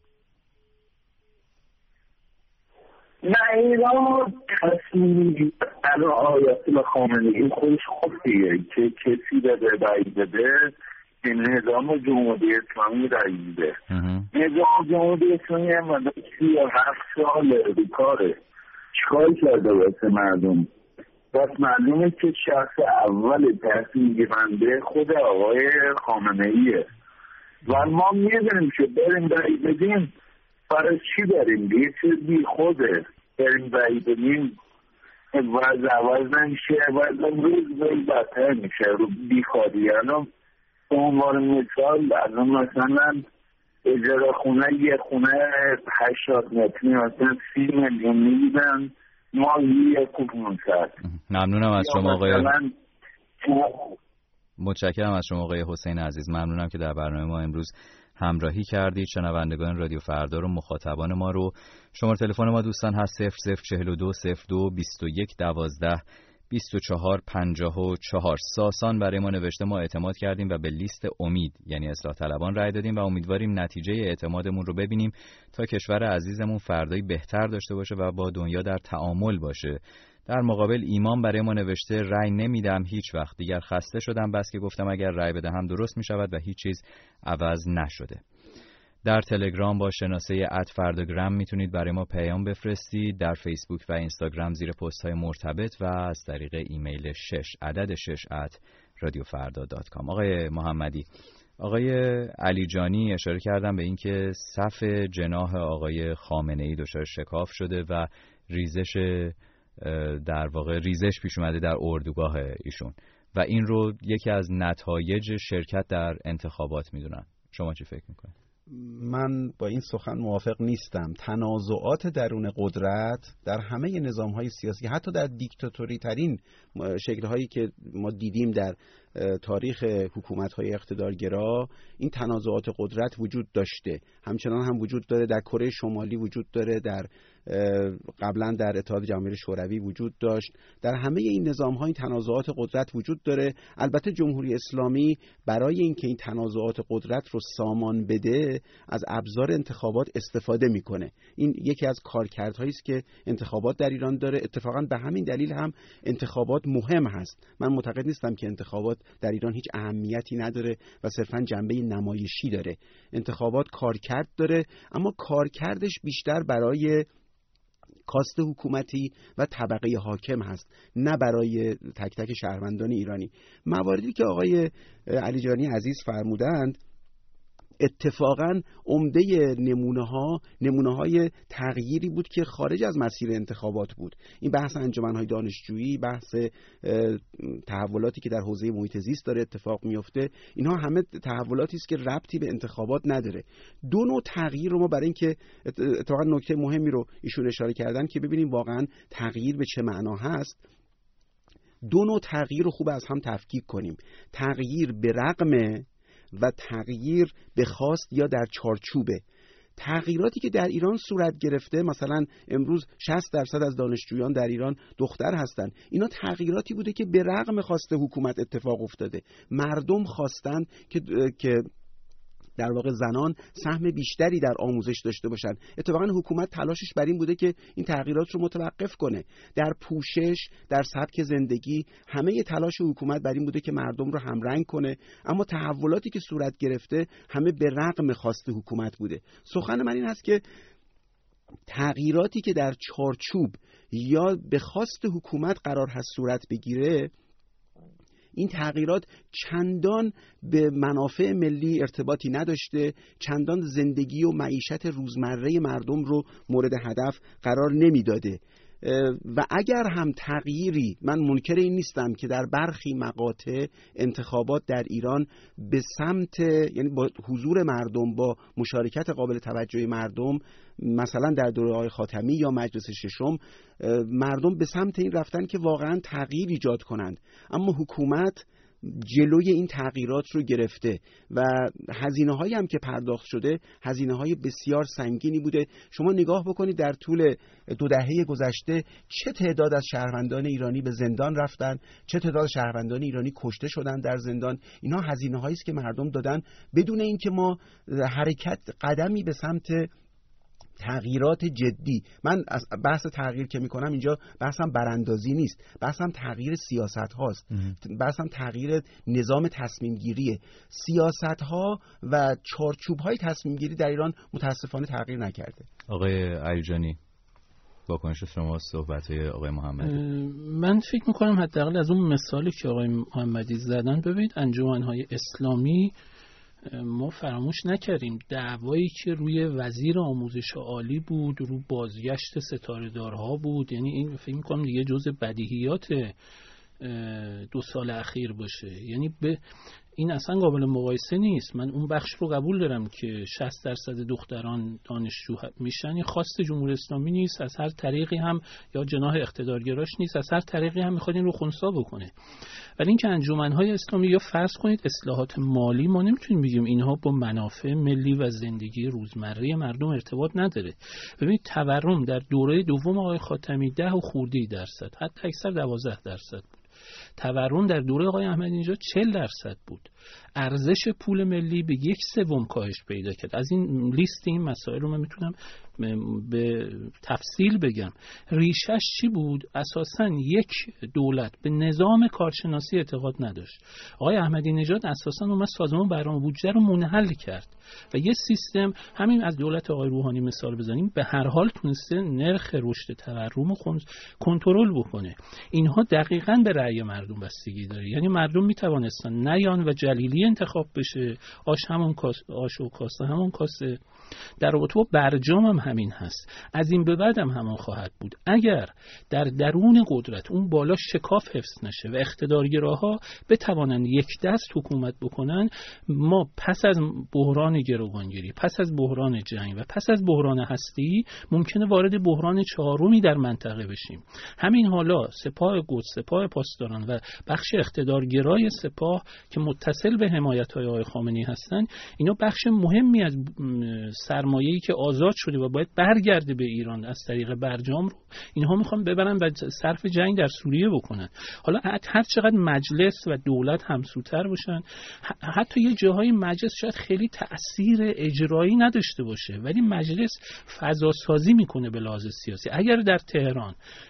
نه، اینا کسی الان آیت خامنه‌ای خودش خوب دیگه که کسی بده رای بده که نظام جمهوری اسلامی رای بده. نظام جمهوری اسلامی هم 37 سال بیکاره، چیکار کرده واسه مردم؟ بس معلومه که شخص اول تصمیم گیرنده خود آقای خامنه‌ایه و ما میدونیم که بریم رای بدیم برای چی داریم؟ یه چیز بی خوده بریم رای بدیم وضع عوض نمیشه، وضع روز باید بدتر میشه رو بیکاری. الان به عنوان مثال الان مثلا اجاره خونه، یه خونه 80 متری مثلا 30 میلیون میدن ماهی 1.5. ممنونم از شما آقای متشکرم از شما آقای حسین عزیز. ممنونم که در برنامه ما امروز همراهی کردید. شنوندگان رادیو فردا رو، مخاطبان ما رو، شماره تلفن ما دوستان هست 0042 02 21 12 24 54. ساسان برای ما نوشته ما اعتماد کردیم و به لیست امید یعنی اصلاح طلبان رای دادیم و امیدواریم نتیجه اعتمادمون رو ببینیم تا کشور عزیزمون فردایی بهتر داشته باشه و با دنیا در تعامل باشه. در مقابل ایمان برای ما نوشته رای نمیدم هیچ وقت دیگر، خسته شدم بس که گفتم اگر رای بدهم درست می شود و هیچ چیز عوض نشده. در تلگرام با شناسه @فرداگرام میتونید برای ما پیام بفرستید، در فیسبوک و اینستاگرام زیر پست های مرتبط و از طریق ایمیل 6@radiofrda.com. آقای محمدی، آقای علی جانی اشاره کردن به اینکه صف جناح آقای خامنه‌ای دچار شکاف شده و در واقع ریزش پیش اومده در اردوگاه ایشون و این رو یکی از نتایج شرکت در انتخابات میدونن. شما چی فکر میکنید؟ من با این سخن موافق نیستم. تنازعات درون قدرت در همه نظام‌های سیاسی، حتی در دیکتاتوری ترین شکل‌هایی که ما دیدیم در تاریخ حکومت‌های اقتدارگرا، این تنازعات قدرت وجود داشته. همچنان هم وجود داره، در کره شمالی وجود داره، در قبلا در اتحاد جماهیر شوروی وجود داشت. در همه این نظام‌ها این تنازعات قدرت وجود داره. البته جمهوری اسلامی برای اینکه این تنازعات قدرت رو سامان بده از ابزار انتخابات استفاده میکنه. این یکی از کارکردهایی است که انتخابات در ایران داره. اتفاقا به همین دلیل هم انتخابات مهم هست. من معتقد نیستم که انتخابات در ایران هیچ اهمیتی نداره و صرفاً جنبه نمایشی داره. انتخابات کارکرد داره، اما کارکردش بیشتر برای کاست حکومتی و طبقه حاکم هست، نه برای تک تک شهروندان ایرانی. مواردی که آقای علیجانی عزیز فرمودند اتفاقاً عمده نمونه‌های تغییری بود که خارج از مسیر انتخابات بود. این بحث انجمن‌های دانشجویی، بحث تحولاتی که در حوزه محیط زیست داره اتفاق میفته، اینها همه تحولاتی است که ربطی به انتخابات نداره. دو نوع تغییر رو ما برای اینکه اتفاقاً نکته مهمی رو ایشون اشاره کردن که ببینیم واقعاً تغییر به چه معنا هست، دو نوع تغییر رو خوب از هم تفکیک کنیم. تغییر به رغم و تغییر به خواست یا در چارچوبه. تغییراتی که در ایران صورت گرفته، مثلا امروز 60% از دانشجویان در ایران دختر هستند، اینا تغییراتی بوده که به رغم خواست حکومت اتفاق افتاده. مردم خواستن که در واقع زنان سهم بیشتری در آموزش داشته باشن. اتفاقا حکومت تلاشش بر این بوده که این تغییرات رو متوقف کنه. در پوشش، در سبک زندگی، همه تلاش حکومت بر این بوده که مردم رو همرنگ کنه، اما تحولاتی که صورت گرفته همه به رغم خواست حکومت بوده. سخن من این هست که تغییراتی که در چارچوب یا به خواست حکومت قرار هست صورت بگیره، این تغییرات چندان به منافع ملی ارتباطی نداشته، چندان زندگی و معیشت روزمره مردم رو مورد هدف قرار نمیداده. و اگر هم تغییری، من منکر این نیستم که در برخی مقاطع انتخابات در ایران به سمت، یعنی با حضور مردم، با مشارکت قابل توجه مردم، مثلا در دوره آقای خاتمی یا مجلس ششم، مردم به سمت این رفتن که واقعا تغییر ایجاد کنند، اما حکومت جلوی این تغییرات رو گرفته و هزینه‌هایی هم که پرداخت شده هزینه‌های بسیار سنگینی بوده. شما نگاه بکنید در طول 2 دهه گذشته چه تعداد از شهروندان ایرانی به زندان رفتن، چه تعداد شهروندان ایرانی کشته شدن در زندان. اینها هزینه‌هایی است که مردم دادن بدون اینکه ما قدمی به سمت تغییرات جدی. من از بحث تغییر که میکنم اینجا بحثم براندازی نیست، بحثم تغییر سیاست هاست، بحثم تغییر نظام تصمیم گیریه. سیاست ها و چارچوب های تصمیم گیری در ایران متاسفانه تغییر نکرده. آقای علیجانی، واکنش شما صحبت های آقای محمدی؟ من فکر میکنم حداقل از اون مثالی که آقای محمدی زدن، ببینید انجمن‌های اسلامی ما فراموش نکردیم دعوایی که روی وزیر آموزش عالی بود، رو بازگشت ستاره‌دارها بود. یعنی این فکر می‌کنم دیگه جزء بدیهیات 2 سال اخیر باشه. یعنی به این اصلا قابل مقایسه نیست. من اون بخش رو قبول دارم که 60% دختران دانشجو میشن، این خواست جمهوری اسلامی نیست، از هر طریقی هم یا جناح اقتدارگراش نیست، از هر طریقی هم میخواد این رو خنثی بکنه. ولی اینکه انجمن‌های اسلامی، یا فرض کنید اصلاحات مالی، ما نمیتونیم بگیم اینها با منافع ملی و زندگی روزمره مردم ارتباط نداره. ببینید تورم در دوره دوم آقای خاتمی 10 و خردی درصد، حتی اکثر 12% بود. تورم در دوره آقای احمدی نژاد 40% بود. ارزش پول ملی به 1/3 کاهش پیدا کرد. از این لیست این مسائل رو من میتونم به تفصیل بگم. ریشش چی بود؟ اساساً یک دولت به نظام کارشناسی اعتقاد نداشت. آقای احمدی نژاد اساساً اومد سازمان برنامه بودجه رو منحل کرد و یه سیستم، همین از دولت آقای روحانی مثال بزنیم، به هر حال تونسته نرخ رشد تورم رو کنترل بکنه. اینها دقیقاً به رأی مردم بستگی داره. یعنی مردم میتوانستن نیان و جلیلی انتخاب بشه، آش و کاسه همون کاسه. در رابطه با برجام هم همین هست، از این به بعد هم همان خواهد بود. اگر در درون قدرت اون بالا شکاف حفظ نشه و اقتدارگراها بتوانند یک دست حکومت بکنن، ما پس از بحران گروگانگیری، پس از بحران جنگ و پس از بحران هستی ممکنه وارد بحران 4می در منطقه بشیم. همین حالا سپاه قدس، سپاه پاسداران و بخش اقتدارگرای سپاه که متصل به حمایت‌های آقای خامنه‌ای هستن، اینا بخش مهمی از سرمایه‌ای که آزاد شده و باید برگرده به ایران از طریق برجام رو اینها میخوان ببرن و صرف جنگ در سوریه بکنن. حالا هر چقدر مجلس و دولت همسوتر باشن، حتی یه جاهای مجلس شاید خیلی تأثیر اجرایی نداشته باشه، ولی مجلس فضا سازی میکنه به لحاظ سیاسی. اگر در تهران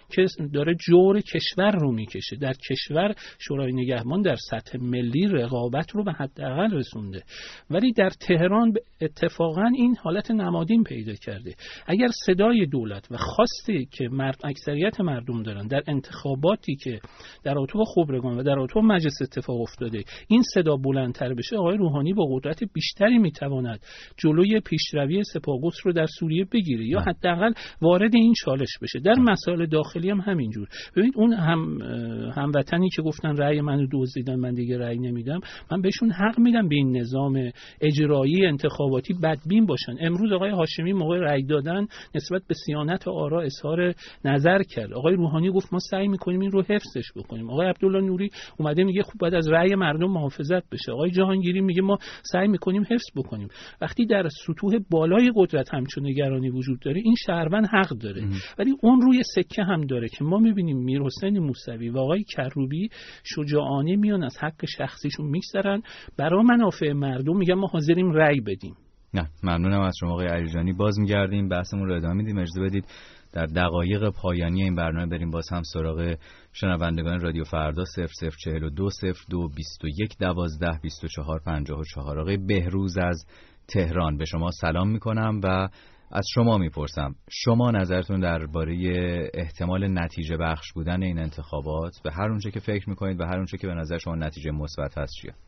که داره جور کشور رو میکشه. در کشور شورای نگهبان در سطح ملی رقابت رو به حداقل رسونده، ولی در تهران اتفاقا این حالت نمادین پیدا کرده. اگر صدای دولت و خواستی که اکثریت مردم دارن در انتخاباتی که در اتوب خبرگان و در اتوب مجلس اتفاق افتاده این صدا بلندتر بشه، آقای روحانی با قدرت بیشتری میتواند جلوی پیشروی سپاهقدس رو در سوریه بگیره یا حداقل وارد این چالش بشه. در مسائل داخلی هم همینجور. ببینید اون هموطنی که گفتن رأی منو دزدیدن من دیگه رأی نمیدم، من بهشون حق میدم به این نظام اجرایی انتخاباتی بدبین باشن. امروز آقای هاشمی موقع رأی دادن نسبت به صیانت آرا اظهار نظر کرد. آقای روحانی گفت ما سعی میکنیم این رو حفظش بکنیم. آقای عبدالله نوری اومده میگه خب باید از رأی مردم محافظت بشه. آقای جهانگیری میگه ما سعی میکنیم حفظ بکنیم. وقتی در سطوح بالای قدرت همچون نگرانی وجود داره، این شهروند حق داره. ولی اون روی سکه هم داره که ما میبینیم میرحسین موسوی و آقای کروبی شجاعانه میان از حق شخصیشون میگذرن، برای منافع مردم میگن ما حاضریم رأی بدیم. نه، ممنونم از شما آقای علیجانی. باز میگردیم بحثمون رو ادامه میدیم. اجازه بدید در دقایق پایانی این برنامه بریم باز هم سراغ شنوندگان رادیو فردا. 0042 02 21 12 24 54. آقای بهروز از تهران، به شما سلام میکنم و از شما میپرسم شما نظرتون درباره احتمال نتیجه بخش بودن این انتخابات به هر اونچه که فکر میکنید و هر اونچه که به نظر شما نتیجه مثبت هست چیه؟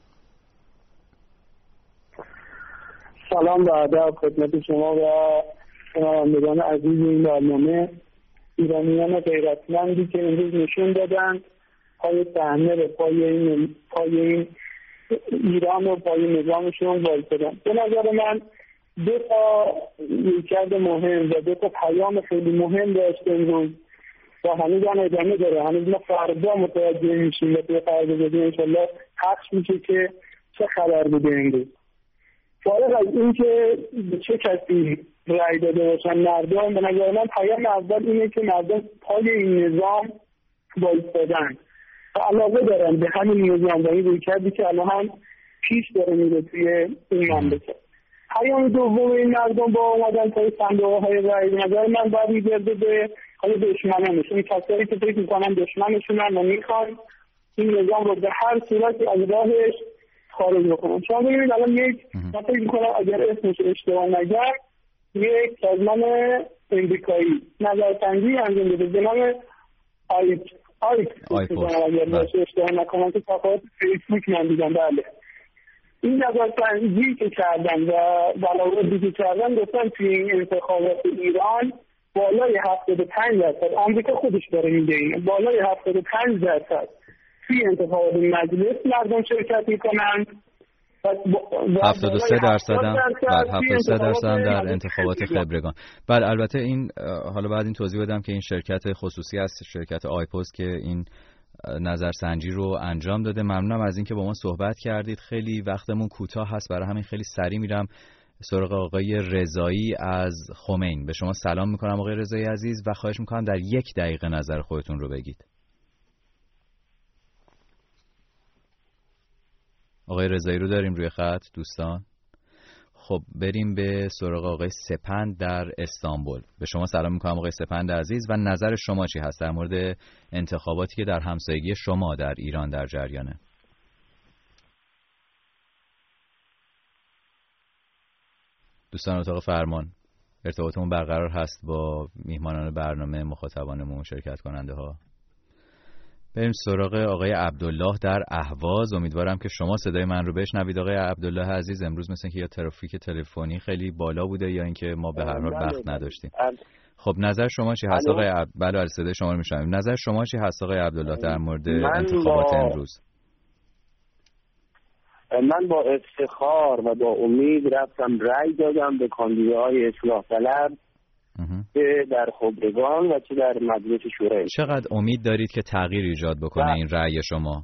سلام و ادب خدمت شما و شنوندگان عزیز این برنامه. ایرانیان غیرتمندی که امروز نشون دادن پای صحنه به پای این ایران و پای نظامشون وایسادن. به نظر من دو تا رویکرد مهم و دو تا پیام خیلی مهم داشته امروز و هنوز هم ادامه داره. هنوز ما فردا متوجه میشیم و توی فردا بودیم انشالله پخش میشه که چه خبر بوده امروز. فارغ از این که به چه کسی رأی داده باشن مردم، به نظر من پیام اول اینه که مردم پای این نظام وایسادن و علاقه دارن به همین نظام و این رویکردی که الان هم پیش داره میره توی این مملکت. پیام دوم این مردم با اومدن پای صندوق‌های رأی به نظر من باید میگرده به دشمنانشون، کسایی که فکر میکنن دشمنشونن و میخوان این نظام رو به هر صورتی از راهش خارج بکنن. شما ببینید الان من فکر میکنم اگر اسمش اشتباه نگم یک سازمان امریکایی نظرسنجی انجام داده به نام آیپوس اگر اشتباه نکنم که صفحات فیسبوک من دیدم. بله، این نظرسنجی که کردن و بلاوردی که کردن گفتن توی این انتخابات ایران بالای 75%، آمریکا خودش داره میگه این بالای 75% توی انتخابات مجلس مردم شرکت میکنن 73% هم 73% هم در انتخابات خبرگان. بله، البته این حالا بعد این توضیح بدم که این شرکت خصوصی است، شرکت آیپوس که این نظرسنجی رو انجام داده. ممنونم از اینکه با ما صحبت کردید. خیلی وقتمون کوتاه هست، برای همین خیلی سریع میرم سراغ آقای رضایی از خمین. به شما سلام میکنم آقای رضایی عزیز و خواهش میکنم در 1 دقیقه نظر خودتون رو بگید. آقای رضایی رو داریم روی خط دوستان؟ خب بریم به سراغ آقای سپند در استانبول. به شما سلام میکنم آقای سپند عزیز و نظر شما چی هست در مورد انتخاباتی که در همسایگی شما در ایران در جریانه؟ دوستان اتاق فرمان، ارتباطمون برقرار هست با میهمانان برنامه، مخاطبانمون، شرکت کننده ها. بریم سراغ آقای عبدالله در اهواز. امیدوارم که شما صدای من رو بشنوید. آقای عبدالله عزیز، امروز مثل که یا ترافیک تلفنی خیلی بالا بوده یا اینکه ما به هر حال وقت نداشتیم. خب نظر شما چی هست آقای بله، صدای شما رو میشنویم. نظر شما چی هست آقای عبدالله در مورد انتخابات امروز؟ من با افتخار و با امید رفتم رأی دادم به کاندیداهای اصلاح طلب چه در خبرگان و چه در مجلس شورای. چقدر امید دارید که تغییر ایجاد بکنه این رأی شما؟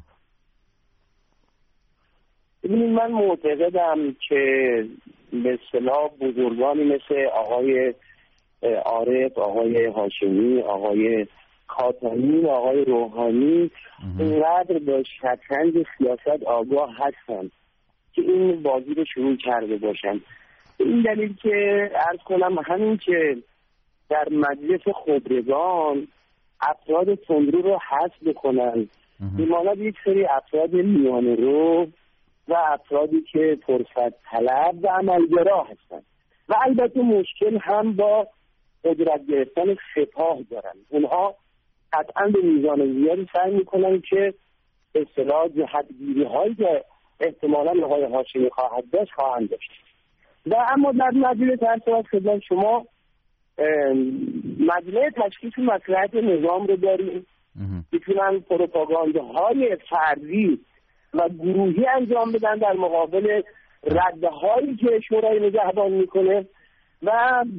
ببینید، من معتقدم که به اصطلاح بزرگانی مثل آقای عارف، آقای هاشمی، آقای خاتمی، آقای روحانی اینقدر به شطرنج سیاست آگاه هستند که این بازی رو شروع کرده باشن. این دلیل که عرض کنم همین که در مجلس خبرگان افراد تندرو رو حذف بکنن، بماند یک سری افراد میانه رو و افرادی که فرصت طلب و عملگرا هستن. و البته مشکل هم با قدرت گرفتن سپاه دارن. اونها قطعا به میزان زیادی سعی میکنن که اصطلاح جهتگیری هایی که احتمالاً آقای هاشمی خواهد داشت خواهند داشت. و اما در مجله تحصیلات خدمت شما مجله تشخیص مصلحت نظام رو داریم. میتونن پروپاگانداهای فردی و گروهی انجام بدن در مقابل ردهایی که شورای نگهبان میکنه و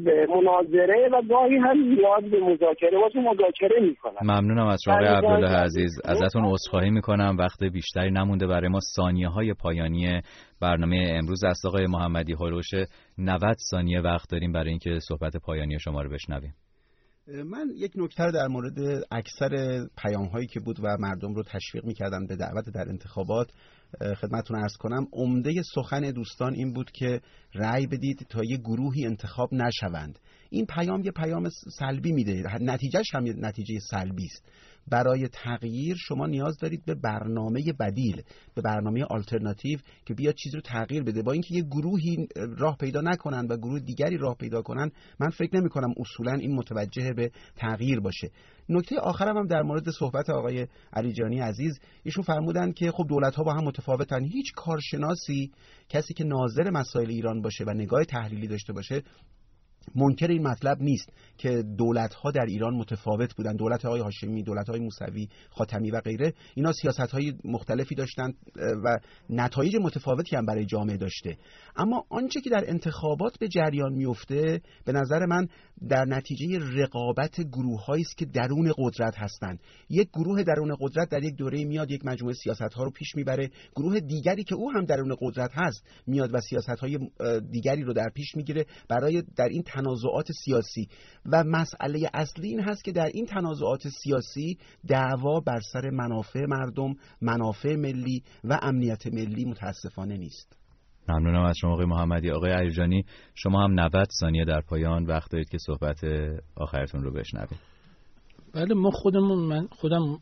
مناظره و گاهی هم نیاز به مذاکره میکنن. ممنونم از شما عبدالله عزیز. ازتون عذرخواهی میکنم، وقت بیشتری نمونده برای ما. ثانیه‌های پایانی برنامه امروز است آقای محمدی، هولوش 90 ثانیه وقت داریم برای اینکه صحبت پایانی شما رو بشنویم. من یک نکته در مورد اکثر پیام‌هایی که بود و مردم رو تشویق می‌کردن به دعوت در انتخابات خدمتتون عرض کنم. عمده سخن دوستان این بود که رأی بدید تا یه گروهی انتخاب نشوند. این پیام یه پیام سلبی میده، نتیجهش هم یه نتیجه سلبی است. برای تغییر شما نیاز دارید به برنامه بدیل، به برنامه آلترناتیو که بیاد چیز رو تغییر بده. با اینکه یه گروهی راه پیدا نکنن و گروه دیگری راه پیدا کنن، من فکر نمی کنم اصولا این متوجه به تغییر باشه. نکته آخرم هم در مورد صحبت آقای علیجانی عزیز، ایشون فرمودن که خب دولت‌ها با هم متفاوتن. هیچ کارشناسی، کسی که ناظر مسائل ایران باشه و نگاه تحلیلی داشته باشه، منکر این مطلب نیست که دولت‌ها در ایران متفاوت بودن. دولت آقای هاشمی، دولت‌های موسوی، خاتمی و غیره، اینا سیاست‌های مختلفی داشتن و نتایج متفاوتی هم برای جامعه داشته. اما آنچه که در انتخابات به جریان میفته به نظر من در نتیجه رقابت گروه‌هایی است که درون قدرت هستند. یک گروه درون قدرت در یک دوره میاد یک مجموعه سیاست‌ها رو پیش میبره، گروه دیگری که او هم درون قدرت هست میاد و سیاست‌های دیگری رو در پیش میگیره برای در این تنازعات سیاسی. و مسئله اصلی این هست که در این تنازعات سیاسی دعوا بر سر منافع مردم، منافع ملی و امنیت ملی متاسفانه نیست. ممنونم از شما آقای محمدی. آقای علیجانی شما هم 90 ثانیه در پایان وقت دارید که صحبت آخرتون رو بشنوید. بله، من خودم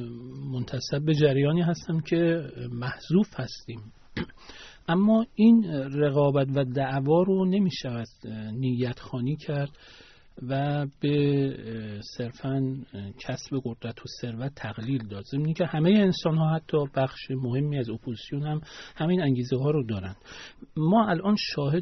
منتسب به جریانی هستم که محذوف هستیم. اما این رقابت و دعوا رو نمی‌شود نیت خوانی کرد و به صرفاً کسب قدرت و ثروت تقلیل داد. ضمن که همه انسان‌ها، حتی بخش مهمی از اپوزیسیون هم همین انگیزه‌ها رو دارن. ما الان شاهد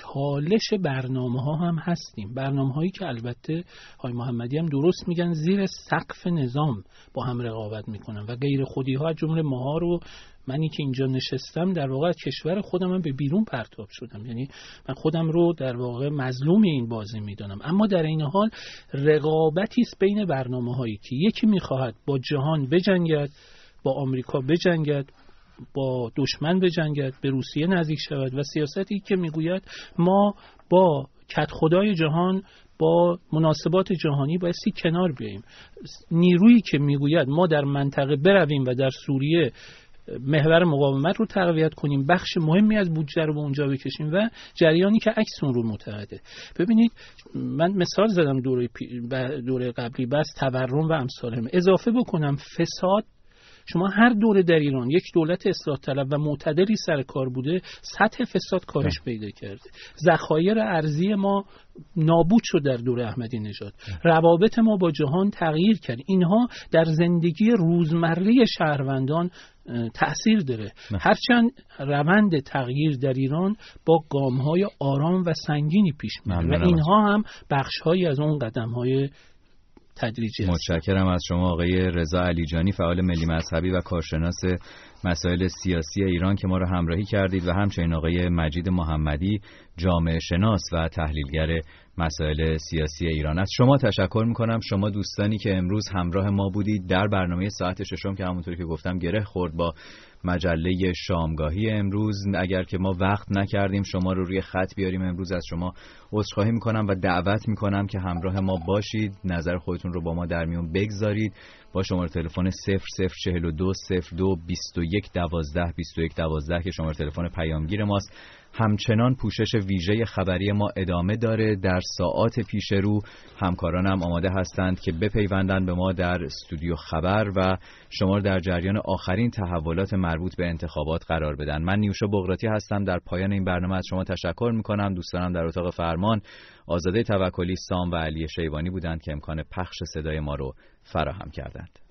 چالش برنامه‌ها هم هستیم، برنامه‌هایی که البته های محمدی هم درست میگن زیر سقف نظام با هم رقابت میکنن و غیر خودی‌ها از جمله ماها رو، منی که اینجا نشستم در واقع از کشور خودم هم به بیرون پرتاب شدم، یعنی من خودم رو در واقع مظلوم این بازی میدانم. اما در این حال رقابتی است بین برنامه‌هایی که یکی میخواهد با جهان بجنگد، با آمریکا بجنگد، با دشمن بجنگد، به روسیه نزدیک شود، و سیاستی که میگوید ما با کدخدای جهان، با مناسبات جهانی بایستی کنار بیاییم. نیرویی که میگوید ما در منطقه برویم و در سوریه محور مقاومت رو تقویت کنیم، بخش مهمی از بودجه رو به اونجا بکشیم، و جریانی که عکس اون رو معتقده. ببینید من مثال زدم دوره قبلی، بس تورم و امثال، اضافه بکنم فساد. شما هر دوره در ایران یک دولت اصلاح طلب و معتدلی سر کار بوده، سطح فساد کاهش پیدا کرده. ذخایر ارزی ما نابود شد در دوره احمدی نژاد. روابط ما با جهان تغییر کرد. اینها در زندگی روزمره شهروندان تأثیر داره. هرچند روند تغییر در ایران با گام‌های آرام و سنگینی پیش میره و اینها هم بخش‌هایی از اون قدم‌های تدریجی است. متشکرم از شما آقای رضا علیجانی، فعال ملی مذهبی و کارشناس مسائل سیاسی ایران که ما رو همراهی کردید، و همچنین آقای مجید محمدی، جامعه شناس و تحلیلگر مسائل سیاسی ایران. از شما تشکر میکنم، شما دوستانی که امروز همراه ما بودید در برنامه ساعت ششم که همونطوری که گفتم گره خورد با مجله شامگاهی امروز. اگر که ما وقت نکردیم شما رو روی خط بیاریم امروز، از شما عذرخواهی میکنم و دعوت میکنم که همراه ما باشید، نظر خودتون رو با ما در میون بگذارید. با شماره تلفن 0042 02 21 12 21 12 که شماره تلفن پیامگیر ماست. همچنان پوشش ویژه خبری ما ادامه داره. در ساعات پیش رو همکارانم آماده هستند که بپیوندن به ما در استودیو خبر و شما در جریان آخرین تحولات مربوط به انتخابات قرار بدن. من نیوشا بغراتی هستم. در پایان این برنامه از شما تشکر میکنم. دوستانم در اتاق فرمان آزاده توکلی، سام و علی شیبانی بودند که امکان پخش صدای ما رو فراهم کردند.